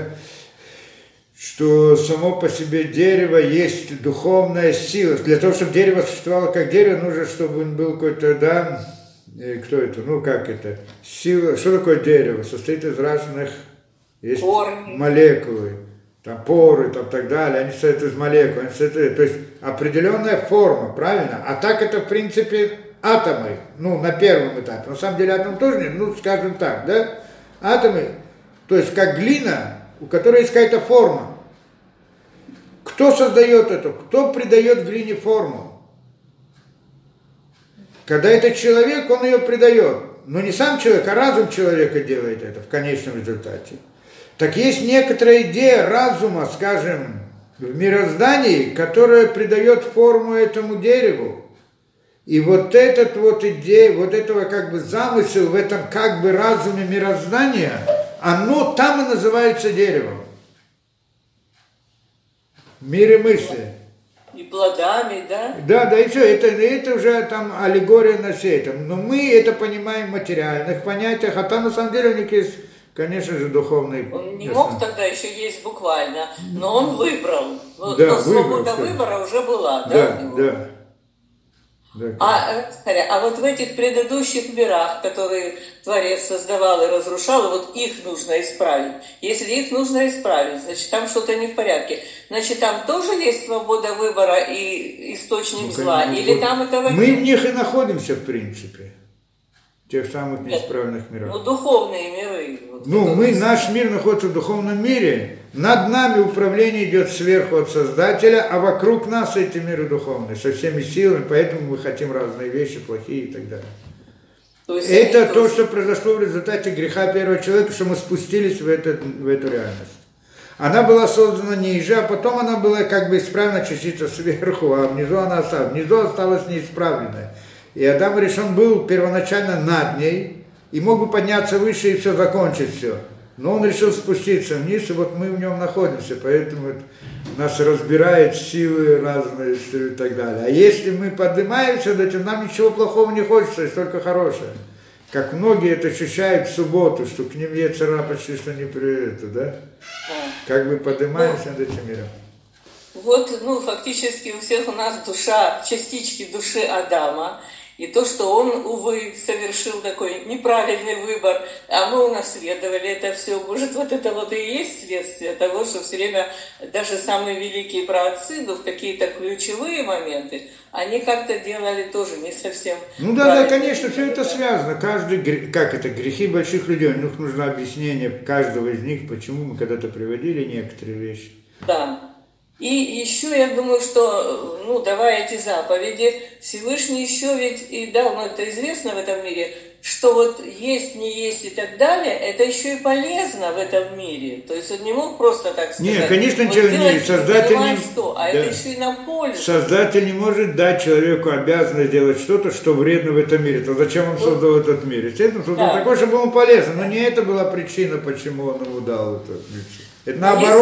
Что само по себе дерево есть духовная сила. Для того, чтобы дерево существовало как дерево, нужно, чтобы он был какой-то, да, кто это, как это, сила, что такое дерево? Состоит из разных, есть молекулы, там поры, там так далее, они состоят из молекул, то есть определенная форма, правильно? А так это, в принципе, атомы, на первом этапе. На самом деле атом тоже нет, скажем так, да, атомы, то есть как глина, у которой есть какая-то форма. Кто создает это? Кто придает глине форму? Когда это человек, он ее придает. Но не сам человек, а разум человека делает это в конечном результате. Так есть некоторая идея разума, скажем, в мироздании, которая придает форму этому дереву. И вот этот вот идея, вот этого как бы замысел в этом как бы разуме мироздания, оно там и называется деревом. В мире мысли. И плодами, да? Да, и все, это уже там аллегория на все это. Но мы это понимаем в материальных понятиях, а там на самом деле у них есть, конечно же, духовные. Он не мог тогда еще есть буквально, но он выбрал. Да, но свобода выбрал, выбора уже была, да? Да. А вот в этих предыдущих мирах, которые Творец создавал и разрушал, вот их нужно исправить. Если их нужно исправить, значит, там что-то не в порядке. Значит, там тоже есть свобода выбора и источник зла? Или там этого мы нет? в них и находимся, в принципе. В тех самых неисправленных мирах. Ну, духовные миры. Вот, наш мир находится в духовном мире. Над нами управление идет сверху от Создателя, а вокруг нас эти миры духовные, со всеми силами, поэтому мы хотим разные вещи, плохие и так далее. То есть это то, что произошло в результате греха первого человека, что мы спустились в эту реальность. Она была создана ниже, а потом она была как бы исправлена частица сверху, а внизу она осталась. Внизу осталась неисправленная. И Адам решен был первоначально над ней, и мог бы подняться выше и все закончить все. Но он решил спуститься вниз, и вот мы в нем находимся, поэтому нас разбирает силы разные и так далее. А если мы поднимаемся, то нам ничего плохого не хочется, есть только хорошее. Как многие это ощущают в субботу, что к ним яцер-ара почти что не приедет, да? Как бы поднимаемся над этим миром. Вот, фактически у всех у нас душа, частички души Адама. И то, что он, увы, совершил такой неправильный выбор, а мы унаследовали это все. Может, вот это вот и есть следствие того, что все время даже самые великие праотцы, в какие-то ключевые моменты, они как-то делали тоже не совсем. Да, конечно, все это связано. Грехи больших людей, у них нужно объяснение каждого из них, почему мы когда-то приводили некоторые вещи. Да. И еще я думаю, что, давая эти заповеди, Всевышний еще ведь и дал, это известно в этом мире, что вот есть, не есть и так далее, это еще и полезно в этом мире. То есть он не мог просто так сказать. Нет, конечно, вот не Создатель не... это еще и нам пользу. Создатель не может дать человеку обязанность делать что-то, что вредно в этом мире. То зачем он создал этот мир? Естественно, создал такой, чтобы он полезен. Но не это была причина, почему он ему дал эту миссию. Это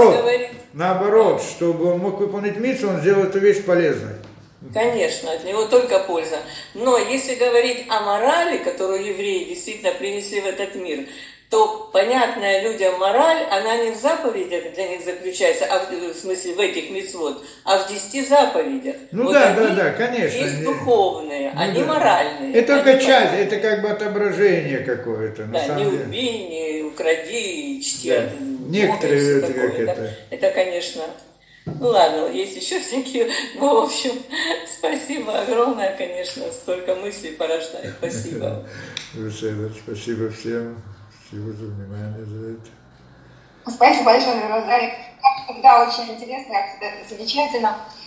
наоборот, чтобы он мог выполнить миссию, он сделал эту вещь полезной. Конечно, от него только польза. Но если говорить о морали, которую евреи действительно принесли в этот мир, то понятная людям мораль, она не в заповедях для них заключается, в смысле в этих мицвот, а в 10 заповедях. Да, конечно. Есть духовные, они моральные. Это только часть, это как бы отображение какое-то. Да, не убей, не укради, чти. Да. Некоторые это как это. Это, конечно... ладно, есть еще всякие, в общем, спасибо огромное, конечно, столько мыслей порождает, спасибо. Спасибо всем, спасибо за внимание, за это. Спасибо большое, Розалик. Всегда очень интересно, замечательно.